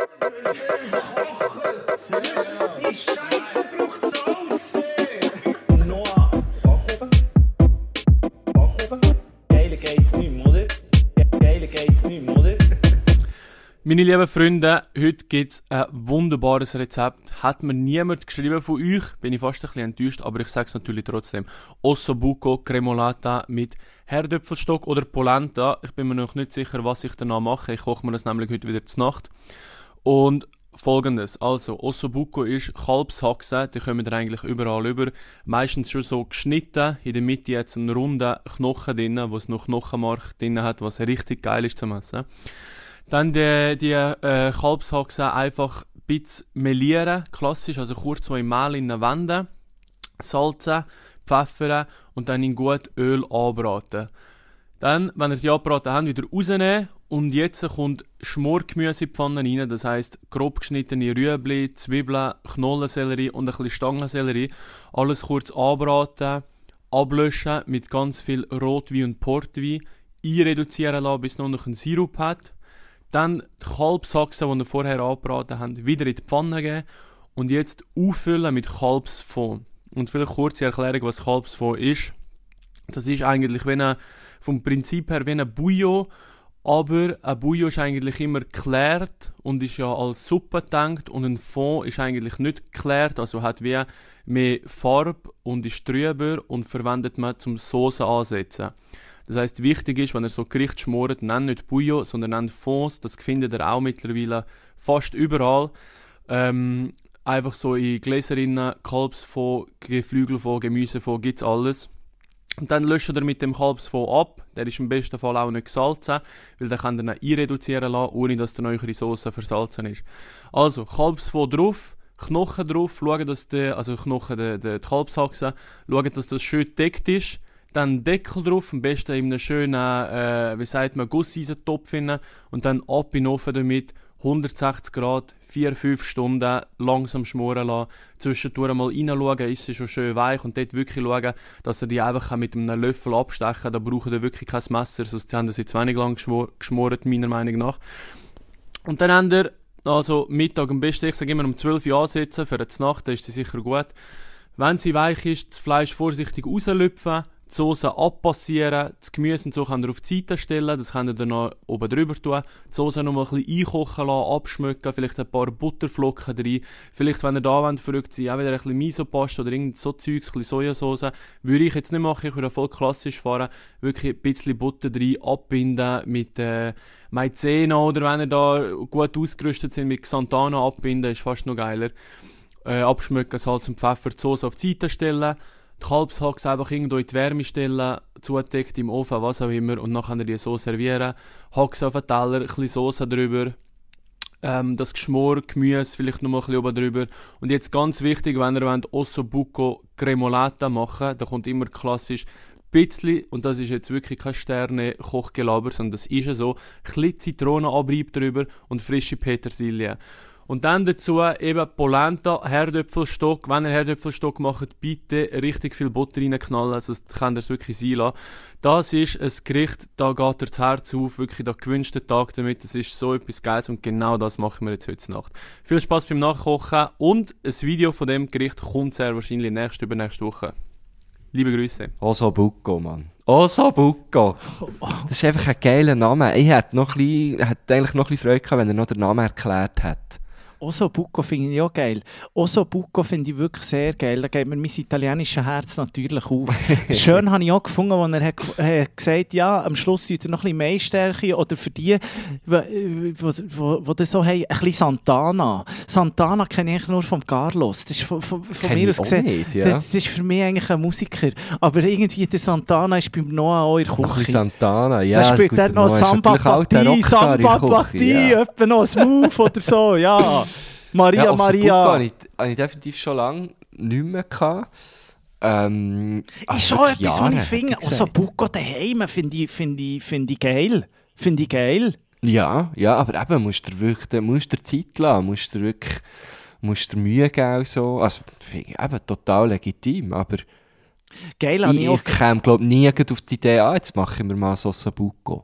[SPEAKER 2] Noah, Backofen. Backofen. Geiler geht's nicht mehr, oder? Geiler geht's nicht mehr, oder?
[SPEAKER 4] Meine lieben Freunde, heute gibt es ein wunderbares Rezept. Hat mir niemand geschrieben von euch, bin ich fast ein bisschen enttäuscht, aber ich sage es natürlich trotzdem. Ossobuco Cremolata mit Herdöpfelstock oder Polenta. Ich bin mir noch nicht sicher, was ich danach mache. Ich koche mir das nämlich heute wieder zur Nacht. Und folgendes, also Ossobuco ist Kalbshaxe, die kommen wir eigentlich überall über. Meistens schon so geschnitten, in der Mitte jetzt einen runden Knochen drin, wo es noch Knochenmark drin hat, was richtig geil ist zum Essen. Dann die, die äh, Kalbshaxe einfach ein bisschen melieren, klassisch, also kurz so im Mehl in den Wenden, salzen, pfeffern und dann in gut Öl anbraten. Dann, wenn ihr sie angebraten habt, wieder rausnehmen und jetzt kommt Schmorgemüse in die Pfanne rein, das heisst grob geschnittene Rüebli, Zwiebeln, Knollensellerie und ein bisschen Stangensellerie. Alles kurz anbraten, ablöschen mit ganz viel Rotwein und Portwein, einreduzieren lassen, bis es noch einen Sirup hat. Dann die Kalbshaxe, die wir vorher angebraten haben, wieder in die Pfanne geben und jetzt auffüllen mit Kalbsfond. Und vielleicht kurze Erklärung, was Kalbsfond ist. Das ist eigentlich wie eine, vom Prinzip her wie ein Bouillon, aber ein Bouillon ist eigentlich immer geklärt und ist ja als Suppe gedacht und ein Fond ist eigentlich nicht geklärt, also hat wie mehr Farbe und ist trüber und verwendet man zum Soße ansetzen. Das heisst, wichtig ist, wenn ihr so Gericht schmort, nennt nicht Bouillon, sondern nennt Fonds. Das findet ihr auch mittlerweile fast überall. Ähm, einfach so in Gläserinnen, Kalbsfond, Geflügelfond, Gemüsefond, gibt's alles. Und dann löscht ihr mit dem Kalbsfond ab. Der ist im besten Fall auch nicht gesalzen, weil dann könnt ihr ihn einreduzieren lassen, ohne dass dann eure Sauce versalzen ist. Also, Kalbsfond drauf, Knochen drauf, schauen, dass der, also Knochen, der, der, die Kalbshaxe, schauen, dass das schön gedeckt ist. dann Deckel drauf, am besten in einem schönen, äh, wie sagt man, Gusseisentopf hinein und dann ab in den Ofen damit, hundertsechzig Grad, vier bis fünf Stunden langsam schmoren lassen. Zwischendurch mal reinschauen, ist sie schon schön weich und dort wirklich schauen, dass ihr die einfach mit einem Löffel abstechen kann. Da braucht ihr wirklich kein Messer, sonst haben sie zu wenig lang geschmor- geschmort, meiner Meinung nach. Und dann habt ihr, also Mittag am besten, ich sage immer um zwölf Uhr ansetzen, für die Nacht, dann ist sie sicher gut. Wenn sie weich ist, das Fleisch vorsichtig rauslüpfen, die Soße abpassieren, das Gemüse und so könnt ihr auf die Seite stellen, das könnt ihr dann noch oben drüber tun, die Soße noch mal ein bisschen einkochen lassen, abschmecken, vielleicht ein paar Butterflocken rein, vielleicht, wenn ihr da wollt, verrückt sein, auch wieder ein bisschen Miso-Paste oder irgend so Zeugs, ein bisschen Sojasauce, würde ich jetzt nicht machen, ich würde voll klassisch fahren, wirklich ein bisschen Butter rein, abbinden mit äh, Maizena oder wenn ihr da gut ausgerüstet sind, mit Xantana abbinden, ist fast noch geiler. Äh, abschmecken, Salz und Pfeffer, die Soße auf die Seite stellen, die Kalbshaxe einfach irgendwo in die Wärme stellen, zudeckt im Ofen, was auch immer, und dann könnt ihr die so servieren. Haxe auf den Teller, ein bisschen Soße drüber, ähm, das Geschmor, Gemüse vielleicht noch mal ein bisschen oben drüber. Und jetzt ganz wichtig, wenn ihr wollt, Ossobuco Cremolata machen, da kommt immer klassisch bisschen, und das ist jetzt wirklich kein Sterne-Kochgelaber, sondern das ist ja so, ein bisschen Zitronenabrieb drüber und frische Petersilie. Und dann dazu eben Polenta, Herdöpfelstock. Wenn ihr Herdöpfelstock macht, bitte richtig viel Butter reinknallen, sonst könnt ihr es wirklich sein lassen. Das ist ein Gericht, da geht ihr das Herz auf, wirklich da gewünscht den Tag damit. Das ist so etwas Geiles und genau das machen wir jetzt heute Nacht. Viel Spaß beim Nachkochen und ein Video von dem Gericht kommt sehr wahrscheinlich nächste, übernächste Woche. Liebe Grüße.
[SPEAKER 1] Ossobuco, Mann. Ossobuco. Das ist einfach ein geiler Name. Ich hätte, noch ein bisschen, hätte eigentlich noch ein bisschen Freude gehabt, wenn er noch den Namen erklärt hätte.
[SPEAKER 2] Ossobuco finde ich auch geil. Ossobuco finde ich wirklich sehr geil. Da geht mir mein italienisches Herz natürlich auf. Schön habe ich auch gefunden, als er hat, äh, gesagt hat, ja, am Schluss tut er noch ein bisschen Maisstärke oder für die, die das so haben, ein bisschen Santana. Santana kenne ich eigentlich nur von Carlos. Das ist von, von, von mir aus gesehen,
[SPEAKER 1] nicht, ja.
[SPEAKER 2] das, das ist für mich eigentlich ein Musiker. Aber irgendwie der Santana ist beim Noah auch in der Küche.
[SPEAKER 1] Ein bisschen Santana, ja.
[SPEAKER 2] Da spielt er noch Samba Partie, Samba Partie, etwa noch ein Move oder so, ja. Maria,
[SPEAKER 1] ja,
[SPEAKER 2] Maria.
[SPEAKER 1] Habe ich, habe ich definitiv schon lange nicht mehr gehabt. Ähm,
[SPEAKER 2] ist schon etwas, was ich finde. Ossobuco daheim finde ich, find ich, find ich geil. Finde ich geil.
[SPEAKER 1] Ja, ja, aber eben, musst du wirklich, musst dir Zeit lassen, musst dir wirklich, musst dir Mühe geben und so. Also, finde ich eben total legitim, aber
[SPEAKER 2] geil,
[SPEAKER 1] ich, ich, ich käme, glaube ich, nie auf die Idee, ah, jetzt machen wir mal so Ossobuco.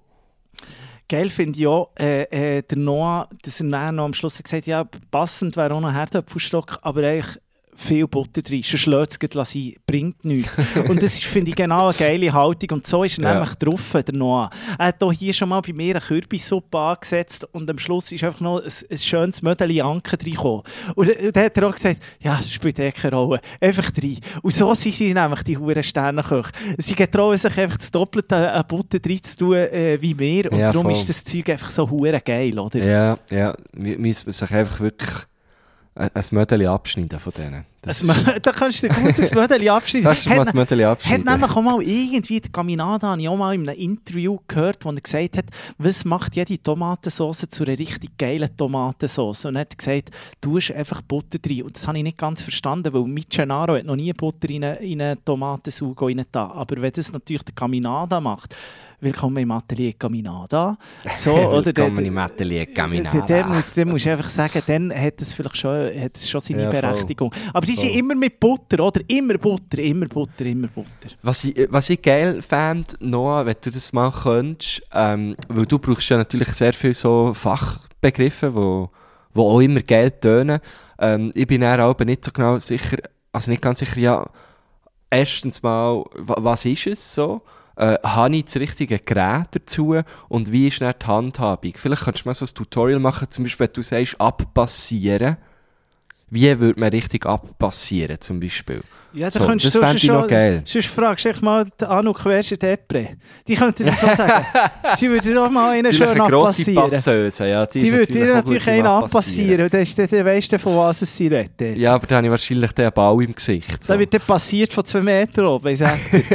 [SPEAKER 2] Geil finde ich auch, äh, äh, der Noah, dass er dann noch am Schluss gesagt hat, ja, passend wäre auch noch Herdöpfelstock, aber eigentlich viel Butter drin, sonst lässt es es sein, bringt nichts. Und das finde ich genau eine geile Haltung und so ist er ja. nämlich drauf, der Noah. Er hat hier schon mal bei mir eine Kürbissuppe angesetzt und am Schluss ist einfach noch ein, ein schönes Mödeli Anke reingekommen. Und dann hat er auch gesagt, ja, das spielt eh keine Rolle, einfach rein. Und so sind sie nämlich, die huren Sterneköche. Sie getrauen sich einfach das Doppelte an Butter rein zu tun äh, wie wir und ja, darum voll. Ist das Zeug einfach so huren geil, oder?
[SPEAKER 1] Ja, ja, wir müssen sich einfach wirklich ein Mödeli abschneiden von denen.
[SPEAKER 2] Da kannst du dir gut ein Mödeli abschneiden.
[SPEAKER 1] Das ist mal ein Mödeli abschneiden.
[SPEAKER 2] Hat nämlich auch mal irgendwie, der Caminada habe ich auch mal in einem Interview gehört, wo er gesagt hat, was macht jede Tomatensauce zu einer richtig geilen Tomatensauce? Und er hat gesagt, du hast einfach Butter drin. Und das habe ich nicht ganz verstanden, weil mit Gennaro hat noch nie Butter in eine, in eine Tomatensauce rein da. Aber wenn das natürlich der Caminada macht, willkommen im Atelier Caminada. So, oder
[SPEAKER 1] willkommen im Atelier Caminada.
[SPEAKER 2] Dann musst, musst du einfach sagen, dann hat es vielleicht schon, hat es schon seine ja, Berechtigung. Aber die voll. Sind immer mit Butter, oder? Immer Butter, immer Butter, immer Butter.
[SPEAKER 1] Was ich, was ich geil fände, Noah, wenn du das mal könntest, ähm, weil du brauchst ja natürlich sehr viele so Fachbegriffe, wo, wo auch immer geil tönen. Ähm, ich bin dann auch nicht so genau sicher, also nicht ganz sicher, ja, erstens mal, was ist es so? Äh, habe ich das richtige Gerät dazu und wie ist dann die Handhabung? Vielleicht kannst du mal so ein Tutorial machen, zum Beispiel, wenn du sagst, abpassieren. Wie würde man richtig abpassieren, zum Beispiel?
[SPEAKER 2] Ja,
[SPEAKER 1] so,
[SPEAKER 2] das
[SPEAKER 1] fände ich noch geil.
[SPEAKER 2] Sonst fragst du dich mal die Anu Quersche Depre. Die könnte dir so sagen. Sie würde dir auch mal einen schön abpassieren.
[SPEAKER 1] Passeuse, ja,
[SPEAKER 2] die, die würde dir natürlich einen abpassieren. Und dann, dann weisst du, von was es sie redet.
[SPEAKER 1] Ja, aber dann habe ich wahrscheinlich den Ball im Gesicht. So.
[SPEAKER 2] Da wird dann passiert von zwei Metern oben. Ja,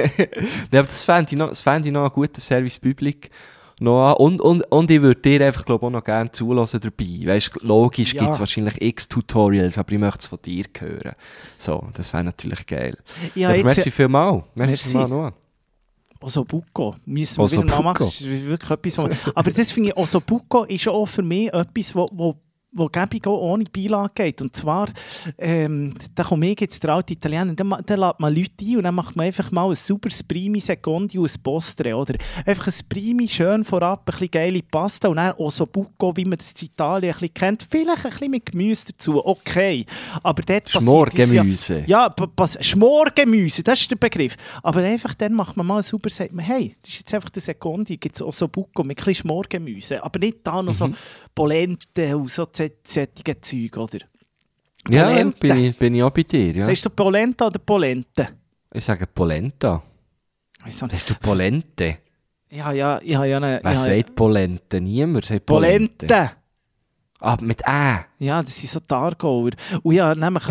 [SPEAKER 1] aber das fände ich noch, das fände ich noch ein guter Service Public. Noah. Und, und, und ich würde dir einfach, glaube ich, auch noch gerne zulassen dabei. Weißt, logisch ja. Gibt es wahrscheinlich x Tutorials, aber ich möchte es von dir hören. So, das wäre natürlich geil. Ja, ja, merci vielmals. Merci, merci. Vielmals, Noah.
[SPEAKER 2] Ossobuco. Müssen wir wieder mal machen. Das ist wirklich etwas, wo... Aber das finde ich, Ossobuco ist auch für mich etwas, wo, wo wo gäbig auch ohne Beilage geht. Und zwar, ähm, da komme ich jetzt der alte Italiener, da, da lädt man Leute ein und dann macht man einfach mal ein sauberes Primi Secondi und ein Postre, oder? Einfach ein Primi, schön vorab, ein bisschen geile Pasta und dann Ossobuco, wie man das in Italien ein bisschen kennt. Vielleicht ein bisschen mit Gemüse dazu, okay. Aber dort
[SPEAKER 1] Schmorgemüse.
[SPEAKER 2] Ja, pass, Schmorgemüse, das ist der Begriff. Aber einfach dann macht man mal sauber, sagt man, hey, das ist jetzt einfach der Secondi, gibt es Ossobuco mit ein bisschen Schmorgemüse. Aber nicht da noch mhm. so Polente und so solche Zeug, oder?
[SPEAKER 1] Ja, bin ich, bin ich auch bei dir. Ja.
[SPEAKER 2] Sagst du Polenta oder Polente?
[SPEAKER 1] Ich sage Polenta. Hast du Polente?
[SPEAKER 2] Ja, ja, ich habe ja eine...
[SPEAKER 1] Wer
[SPEAKER 2] ja,
[SPEAKER 1] sagt Polente? Niemand sagt Polente.
[SPEAKER 2] Polente!
[SPEAKER 1] Ah, mit Ä?
[SPEAKER 2] Ja, das sind so die Aargauer. Und ja, nämlich,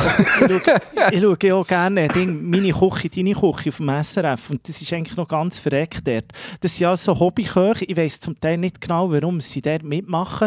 [SPEAKER 2] ich schaue ja auch gerne Ding, meine Küche, deine Küche auf dem S R F. Und das ist eigentlich noch ganz verreckt dort. Das sind ja so Hobbyköche. Ich weiss zum Teil nicht genau, warum sie dort mitmachen.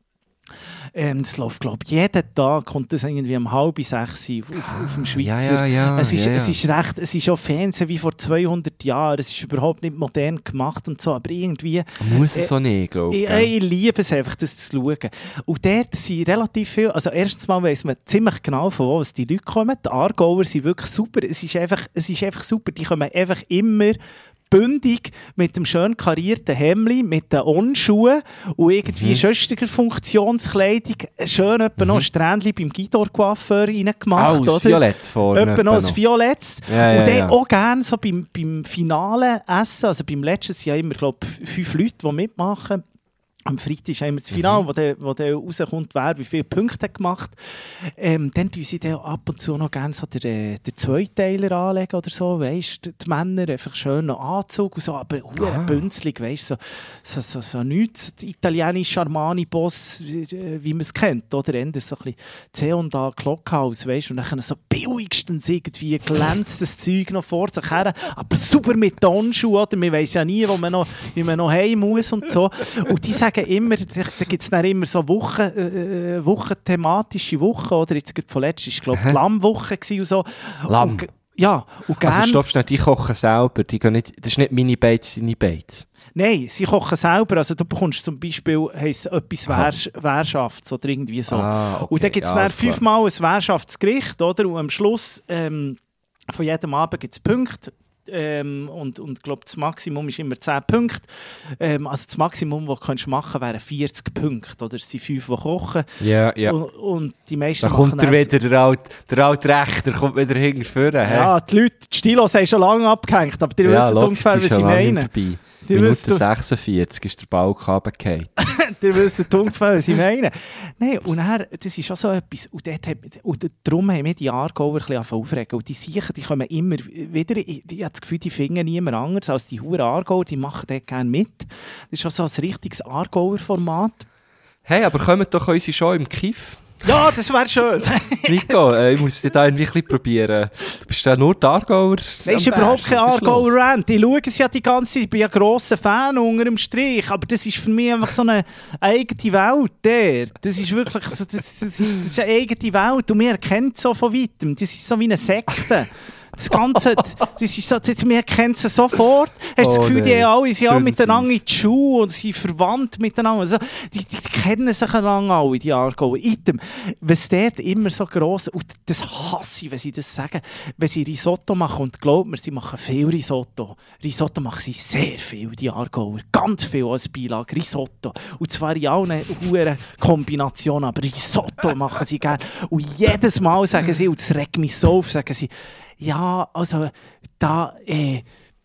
[SPEAKER 2] Ähm, das läuft, glaube ich, jeden Tag kommt das irgendwie um halb sechs auf, auf, auf dem Schweizer.
[SPEAKER 1] Ja, ja, ja,
[SPEAKER 2] es, ist,
[SPEAKER 1] ja, ja.
[SPEAKER 2] es ist recht, es ist auch Fernsehen wie vor zweihundert Jahren. Es ist überhaupt nicht modern gemacht und so, aber irgendwie...
[SPEAKER 1] Muss es äh, so nicht, glaube ich.
[SPEAKER 2] Ich, ich liebe es einfach, das zu schauen. Und dort sind relativ viel... Also erstens mal weiss man ziemlich genau, von wo die Leute kommen. Die Aargauer sind wirklich super. Es ist einfach, es ist einfach super. Die kommen einfach immer... bündig, mit dem schön karierten Hemdli, mit den On-Schuhen und irgendwie mhm. schöstiger Funktionskleidung. Schön etwa mhm. noch ein Strähnchen beim Guidor-Coiffeur reingemacht.
[SPEAKER 1] Oh, das Violett vorne.
[SPEAKER 2] Etwa noch ein Violett.
[SPEAKER 1] Ja, ja,
[SPEAKER 2] und dann
[SPEAKER 1] ja.
[SPEAKER 2] auch gerne so beim, beim finalen Essen, also beim letzten sind ja immer, glaube ich, fünf Leute, die mitmachen. Am Freitag ist immer das Finale, mhm. wo dann wo der rauskommt, wer wie viele Punkte hat gemacht. Ähm, dann tun sie dann ab und zu noch gerne so den, den Zweiteiler anlegen oder so, weißt du, die Männer einfach schön noch Anzug und so, aber ah. bünzlig, weißt du, so, so, so, so nichts, italienischer Armani-Boss, wie man es kennt, oder? Ende so ein bisschen C und A Glockhaus, weißt du, und dann so billigstens irgendwie glänzt das Zeug noch vor sich her, aber super mit Tonschuhen, oder? Man weiss ja nie, wo man noch, wie man noch heim muss und so. Und die sagen immer, da, da gibt es dann immer so Wochen, äh, Wochen, thematische Wochen, oder? Jetzt vorletzt war, glaube ich, die Lammwoche und so.
[SPEAKER 1] Lamm?
[SPEAKER 2] Und, ja, und gern...
[SPEAKER 1] Also stopp schnell, die kochen selber, die gehen nicht, das ist nicht meine Bates, deine Bates.
[SPEAKER 2] Nein, sie kochen selber, also du bekommst zum Beispiel heisst, etwas Wehrsch- Wehrschafts oder irgendwie so.
[SPEAKER 1] Ah, okay.
[SPEAKER 2] Und dann gibt es
[SPEAKER 1] ja,
[SPEAKER 2] dann fünfmal ein Wehrschaftsgericht, oder? Und am Schluss ähm, von jedem Abend gibt es Punkte. Ähm, und ich glaube, das Maximum ist immer zehn Punkte. Ähm, also das Maximum, das du machen kannst, wären vierzig Punkte. Oder es sind fünf, die kochen.
[SPEAKER 1] Ja, ja.
[SPEAKER 2] Und, und die meisten
[SPEAKER 1] da kommt er wieder, der alte, der alte Rechter kommt wieder hinterher.
[SPEAKER 2] Ja, die Leute, die Stilos haben schon lange abgehängt, aber die
[SPEAKER 1] ja,
[SPEAKER 2] wissen ungefähr, was sie meinen.
[SPEAKER 1] Die Minute sechsundvierzig ist der Balk runtergefallen.
[SPEAKER 2] Die wissen ungefähr, was ich meine. Nein, und dann, das ist auch so etwas. Und, dort hat, und darum haben wir die Aargauer ein bisschen aufregen. Und die Siechen, die kommen immer wieder. Ich, ich habe das Gefühl, die finden niemand anders als die Huren Aargauer. Die machen dort gerne mit. Das ist auch so ein richtiges Aargauer-Format.
[SPEAKER 1] Hey, aber kommen doch unsere Show im Kiff.
[SPEAKER 2] Ja, das wäre schön.
[SPEAKER 1] Nico, äh, ich muss dich da irgendwie ein bisschen probieren. Du bist ja nur die Aargauer.
[SPEAKER 2] Das ist überhaupt kein Aargauer-Rant. Ich schaue es ja die ganze Zeit. Ich bin ja grosser Fan unter dem Strich. Aber das ist für mich einfach so eine eigene Welt. Der. Das ist wirklich so, das, das, ist, das ist eine eigene Welt. Und wir erkennen es so von weitem. Das ist so wie eine Sekte. Das Ganze, das ist so, das, wir kennen sie sofort. Hast du oh, das Gefühl, nee. die haben alle sind alle miteinander in die Schuhe und sind verwandt miteinander. Also, die, die, die kennen sich lange alle, die Aargauer. Item, was dort immer so gross, und das hasse ich, wenn sie das sagen, wenn sie Risotto machen, und glaubt mir, sie machen viel Risotto. Risotto machen sie sehr viel, die Aargauer. Ganz viel als Beilage, Risotto. Und zwar in allen hohen Kombinationen, aber Risotto machen sie gerne. Und jedes Mal sagen sie, und das regt mich so auf, sagen sie, ja, also da äh,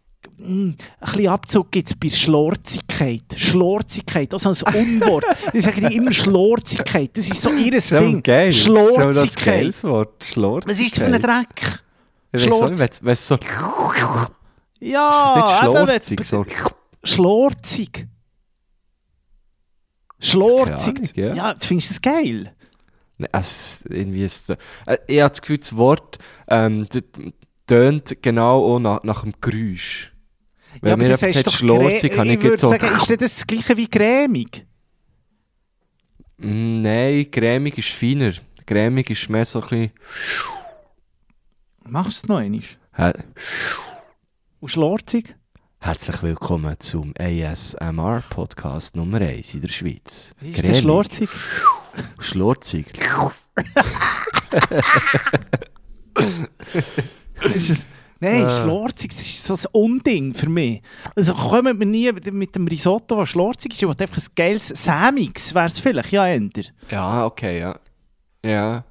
[SPEAKER 2] ein bisschen Abzug gibt es bei Schlorzigkeit. Schlorzigkeit, also ein Unwort. Die sagen die immer Schlorzigkeit. Das ist so ihr Ding.
[SPEAKER 1] Geil.
[SPEAKER 2] Schlorzigkeit.
[SPEAKER 1] Das Wort. Schlorzigkeit.
[SPEAKER 2] Was ist das für ein Dreck?
[SPEAKER 1] Schlorzig. Weißt du, so...
[SPEAKER 2] Ja,
[SPEAKER 1] ist das nicht schlorzig? So.
[SPEAKER 2] Schlorzig. Schlorzig.
[SPEAKER 1] Ahnung, ja.
[SPEAKER 2] Ja, findest du das geil?
[SPEAKER 1] Also, irgendwie ist, äh, ich habe das Gefühl, das Wort ähm, tönt genau auch nach, nach dem Geräusch. Wenn
[SPEAKER 2] ja,
[SPEAKER 1] mir
[SPEAKER 2] das
[SPEAKER 1] etwas
[SPEAKER 2] heißt
[SPEAKER 1] schlorzig, kann ich, ich würde
[SPEAKER 2] so...
[SPEAKER 1] sagen,
[SPEAKER 2] ist das das Gleiche wie cremig?
[SPEAKER 1] Mm, nein, cremig ist feiner. Cremig ist mehr so ein bisschen...
[SPEAKER 2] Machst du es noch einmal?
[SPEAKER 1] Hä?
[SPEAKER 2] Und schlorzig?
[SPEAKER 1] Herzlich willkommen zum A S M R-Podcast Nummer eins in der Schweiz.
[SPEAKER 2] Ist der schlorzig?
[SPEAKER 1] Schlorzig.
[SPEAKER 2] Nein,
[SPEAKER 1] äh.
[SPEAKER 2] schlorzig, das ist so ein Unding für mich. Also kommen wir nie mit dem Risotto, das schlorzig ist. Ich wollte einfach ein geiles Sämix, wäre es vielleicht, ja, Ender.
[SPEAKER 1] Ja, okay, ja. Ja.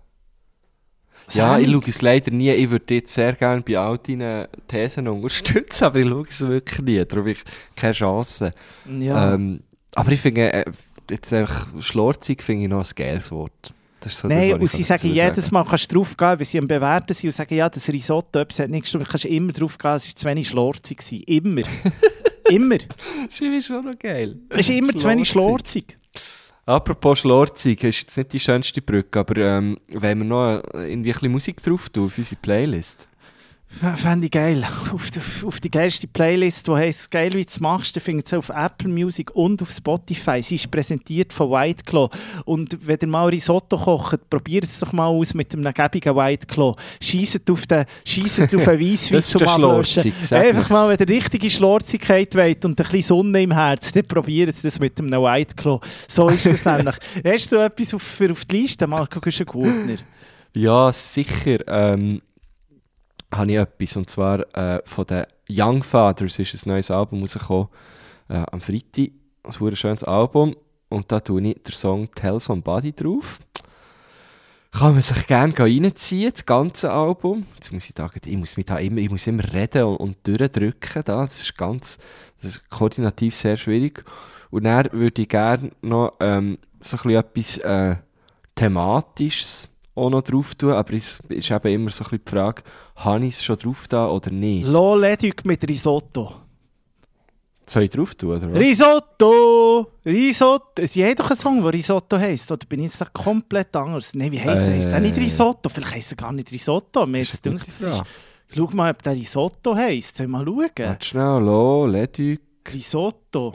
[SPEAKER 1] Ja, ich schaue es leider nie. Ich würde jetzt sehr gerne bei all deinen Thesen unterstützen, aber ich schaue es wirklich nie. Darum habe ich keine Chance.
[SPEAKER 2] Ja.
[SPEAKER 1] Ähm, aber ich finde, äh, jetzt einfach schlorzig finde ich noch ein geiles Wort. Das ist so
[SPEAKER 2] Nein,
[SPEAKER 1] das,
[SPEAKER 2] und sie sagen jedes Mal, kannst du drauf gehen, wenn sie am Bewerten sind und sagen, ja, das Risotto, etwas hat nicht gestimmt, kannst du immer drauf gehen, es war zu wenig schlorzig gewesen. Immer. Immer.
[SPEAKER 1] Das ist schon noch geil.
[SPEAKER 2] Es ist immer zu wenig schlorzig.
[SPEAKER 1] Apropos schlorzig, ist jetzt nicht die schönste Brücke, aber ähm, wenn wir noch irgendwie ein bisschen Musik drauf tun auf unsere Playlist.
[SPEAKER 2] Fände ich geil. Auf die, auf die geilste Playlist, die heisst «Geil, wie du es machst», da findet ihr auf Apple Music und auf Spotify. Sie ist präsentiert von White Claw. Und wenn ihr mal Risotto kocht, probiert es doch mal aus mit einem gäbigen White Claw. Scheisset auf den, scheisset auf den Weisswein zum Ablöschen. Einfach mal, wenn ihr richtige Schlorzigkeit wollt und ein bisschen Sonne im Herz, dann probiert das mit einem White Claw. So ist es nämlich. Hast du etwas auf, für auf die Liste, Marco Güschen-Gurtner?
[SPEAKER 1] Ja, sicher. Ähm, habe ich etwas, und zwar äh, von den Young Fathers ist ein neues Album rausgekommen, äh, am Freitag, ein sehr schönes Album, und da tue ich den Song «Tell Somebody» drauf. Kann man sich gerne reinziehen, das ganze Album. Jetzt muss ich sagen, ich muss, mich da immer, ich muss immer reden und, und durchdrücken, da. Das ist ganz, das ist koordinativ sehr schwierig. Und dann würde ich gerne noch ähm, so ein bisschen etwas äh, Thematisches auch noch drauf tun, aber es ist eben immer so ein bisschen die Frage, habe ich es schon drauf da oder nicht?
[SPEAKER 2] «Lo Leduc» mit Risotto.
[SPEAKER 1] Soll ich drauf tun, oder was?
[SPEAKER 2] Risotto! Risotto! Sie haben doch einen Song, der Risotto heisst, oder bin ich jetzt da komplett anders? Nein, wie heisst er?
[SPEAKER 1] Äh.
[SPEAKER 2] Heisst der nicht Risotto? Vielleicht heisst er gar nicht Risotto. Mir
[SPEAKER 1] Das
[SPEAKER 2] jetzt
[SPEAKER 1] ist eine
[SPEAKER 2] gedacht,
[SPEAKER 1] gute
[SPEAKER 2] das ist...
[SPEAKER 1] Frage.
[SPEAKER 2] Schau mal, ob der Risotto heisst. Soll ich mal schauen?
[SPEAKER 1] Warte schnell, lo, Leduc,
[SPEAKER 2] Risotto.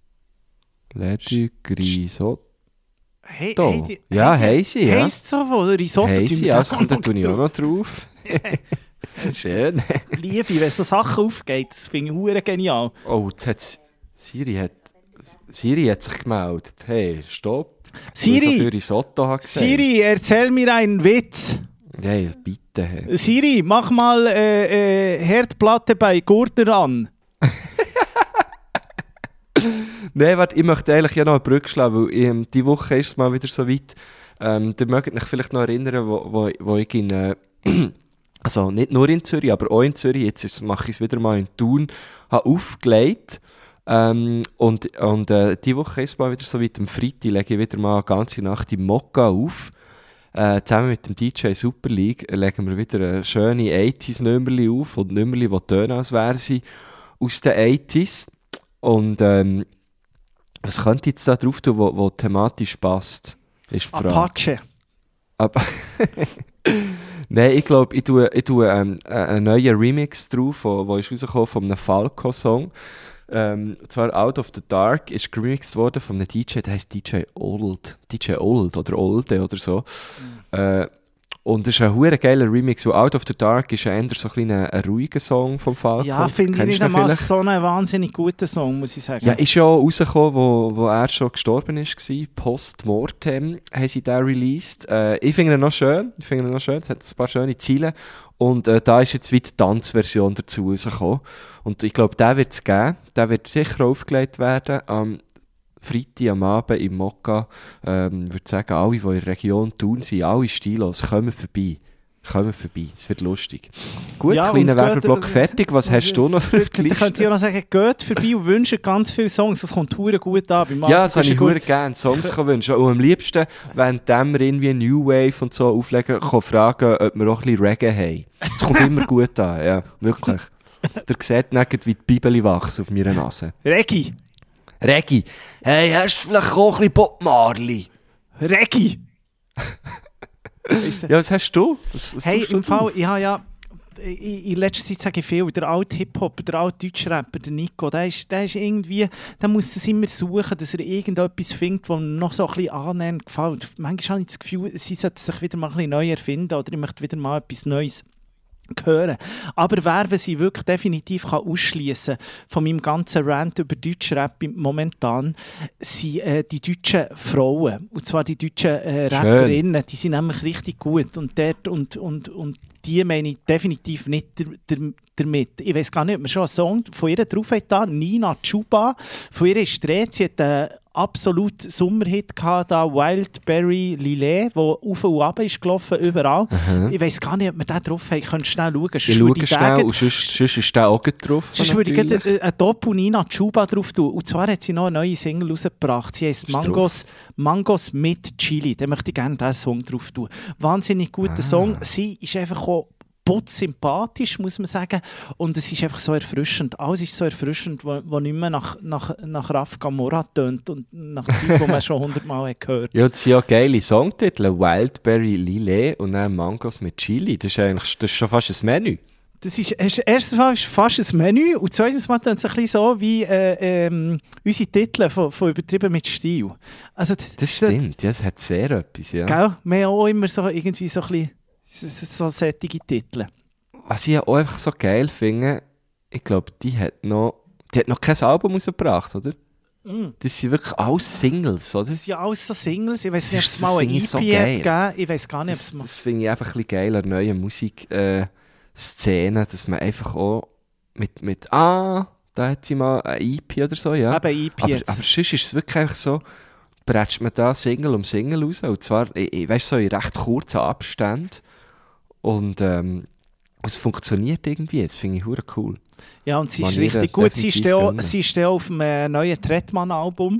[SPEAKER 1] Leduc, Risotto.
[SPEAKER 2] Hey,
[SPEAKER 1] Da.
[SPEAKER 2] hey, die-
[SPEAKER 1] Ja,
[SPEAKER 2] hey,
[SPEAKER 1] haben sie, ja.
[SPEAKER 2] Heisst so, wo Risotto...
[SPEAKER 1] Hey,
[SPEAKER 2] tun
[SPEAKER 1] sie,
[SPEAKER 2] wir
[SPEAKER 1] ja,
[SPEAKER 2] da
[SPEAKER 1] das kommt, da
[SPEAKER 2] noch
[SPEAKER 1] tue ich auch
[SPEAKER 2] drauf.
[SPEAKER 1] noch drauf. Schön.
[SPEAKER 2] Liebe, wenn so Sachen aufgeht, das finde ich hure genial.
[SPEAKER 1] Oh, jetzt hat Siri hat, Siri hat sich gemeldet. Hey, stopp.
[SPEAKER 2] Siri!
[SPEAKER 1] Weil ich so viel Risotto habe gesagt.
[SPEAKER 2] Siri, erzähl mir einen Witz.
[SPEAKER 1] Hey, bitte. Hey.
[SPEAKER 2] Siri, mach mal äh, äh, Herdplatte bei Gurtner an.
[SPEAKER 1] Nein, warte, ich möchte eigentlich ja noch eine Brücke schlagen, weil ähm, diese Woche ist es mal wieder so weit. Ähm, ihr mögt euch vielleicht noch erinnern, wo, wo, wo ich in, äh, also nicht nur in Zürich, aber auch in Zürich, jetzt ist, mache ich es wieder mal in Thun, habe aufgelegt. Ähm, und und äh, diese Woche ist es mal wieder so weit, am Freitag lege ich wieder mal eine ganze Nacht im Mokka auf. Äh, zusammen mit dem D J Super League legen wir wieder eine schöne achtziger-Nummerli auf und Nummerli, die tönen, als wären sie aus den achtziger. Und ähm, was könnte ich jetzt da drauf tun, wo, wo thematisch passt? Ist die Frage.
[SPEAKER 2] Apache.
[SPEAKER 1] Aber nein, ich glaube, ich tue, ich tue ähm, einen neuen Remix drauf, wo, wo ist rausgekommen von einem Falco-Song. Ähm, und zwar «Out of the Dark» ist geremixed worden von einem D J, der heisst D J Old. D J Old oder Olde oder so. Mhm. Äh, und es ist ein hure geiler Remix, weil «Out of the Dark» ist eher so ein, ein, ein ruhiger Song vom Falco.
[SPEAKER 2] Ja, finde ich nicht
[SPEAKER 1] du
[SPEAKER 2] einmal
[SPEAKER 1] vielleicht?
[SPEAKER 2] so einen wahnsinnig guten Song, muss ich sagen.
[SPEAKER 1] Ja, ist ja auch rausgekommen, wo, wo er schon gestorben ist, post-mortem haben sie den released. Äh, ich finde ihn noch schön, ich finde ihn noch schön, es hat ein paar schöne Ziele. Und äh, da ist jetzt wieder die Tanzversion dazu rausgekommen. Und ich glaube, der wird es geben, der wird sicher aufgelegt werden. Am Freitag am Abend im Mokka. Ähm, ich würde sagen, alle, die in der Region tun sind, alle stilos, kommen vorbei. Kommen vorbei, es wird lustig. Gut,
[SPEAKER 2] Ja,
[SPEAKER 1] kleiner
[SPEAKER 2] und geht-
[SPEAKER 1] Werbeblock fertig. Was hast du noch für die
[SPEAKER 2] Da
[SPEAKER 1] Liste?
[SPEAKER 2] könnt ihr auch noch sagen, geht vorbei und wünscht ganz viele Songs. Das kommt hure gut an. Bei Marco
[SPEAKER 1] Ja, das habe ich
[SPEAKER 2] Güschen-Gurtner.
[SPEAKER 1] sehr gerne. Songs kann wünschen. Und am liebsten, während wir irgendwie New Wave und so auflegen, kann fragen, ob wir auch ein bisschen Reggae haben. Das kommt immer gut an, ja, wirklich. Der sieht nicht, wie die Bibel wachsen auf meiner Nase.
[SPEAKER 2] Regi!
[SPEAKER 1] Reggae, hey, hast du vielleicht auch ein bisschen Bob Marley?
[SPEAKER 2] Regi!
[SPEAKER 1] Ja, was hast du? Was, was
[SPEAKER 2] Hey,
[SPEAKER 1] tust du
[SPEAKER 2] im Fall,
[SPEAKER 1] drauf?
[SPEAKER 2] ich habe ja... In, in letzter Zeit sage ich viel, der alte Hip-Hop, der alte Deutschrapper, der Nico, der ist, der ist irgendwie, der muss es immer suchen, dass er irgendetwas findet, was ihm noch so ein bisschen annähernd gefällt. Manchmal habe ich das Gefühl, sie sollten sich wieder mal ein bisschen neu erfinden oder ich möchte wieder mal etwas Neues hören. Aber wer, wenn sie wirklich definitiv kann ausschliessen von meinem ganzen Rant über Deutschrap momentan, sind äh, die deutschen Frauen. Und zwar die deutschen äh, Rapperinnen. Die sind nämlich richtig gut. Und, dort, und, und, und die meine ich definitiv nicht damit. Ich weiss gar nicht, ob wir schon einen Song von ihr drauf haben. Nina Chuba. Von ihr ist die Rede. Sie hat einen absolut Sommerhit gehabt, da Wildberry Lillet, der auf und ab ist gelaufen, überall.
[SPEAKER 1] Aha.
[SPEAKER 2] Ich weiss gar nicht, ob wir den drauf haben. Könnt schnell schauen.
[SPEAKER 1] Ich schaue schnell und sonst, sonst ist der auch drauf.
[SPEAKER 2] Sonst würde ich eine, eine Doppel Nina Chuba drauf tun. Und zwar hat sie noch eine neue Single rausgebracht. Sie heisst Mangos, Mangos mit Chili. Da möchte ich gerne diesen Song drauf tun. Wahnsinnig guter ah. Song. Sie ist einfach auch sympathisch, muss man sagen. Und es ist einfach so erfrischend. Alles ist so erfrischend, wo, wo nicht mehr nach, nach, nach Raf Camora tönt und nach Zeug, die man schon hundertmal gehört.
[SPEAKER 1] Ja, das sind ja geile Songtitel. Wildberry Lillet und dann Mangos mit Chili. Das ist eigentlich das ist schon fast ein Menü.
[SPEAKER 2] Das ist, erstens mal ist fast ein Menü und zweitens mal tönt es ein bisschen so wie äh, ähm, unsere Titel von, von «Übertrieben mit Stil». Also,
[SPEAKER 1] das, das stimmt, ja, das hat sehr etwas. Ja.
[SPEAKER 2] Gell? Wir haben auch immer so, irgendwie so ein bisschen so sättige Titel.
[SPEAKER 1] Was ich ja auch einfach so geil finde, ich glaube, die hat noch, die hat noch kein Album rausgebracht, oder? Mm. Das sind wirklich alles Singles, oder?
[SPEAKER 2] Das sind ja alles so Singles. Ich weiß nicht, ob es mal ein E P so gegeben. Ich weiß gar nicht, ob es mal...
[SPEAKER 1] Das finde ich einfach ein bisschen geil an neuen Musikszenen, äh, dass man einfach auch mit, mit «Ah, da hat sie mal ein E P oder so», ja.
[SPEAKER 2] Eben ein E P
[SPEAKER 1] aber,
[SPEAKER 2] jetzt.
[SPEAKER 1] aber sonst ist es wirklich einfach so, bretscht man da Single um Single raus, und zwar, ich, ich weiss, so in recht kurzen Abständen. Und ähm, es funktioniert irgendwie, das finde ich hure cool.
[SPEAKER 2] Ja, und sie ist richtig gut. Sie ist, auch, sie ist auch auf einem neuen Trettmann-Album.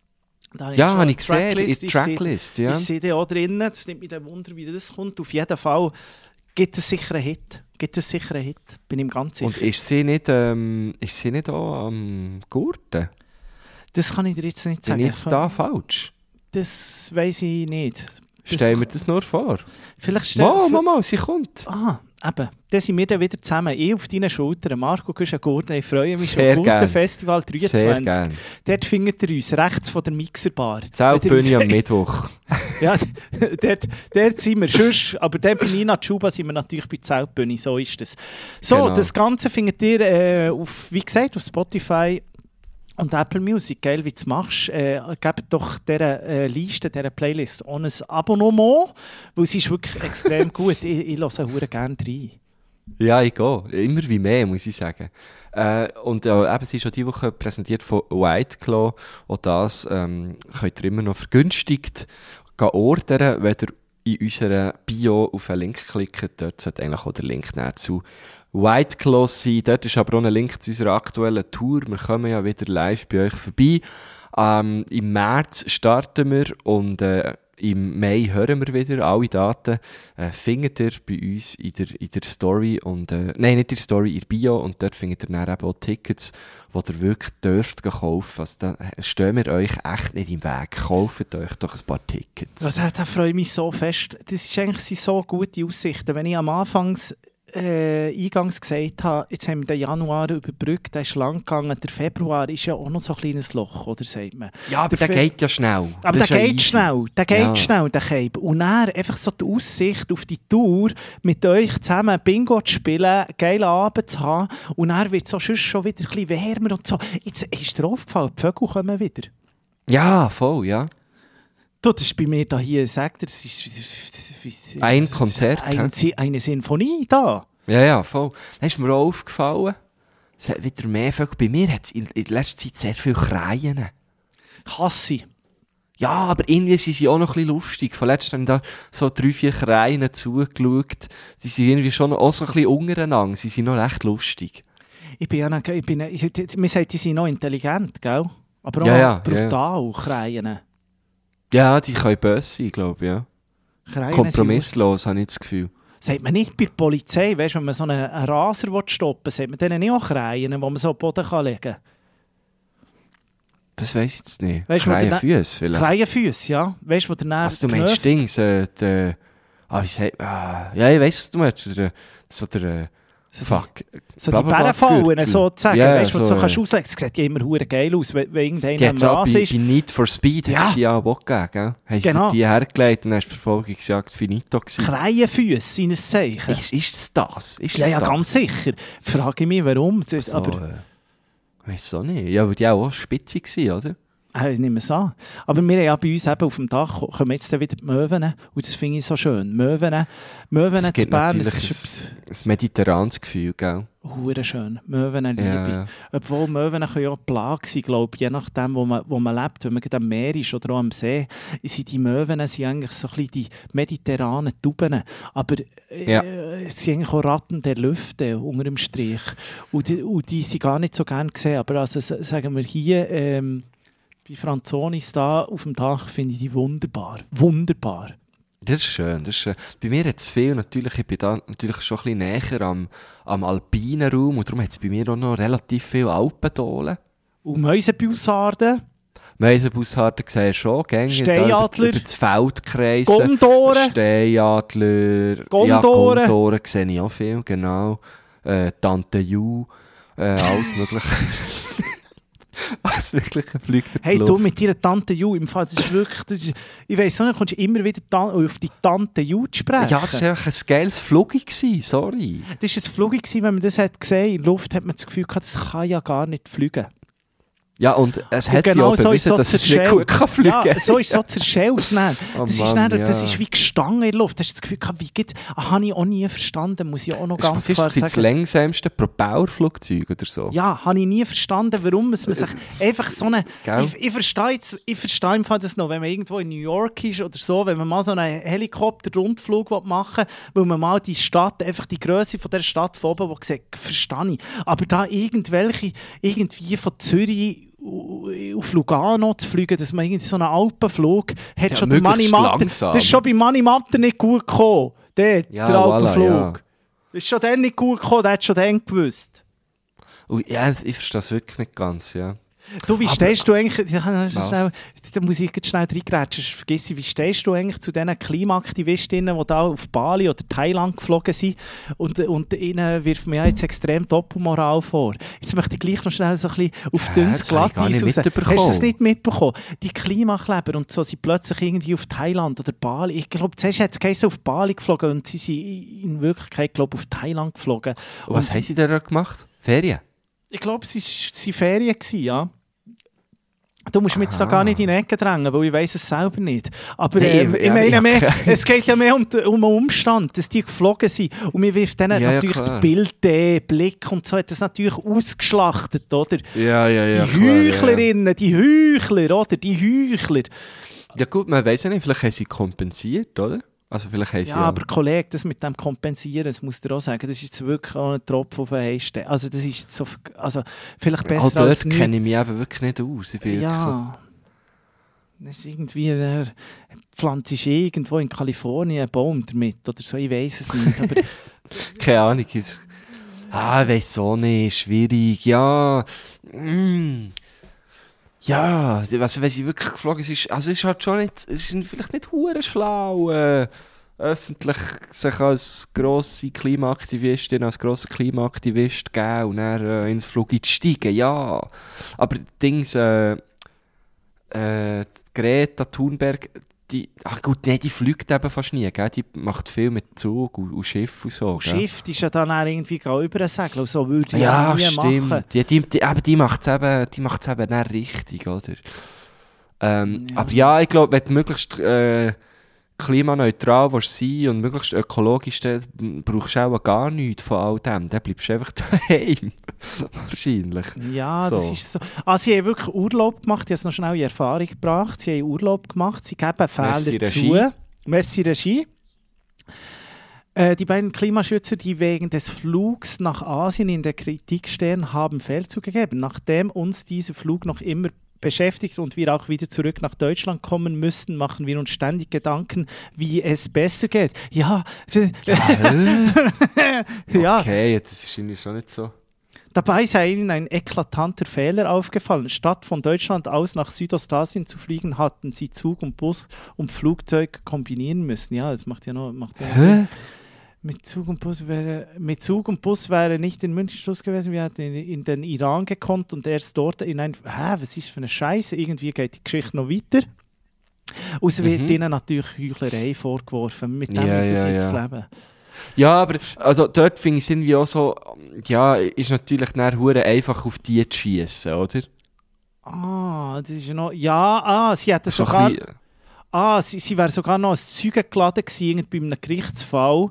[SPEAKER 1] Ja, habe ich gesehen, in der Tracklist. Ja.
[SPEAKER 2] Ich sehe da auch drin, es nimmt mich dann Wunder, wie das kommt. Auf jeden Fall gibt es sicher einen Hit. Gibt es sicher einen Hit, bin ich mir ganz sicher.
[SPEAKER 1] Und ist sie nicht, ähm, ist sie nicht auch am Gurten?
[SPEAKER 2] Das kann ich dir jetzt nicht sagen.
[SPEAKER 1] Bin ich jetzt da falsch?
[SPEAKER 2] Das weiss ich nicht.
[SPEAKER 1] Stell mir das nur vor.
[SPEAKER 2] Vielleicht stell
[SPEAKER 1] Mal, mal, mal, sie kommt.
[SPEAKER 2] Ah, eben. Dann sind wir dann wieder zusammen. Ich auf deinen Schultern. Marco Güschen-Gurten. Ich freue mich
[SPEAKER 1] Sehr
[SPEAKER 2] auf das Festival dreiundzwanzig. Sehr gerne. Dort findet ihr uns, rechts von der Mixerbar.
[SPEAKER 1] Zeltbühne am Mittwoch.
[SPEAKER 2] Ja, dort, dort sind wir. Sonst, aber dann bei Nina Chuba sind wir natürlich bei Zeltbühne. So ist das. So, genau. Das Ganze findet ihr, äh, auf, wie gesagt, auf Spotify und Apple Music, geil, wie du es machst. Äh, gebt doch dieser äh, Liste, dieser Playlist auch ein Abonnement, weil sie ist wirklich extrem gut. Ich, ich höre sehr gerne rein.
[SPEAKER 1] Ja, ich gehe. Immer wie mehr, muss ich sagen. Äh, und äh, eben, sie ist schon diese Woche präsentiert von White Claw. Auch das ähm, könnt ihr immer noch vergünstigt ordern, wenn ihr in unserer Bio auf einen Link klickt. Dort sollte eigentlich auch der Link zu White Claw sein. Dort ist aber auch ein Link zu unserer aktuellen Tour. Wir kommen ja wieder live bei euch vorbei. Ähm, Im März starten wir und äh, im Mai hören wir wieder. Alle Daten äh, findet ihr bei uns in der, in der Story. Und, äh, nein, nicht in der Story, in der Bio. Und dort findet ihr dann eben auch Tickets, die ihr wirklich dürft kaufen. Also da stehen wir euch echt nicht im Weg. Kauft euch doch ein paar Tickets.
[SPEAKER 2] Ja, da, da freue ich mich so fest. Das ist eigentlich so gute Aussichten. Wenn ich am Anfang Äh, eingangs gesagt habe, jetzt haben wir den Januar überbrückt, der ist lang gegangen, der Februar ist ja auch noch so ein kleines Loch, oder sagt man?
[SPEAKER 1] Ja, aber der, der geht ja schnell.
[SPEAKER 2] Aber
[SPEAKER 1] das
[SPEAKER 2] der geht
[SPEAKER 1] ja
[SPEAKER 2] schnell, der geht
[SPEAKER 1] ja. schnell,
[SPEAKER 2] der Cape. Und dann einfach so die Aussicht auf die Tour, mit euch zusammen Bingo zu spielen, einen geilen Abend zu haben und dann wird es so schon wieder ein bisschen wärmer und so. Jetzt ist dir aufgefallen, die Vögel kommen wieder.
[SPEAKER 1] Ja, voll, ja.
[SPEAKER 2] Du, das ist bei mir da hier, sagt er, das ist...
[SPEAKER 1] Ein Konzert.
[SPEAKER 2] Ein, eine Sinfonie da.
[SPEAKER 1] Ja, ja, voll. Dann ist mir auch aufgefallen, es hat wieder mehr Vögel. Bei mir hat es in, in letzter Zeit sehr viele Kreien.
[SPEAKER 2] Hasse.
[SPEAKER 1] Ja, aber irgendwie sind sie auch noch ein bisschen lustig. Von letztem haben da so drei, vier Kreien zugeschaut. Sie sind irgendwie schon auch so ein bisschen untereinander. Sie sind noch recht lustig.
[SPEAKER 2] Ich bin ja noch, ich bin, ich, man sagt, die sind noch intelligent, gell? Aber auch
[SPEAKER 1] ja, ja,
[SPEAKER 2] brutal,
[SPEAKER 1] ja.
[SPEAKER 2] Kreien.
[SPEAKER 1] Ja, die können böse sein, glaube ich, ja.
[SPEAKER 2] Kreien
[SPEAKER 1] kompromisslos, habe ich das Gefühl.
[SPEAKER 2] Sagt man nicht bei der Polizei, weißt, wenn man so einen, einen Raser stoppen will, sagt man denen nicht auch Kreien, wo man so am Boden kann legen kann?
[SPEAKER 1] Das weiss ich jetzt nicht.
[SPEAKER 2] Kreienfüsse vielleicht? Kreienfüsse, ja. Weißt, wo der
[SPEAKER 1] was du meinst, Dings, äh, der... Ah, wie sagt... Ah, ja, ich weiss, was du meinst. Der, so der...
[SPEAKER 2] So
[SPEAKER 1] Fuck.
[SPEAKER 2] Die, so die Bärenfallen, sozusagen,
[SPEAKER 1] yeah,
[SPEAKER 2] weißt du, wo
[SPEAKER 1] so,
[SPEAKER 2] du so kannst auslegen. Das sieht ja immer hure geil aus, wenn, wenn irgendeiner
[SPEAKER 1] Jetzt
[SPEAKER 2] am
[SPEAKER 1] auch
[SPEAKER 2] Rasen
[SPEAKER 1] bei,
[SPEAKER 2] ist.
[SPEAKER 1] bei Need for Speed
[SPEAKER 2] Ja.
[SPEAKER 1] hat es die auch Bock gegeben, gell? Haben
[SPEAKER 2] Genau.
[SPEAKER 1] sie die hergelegt und dann ist die Verfolgungsjagd finito gewesen.
[SPEAKER 2] Kreienfüsse sind ein Zeichen.
[SPEAKER 1] Ist, ist es das? Ist
[SPEAKER 2] ja,
[SPEAKER 1] es
[SPEAKER 2] ja,
[SPEAKER 1] das?
[SPEAKER 2] ganz sicher. Frage ich mich, warum. Das,
[SPEAKER 1] So,
[SPEAKER 2] aber,
[SPEAKER 1] äh, weiss auch nicht. Ja, weil die auch spitze waren, oder?
[SPEAKER 2] äh, ich nehme es an. Aber wir haben ja bei uns eben auf dem Dach, kommen jetzt dann wieder die Möwen. Und das finde ich so schön. Möwen, Möwen
[SPEAKER 1] Es
[SPEAKER 2] zu
[SPEAKER 1] gibt
[SPEAKER 2] Bern,
[SPEAKER 1] natürlich
[SPEAKER 2] das ist
[SPEAKER 1] ein, ein mediterranes Gefühl, gell?
[SPEAKER 2] hure schön. Möwen liebe
[SPEAKER 1] Ja,
[SPEAKER 2] ich.
[SPEAKER 1] ja.
[SPEAKER 2] Obwohl Möwen können ja auch Plage sein, glaube ich, je nachdem, wo man, wo man lebt. Wenn man gerade am Meer ist oder auch am See, sind die Möwen sind eigentlich so ein bisschen die mediterranen Tauben. Aber äh,
[SPEAKER 1] Ja.
[SPEAKER 2] es sind eigentlich auch Ratten der Lüfte unter dem Strich. Und die, und die sind gar nicht so gern gesehen. Aber also, s- sagen wir hier, ähm, bei Franzonis da auf dem Dach finde ich die wunderbar. Wunderbar.
[SPEAKER 1] Das ist schön, das ist schön. Bei mir hat es viel, natürlich, ich bin da natürlich schon ein bisschen näher am, am alpinen Raum und darum hat es bei mir auch noch relativ viele Alpendolen.
[SPEAKER 2] Und Mäusebussarden,
[SPEAKER 1] Meisenbussarden sehe ich schon, gängig.
[SPEAKER 2] Steinadler.
[SPEAKER 1] Über das Feld kreisen.
[SPEAKER 2] Gondoren.
[SPEAKER 1] Steinadler. Ja,
[SPEAKER 2] Gondoren.
[SPEAKER 1] Gondoren sehe ich auch viel, genau. Äh, Tante Ju, äh, alles mögliche. Alles Mögliche fliegt in die
[SPEAKER 2] Hey,
[SPEAKER 1] Luft.
[SPEAKER 2] du mit deiner Tante Ju, im Fall, das ist wirklich, das ist, ich weiss nicht, kommst du immer wieder ta- auf die Tante Ju zu sprechen.
[SPEAKER 1] Ja, das war einfach ein geiles Flugi gewesen, sorry.
[SPEAKER 2] Das war ein Flug, gewesen, wenn man das hat gesehen in der Luft, hat man das Gefühl gehabt, das kann ja gar nicht fliegen.
[SPEAKER 1] Ja, und es
[SPEAKER 2] Und
[SPEAKER 1] hat
[SPEAKER 2] genau
[SPEAKER 1] ja
[SPEAKER 2] so ist
[SPEAKER 1] bewiesen,
[SPEAKER 2] so
[SPEAKER 1] dass es nicht
[SPEAKER 2] zerschellt.
[SPEAKER 1] gut kann fliegen kann.
[SPEAKER 2] Ja, so ist so zerschellt. Nein,
[SPEAKER 1] Oh
[SPEAKER 2] das, ist
[SPEAKER 1] Mann,
[SPEAKER 2] dann, das
[SPEAKER 1] ja.
[SPEAKER 2] ist wie gestangen in der Luft. Das ist das Gefühl gehabt, wie geht, ah, habe ich auch nie verstanden, muss ich auch noch
[SPEAKER 1] Was
[SPEAKER 2] ganz
[SPEAKER 1] ist
[SPEAKER 2] klar
[SPEAKER 1] das, das
[SPEAKER 2] sagen.
[SPEAKER 1] längsamste Propellerflugzeug oder so?
[SPEAKER 2] Ja, habe ich nie verstanden, warum es man sich einfach so eine...
[SPEAKER 1] Gell?
[SPEAKER 2] Ich, ich verstehe jetzt, ich verstehe im Fall das noch, wenn man irgendwo in New York ist oder so, wenn man mal so einen Helikopter-Rundflug machen will, weil man mal die Stadt, einfach die Größe von der Stadt von oben, die sieht, verstehe ich. Aber da irgendwelche, irgendwie von Zürich auf Lugano zu fliegen, dass man irgendwie so einen Alpenflug hat,
[SPEAKER 1] Ja,
[SPEAKER 2] schon der Manni
[SPEAKER 1] möglichst
[SPEAKER 2] Matter,
[SPEAKER 1] langsam.
[SPEAKER 2] das ist schon bei Manni Matter nicht gut gekommen. Der,
[SPEAKER 1] Ja,
[SPEAKER 2] der
[SPEAKER 1] voilà,
[SPEAKER 2] Alpenflug.
[SPEAKER 1] ja.
[SPEAKER 2] Das ist schon dann nicht gut gekommen, der hat schon dann gewusst.
[SPEAKER 1] Und ja, ich verstehe das wirklich nicht ganz, ja.
[SPEAKER 2] Du, wie
[SPEAKER 1] Aber-
[SPEAKER 2] stehst du eigentlich, ja,
[SPEAKER 1] Was?
[SPEAKER 2] schnell, da muss ich jetzt schnell reingrätschen, sonst vergiss ich, wie stehst du eigentlich zu diesen Klimaaktivistinnen, die da auf Bali oder Thailand geflogen sind und, und ihnen wirft mir ja jetzt extrem Doppelmoral vor. Jetzt möchte ich gleich noch schnell so ein bisschen auf
[SPEAKER 1] Hä,
[SPEAKER 2] dünnes
[SPEAKER 1] das habe ich gar
[SPEAKER 2] Glatteis
[SPEAKER 1] nicht
[SPEAKER 2] raus. Hast du
[SPEAKER 1] mitbekommen.
[SPEAKER 2] das nicht mitbekommen? Die Klimakleber und so sind plötzlich irgendwie auf Thailand oder Bali. Ich glaube, zuerst hat es geheißen, auf Bali geflogen und sie sind in Wirklichkeit, glaube ich, auf Thailand geflogen.
[SPEAKER 1] Und was haben sie da gemacht? Ferien?
[SPEAKER 2] Ich glaube, es waren Ferien, gewesen, ja. Du musst mich jetzt da gar nicht in die Ecke drängen, weil ich weiss es selber nicht. Aber
[SPEAKER 1] Nee,
[SPEAKER 2] äh, ich
[SPEAKER 1] ja,
[SPEAKER 2] meine,
[SPEAKER 1] ja,
[SPEAKER 2] mehr,
[SPEAKER 1] okay.
[SPEAKER 2] es geht ja mehr um, um den Umstand, dass die geflogen sind. Und mir wirft denen
[SPEAKER 1] Ja, ja,
[SPEAKER 2] natürlich
[SPEAKER 1] klar.
[SPEAKER 2] die Bild, den Blick und so, hat das natürlich ausgeschlachtet, oder?
[SPEAKER 1] Ja, ja, ja.
[SPEAKER 2] Die Heuchlerinnen, die Heuchler, oder? Die Heuchler.
[SPEAKER 1] Ja gut, man weiss ja nicht, vielleicht haben sie kompensiert, oder? Also vielleicht haben sie
[SPEAKER 2] Ja, aber Kollege, das mit dem Kompensieren, das muss ich dir auch sagen, das ist jetzt wirklich auch ein Tropfen auf den Heißstein. Also das ist jetzt so, also vielleicht besser
[SPEAKER 1] auch dort
[SPEAKER 2] als nichts.
[SPEAKER 1] kenne ich mich eben wirklich nicht aus. Ich bin wirklich so,
[SPEAKER 2] Ja. Das ist irgendwie, der pflanzt ist irgendwo in Kalifornien einen Baum damit oder so, ich weiß es nicht. Aber
[SPEAKER 1] keine Ahnung. Ich, ah, ich weiss auch nicht, schwierig. Ja, mm, ja, also wenn sie wirklich geflogen ist, also es ist halt schon nicht, es ist vielleicht nicht hure schlau, äh, öffentlich sich als grosse Klimaaktivistin, als grosser Klimaaktivist geben und dann äh, ins Flugzeug steigen, ja. Aber Dings, äh, äh, Greta Thunberg, die, ach gut, nee, die fliegt eben fast nie, gell? Die macht viel mit Zug und, und Schiff und so. Gell?
[SPEAKER 2] Schiff ist ja dann auch irgendwie übersegeln und so würde ich
[SPEAKER 1] Ja,
[SPEAKER 2] ja nie
[SPEAKER 1] stimmt.
[SPEAKER 2] machen.
[SPEAKER 1] Die, die, die, aber die macht es eben, die macht's eben dann richtig, oder? Ähm,
[SPEAKER 2] Ja.
[SPEAKER 1] Aber ja, ich glaube, wenn du möglichst äh, klimaneutral willst sein und möglichst ökologisch, dann brauchst du auch gar nichts von all dem. Dann bleibst du einfach daheim. Wahrscheinlich.
[SPEAKER 2] Ja,
[SPEAKER 1] So.
[SPEAKER 2] das ist so. Ah, sie haben wirklich Urlaub gemacht, ich habe es noch schnell in Erfahrung gebracht. Sie haben Urlaub gemacht, sie geben Fehler
[SPEAKER 1] Merci,
[SPEAKER 2] zu.
[SPEAKER 1] Regie.
[SPEAKER 2] Merci, Regie. Äh, Die beiden Klimaschützer, die wegen des Flugs nach Asien in der Kritik stehen, haben Fehl zugegeben. Nachdem uns dieser Flug noch immer beschäftigt und wir auch wieder zurück nach Deutschland kommen müssten, machen wir uns ständig Gedanken, wie es besser geht. Ja, ja.
[SPEAKER 1] Okay, das ist irgendwie schon nicht so.
[SPEAKER 2] Dabei sei ihnen ein eklatanter Fehler aufgefallen. Statt von Deutschland aus nach Südostasien zu fliegen, hatten sie Zug und Bus und Flugzeug kombinieren müssen. Ja, das macht ja noch, macht ja noch Sinn. Mit Zug und Bus wäre, mit Zug und Bus wäre nicht in München Schluss gewesen. Wir hätten in, in den Iran gekommen und erst dort in ein... Hä, was ist für eine Scheiße? Irgendwie geht die Geschichte noch weiter. Und es wird mhm. ihnen natürlich Heuchlerei vorgeworfen. Mit dem
[SPEAKER 1] ja,
[SPEAKER 2] müssen
[SPEAKER 1] ja,
[SPEAKER 2] sie jetzt
[SPEAKER 1] ja.
[SPEAKER 2] leben.
[SPEAKER 1] Ja, aber also dort finde ich es irgendwie auch so... Ja, ist natürlich dann hure einfach auf die zu schiessen, oder?
[SPEAKER 2] Ah, das ist ja noch... Ja, ah, sie hätten
[SPEAKER 1] so
[SPEAKER 2] sogar...
[SPEAKER 1] Bisschen,
[SPEAKER 2] ah, sie, sie wäre sogar noch als Zeuge geladen gewesen bei einem Gerichtsfall.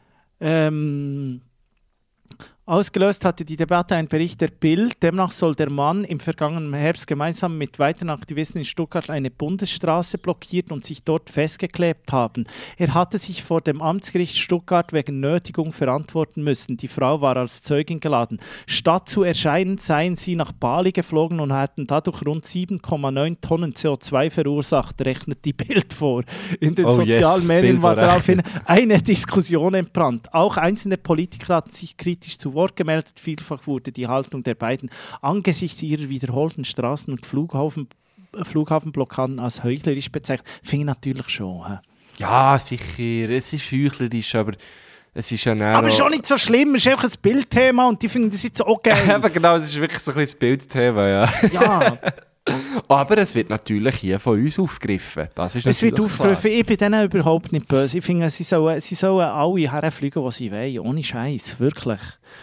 [SPEAKER 2] Ähm, ausgelöst hatte die Debatte ein Bericht der Bild. Demnach soll der Mann im vergangenen Herbst gemeinsam mit weiteren Aktivisten in Stuttgart eine Bundesstraße blockiert und sich dort festgeklebt haben. Er hatte sich vor dem Amtsgericht Stuttgart wegen Nötigung verantworten müssen. Die Frau war als Zeugin geladen. Statt zu erscheinen, seien sie nach Bali geflogen und hätten dadurch rund sieben Komma neun Tonnen C O zwei verursacht, rechnet die Bild vor. In den
[SPEAKER 1] oh
[SPEAKER 2] sozialen
[SPEAKER 1] yes,
[SPEAKER 2] Medien
[SPEAKER 1] Bild
[SPEAKER 2] war
[SPEAKER 1] war
[SPEAKER 2] daraufhin eine Diskussion entbrannt. Auch einzelne Politiker hatten sich kritisch zu Wort gemeldet. Vielfach wurde die Haltung der beiden angesichts ihrer wiederholten Straßen- und Flughafen, Flughafenblockaden als heuchlerisch bezeichnet. Finde ich natürlich schon. He?
[SPEAKER 1] Ja, sicher. Es ist heuchlerisch, aber es ist ja
[SPEAKER 2] Aber schon nicht so schlimm. Es ist einfach ein Bildthema und die finden das jetzt okay.
[SPEAKER 1] Eben genau, es ist wirklich so ein bisschen das Bildthema, ja.
[SPEAKER 2] Ja.
[SPEAKER 1] Aber es wird natürlich hier von uns aufgegriffen. Das ist
[SPEAKER 2] es wird aufgegriffen.
[SPEAKER 1] Klar.
[SPEAKER 2] Ich bin denen überhaupt nicht böse. Ich finde, sie sollen, sie sollen alle herfliegen, wo sie wollen. Ohne Scheiß, wirklich.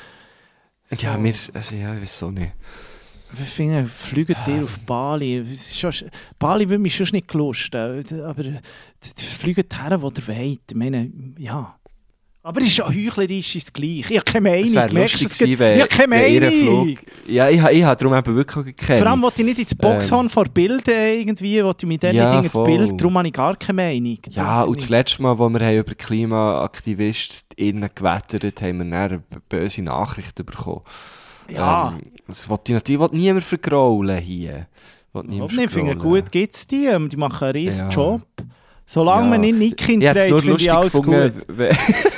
[SPEAKER 1] Ja, mir, also, ja, ich weiß auch nicht.
[SPEAKER 2] Ich finde, fliegen dir auf Bali. Schon, Bali würde mich schon nicht gelusten. Aber fliegen her, wo ihr wollt. Ich meine, ja. Aber es ist ja heuchlerisch, ist gleich. Ich habe keine Meinung.
[SPEAKER 1] Es wäre lustig gewesen, wenn,
[SPEAKER 2] ich habe keine Meinung.
[SPEAKER 1] Ja, ich, ich habe darum eben wirklich keine.
[SPEAKER 2] Vor allem wollte ich nicht ins Boxhorn ähm, vor Bilden irgendwie, wollte ich mit denen
[SPEAKER 1] ja,
[SPEAKER 2] nicht in Bild, darum habe ich gar keine Meinung.
[SPEAKER 1] Ja, und das letzte Mal, als wir über KlimaaktivistInnen gewettert haben, haben wir dann böse Nachrichten bekommen.
[SPEAKER 2] Ja.
[SPEAKER 1] Ähm, das wollte ich natürlich will niemand vergraulen hier.
[SPEAKER 2] Ich finde, gut gibt es die, die machen einen riesen ja. Job. Solange ja. man nicht Nike trägt, finde ich alles
[SPEAKER 1] gefunden,
[SPEAKER 2] gut.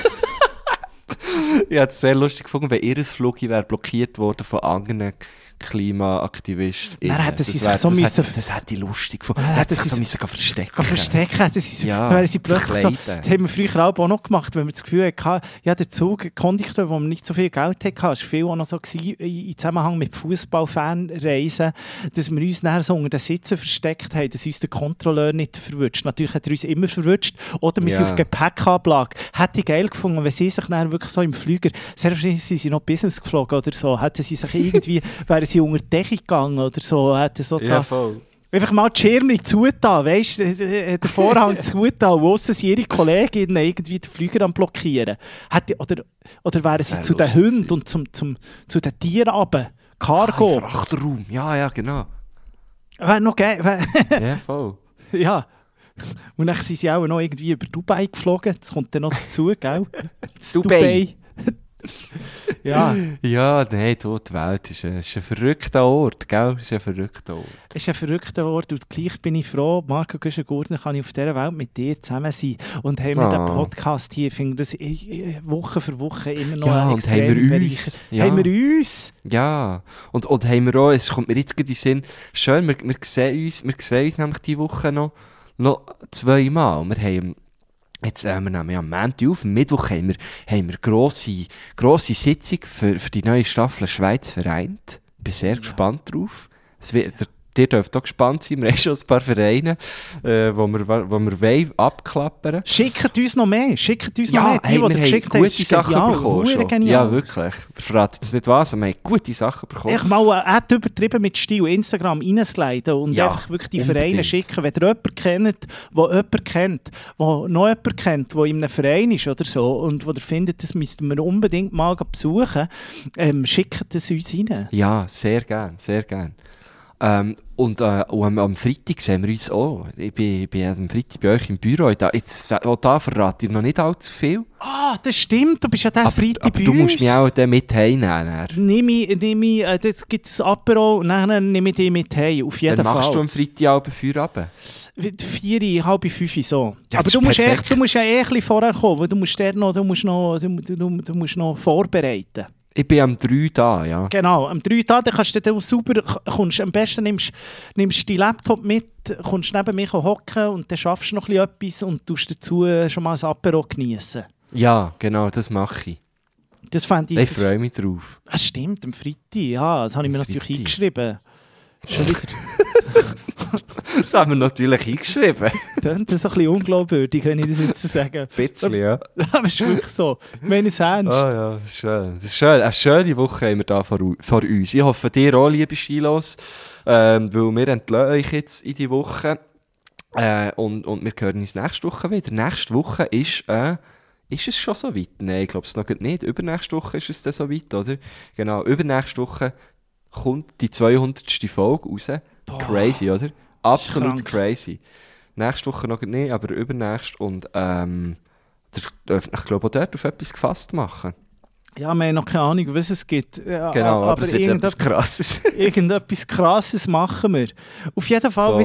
[SPEAKER 1] Ich hätte es sehr lustig gefunden, wenn ihr Flug wäre blockiert worden von anderen KlimaaktivistInnen.
[SPEAKER 2] Dann hätten sie
[SPEAKER 1] das
[SPEAKER 2] sich so
[SPEAKER 1] das
[SPEAKER 2] müssen...
[SPEAKER 1] Hätte, das hätte ich lustig gefunden. Dann hätten sie sich so müssen verstecken.
[SPEAKER 2] Verstecken hätten sie so...
[SPEAKER 1] Ja,
[SPEAKER 2] wären sie plötzlich so... Das haben wir früher auch noch gemacht, wenn wir das Gefühl hatten, ja, der Zug, Kondukteur, wo man nicht so viel Geld hatte, war viel auch noch so im Zusammenhang mit Fußball-Fanreisen, dass wir uns nachher so unter den Sitzen versteckt haben, dass uns der Kontrolleur nicht verwünscht. Natürlich hat er uns immer verwünscht. Oder wir sind ja. auf Gepäckablage. Hätte ich geil gefunden, wenn sie sich dann wirklich so im Flüger, sehr wahrscheinlich sind sie noch Business geflogen oder so, hätten sie sich irgendwie, wären sie unter die Decke gegangen oder so, hätten so
[SPEAKER 1] ja,
[SPEAKER 2] da,
[SPEAKER 1] voll.
[SPEAKER 2] Einfach mal die Schirme zugetan, weißt du, der Vorhang zugetan, wo sind ihre Kolleginnen irgendwie den Flüger am blockieren. Hätte, oder, oder wären sie zu den Hunden und zum, zum, zu den Tieren runter, Cargo.
[SPEAKER 1] Ah, Frachtraum, ja, ja, genau.
[SPEAKER 2] Wäre noch geil.
[SPEAKER 1] Ja, voll.
[SPEAKER 2] Ja. Und dann sind sie auch noch irgendwie über Dubai geflogen, das kommt dann noch dazu, gell?
[SPEAKER 1] Dubai.
[SPEAKER 2] Dubai. Ja.
[SPEAKER 1] Ja, nein, die Welt ist ein, ist ein verrückter Ort, gell? Ist ein verrückter Ort.
[SPEAKER 2] Es ist ein verrückter Ort und gleich bin ich froh, Marco Güschen-Gurtner, kann ich auf dieser Welt mit dir zusammen sein und haben wir oh. den Podcast hier, ich finde das Woche für Woche immer noch
[SPEAKER 1] ja,
[SPEAKER 2] extrem
[SPEAKER 1] und haben wir uns. Ja.
[SPEAKER 2] Haben wir uns.
[SPEAKER 1] Ja, und, und haben wir auch, es kommt mir jetzt gerade in den Sinn, schön, wir, wir, sehen uns, wir sehen uns nämlich diese Woche noch, noch zweimal. Wir haben Jetzt äh, wir nehmen ja am Montag auf, am Mittwoch haben wir, haben wir grosse, grosse Sitzung für, für die neue Staffel Schweiz vereint. Ich bin sehr ja. gespannt drauf. Es wird, ihr dürft auch gespannt sein, wir haben schon ein paar Vereine, äh, wo wir, wo wir wollen, abklappern.
[SPEAKER 2] Schickt uns noch mehr, schickt uns
[SPEAKER 1] ja,
[SPEAKER 2] noch mehr. Die,
[SPEAKER 1] hey,
[SPEAKER 2] die
[SPEAKER 1] wir
[SPEAKER 2] geschickt
[SPEAKER 1] haben gute
[SPEAKER 2] haben,
[SPEAKER 1] Sachen
[SPEAKER 2] genial,
[SPEAKER 1] bekommen schon.
[SPEAKER 2] Genial.
[SPEAKER 1] Ja, wirklich. Wir verraten jetzt nicht was, aber wir haben gute Sachen bekommen.
[SPEAKER 2] Ich mal äh, übertrieben mit Stil Instagram reinsliden und ja, einfach wirklich die unbedingt. Vereine schicken. Wenn ihr jemanden kennt, der jemanden kennt, der noch jemanden kennt, der in einem Verein ist oder so und wo ihr findet, das müssten wir unbedingt mal besuchen, ähm, schickt es uns rein.
[SPEAKER 1] Ja, sehr gern, sehr gern. Ähm, und, äh, und am, am Freitag sehen wir uns auch. Ich bin, ich bin am Freitag bei euch im Büro. Da, jetzt, auch da verrate ich noch nicht allzu viel.
[SPEAKER 2] Ah, das stimmt. Du bist ja der Freitag
[SPEAKER 1] aber
[SPEAKER 2] bei
[SPEAKER 1] du
[SPEAKER 2] uns.
[SPEAKER 1] musst mich auch mit heimnehmen.
[SPEAKER 2] Nimm ich, nimm ich, äh, jetzt gibt es Apero und dann nehme ich dich mit heim. Auf jeden
[SPEAKER 1] Dann
[SPEAKER 2] Fall.
[SPEAKER 1] Dann machst du am Freitag auch Feuer runter?
[SPEAKER 2] Vier, halb fünf so.
[SPEAKER 1] Ja,
[SPEAKER 2] aber du musst, echt, du musst ja eh ein bisschen vorher kommen, weil du musst, noch, du musst, noch, du, du, du musst noch vorbereiten.
[SPEAKER 1] Ich bin am drei da, ja.
[SPEAKER 2] Genau, am drei da, dann kannst du dann sauber, kommst, am besten nimmst du deinen Laptop mit, kommst neben mich hocken und dann schaffst du noch etwas und tust dazu schon mal ein Apero geniessen.
[SPEAKER 1] Ja, genau, das mache ich.
[SPEAKER 2] Das fände ich...
[SPEAKER 1] Ich freue mich drauf.
[SPEAKER 2] Ah, stimmt, am Freitag, ja, das habe ich mir natürlich
[SPEAKER 1] Freitag.
[SPEAKER 2] eingeschrieben. Schon wieder...
[SPEAKER 1] Das haben wir natürlich eingeschrieben.
[SPEAKER 2] Das ist so ein bisschen unglaubwürdig, wenn ich das jetzt so sage.
[SPEAKER 1] Ein bisschen, ja.
[SPEAKER 2] Aber es ist wirklich so. Ich meine es ernst.
[SPEAKER 1] Ah ja, schön. Das ist schön. Eine schöne Woche haben wir da vor, vor uns. Ich hoffe, dir auch, liebe Schilos, ähm, weil wir entlösen euch jetzt in die Woche. Äh, und, und wir hören uns nächste Woche wieder. Nächste Woche ist... Äh, ist es schon so weit? Nein, ich glaube es noch nicht. Übernächste Woche ist es dann so weit, oder? Genau, übernächste Woche kommt die zweihundertste Folge raus. Boah, crazy, oder? Absolut crazy. Nächste Woche noch nicht, aber übernächst. Und ähm, ich glaube auch dort auf etwas gefasst machen.
[SPEAKER 2] Ja, wir haben noch keine Ahnung, was es gibt. Ja,
[SPEAKER 1] genau, aber, aber es wird
[SPEAKER 2] etwas
[SPEAKER 1] Krasses.
[SPEAKER 2] Irgendetwas Krasses machen wir. Auf jeden Fall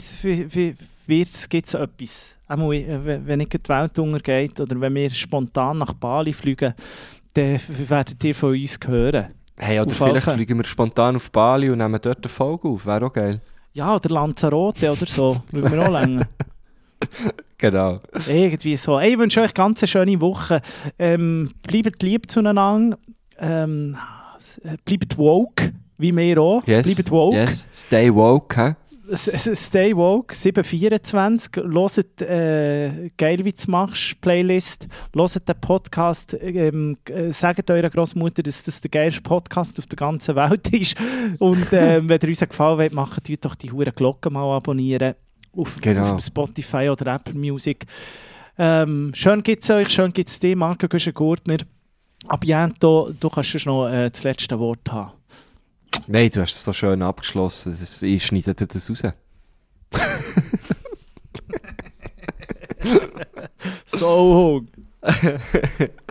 [SPEAKER 2] gibt es etwas. Einmal, wenn nicht die Welt untergeht oder wenn wir spontan nach Bali fliegen, dann werdet ihr von uns hören.
[SPEAKER 1] Hey, oder
[SPEAKER 2] auf
[SPEAKER 1] vielleicht
[SPEAKER 2] Alpha.
[SPEAKER 1] fliegen wir spontan auf Bali und nehmen dort eine Folge auf. Wäre auch geil.
[SPEAKER 2] Ja, oder Lanzarote oder so. Würden wir auch länger.
[SPEAKER 1] Genau.
[SPEAKER 2] Irgendwie so. Hey, ich wünsche euch eine ganz schöne Woche. Ähm, bleibt lieb zueinander. Ähm, bleibt woke, wie wir auch.
[SPEAKER 1] Yes,
[SPEAKER 2] bleibt woke.
[SPEAKER 1] Yes, stay woke, hä?
[SPEAKER 2] Stay woke, sieben vierundzwanzig. Hört äh, «Geil, wie du machst» Playlist. Hört den Podcast. Ähm, äh, sagt eurer Großmutter, dass das der geilste Podcast auf der ganzen Welt ist. Und äh, wenn ihr uns einen Gefallen wollt, macht doch die hure Glocke mal abonnieren. Auf,
[SPEAKER 1] genau.
[SPEAKER 2] auf Spotify oder Apple Music. Ähm, schön gibt es euch, schön gibt es dir, Marco Güschen-Gurtner. Abiento, du kannst schon noch äh, das letzte Wort haben.
[SPEAKER 1] Nein, du hast es so schön abgeschlossen. Ich schneide dir das raus.
[SPEAKER 2] So.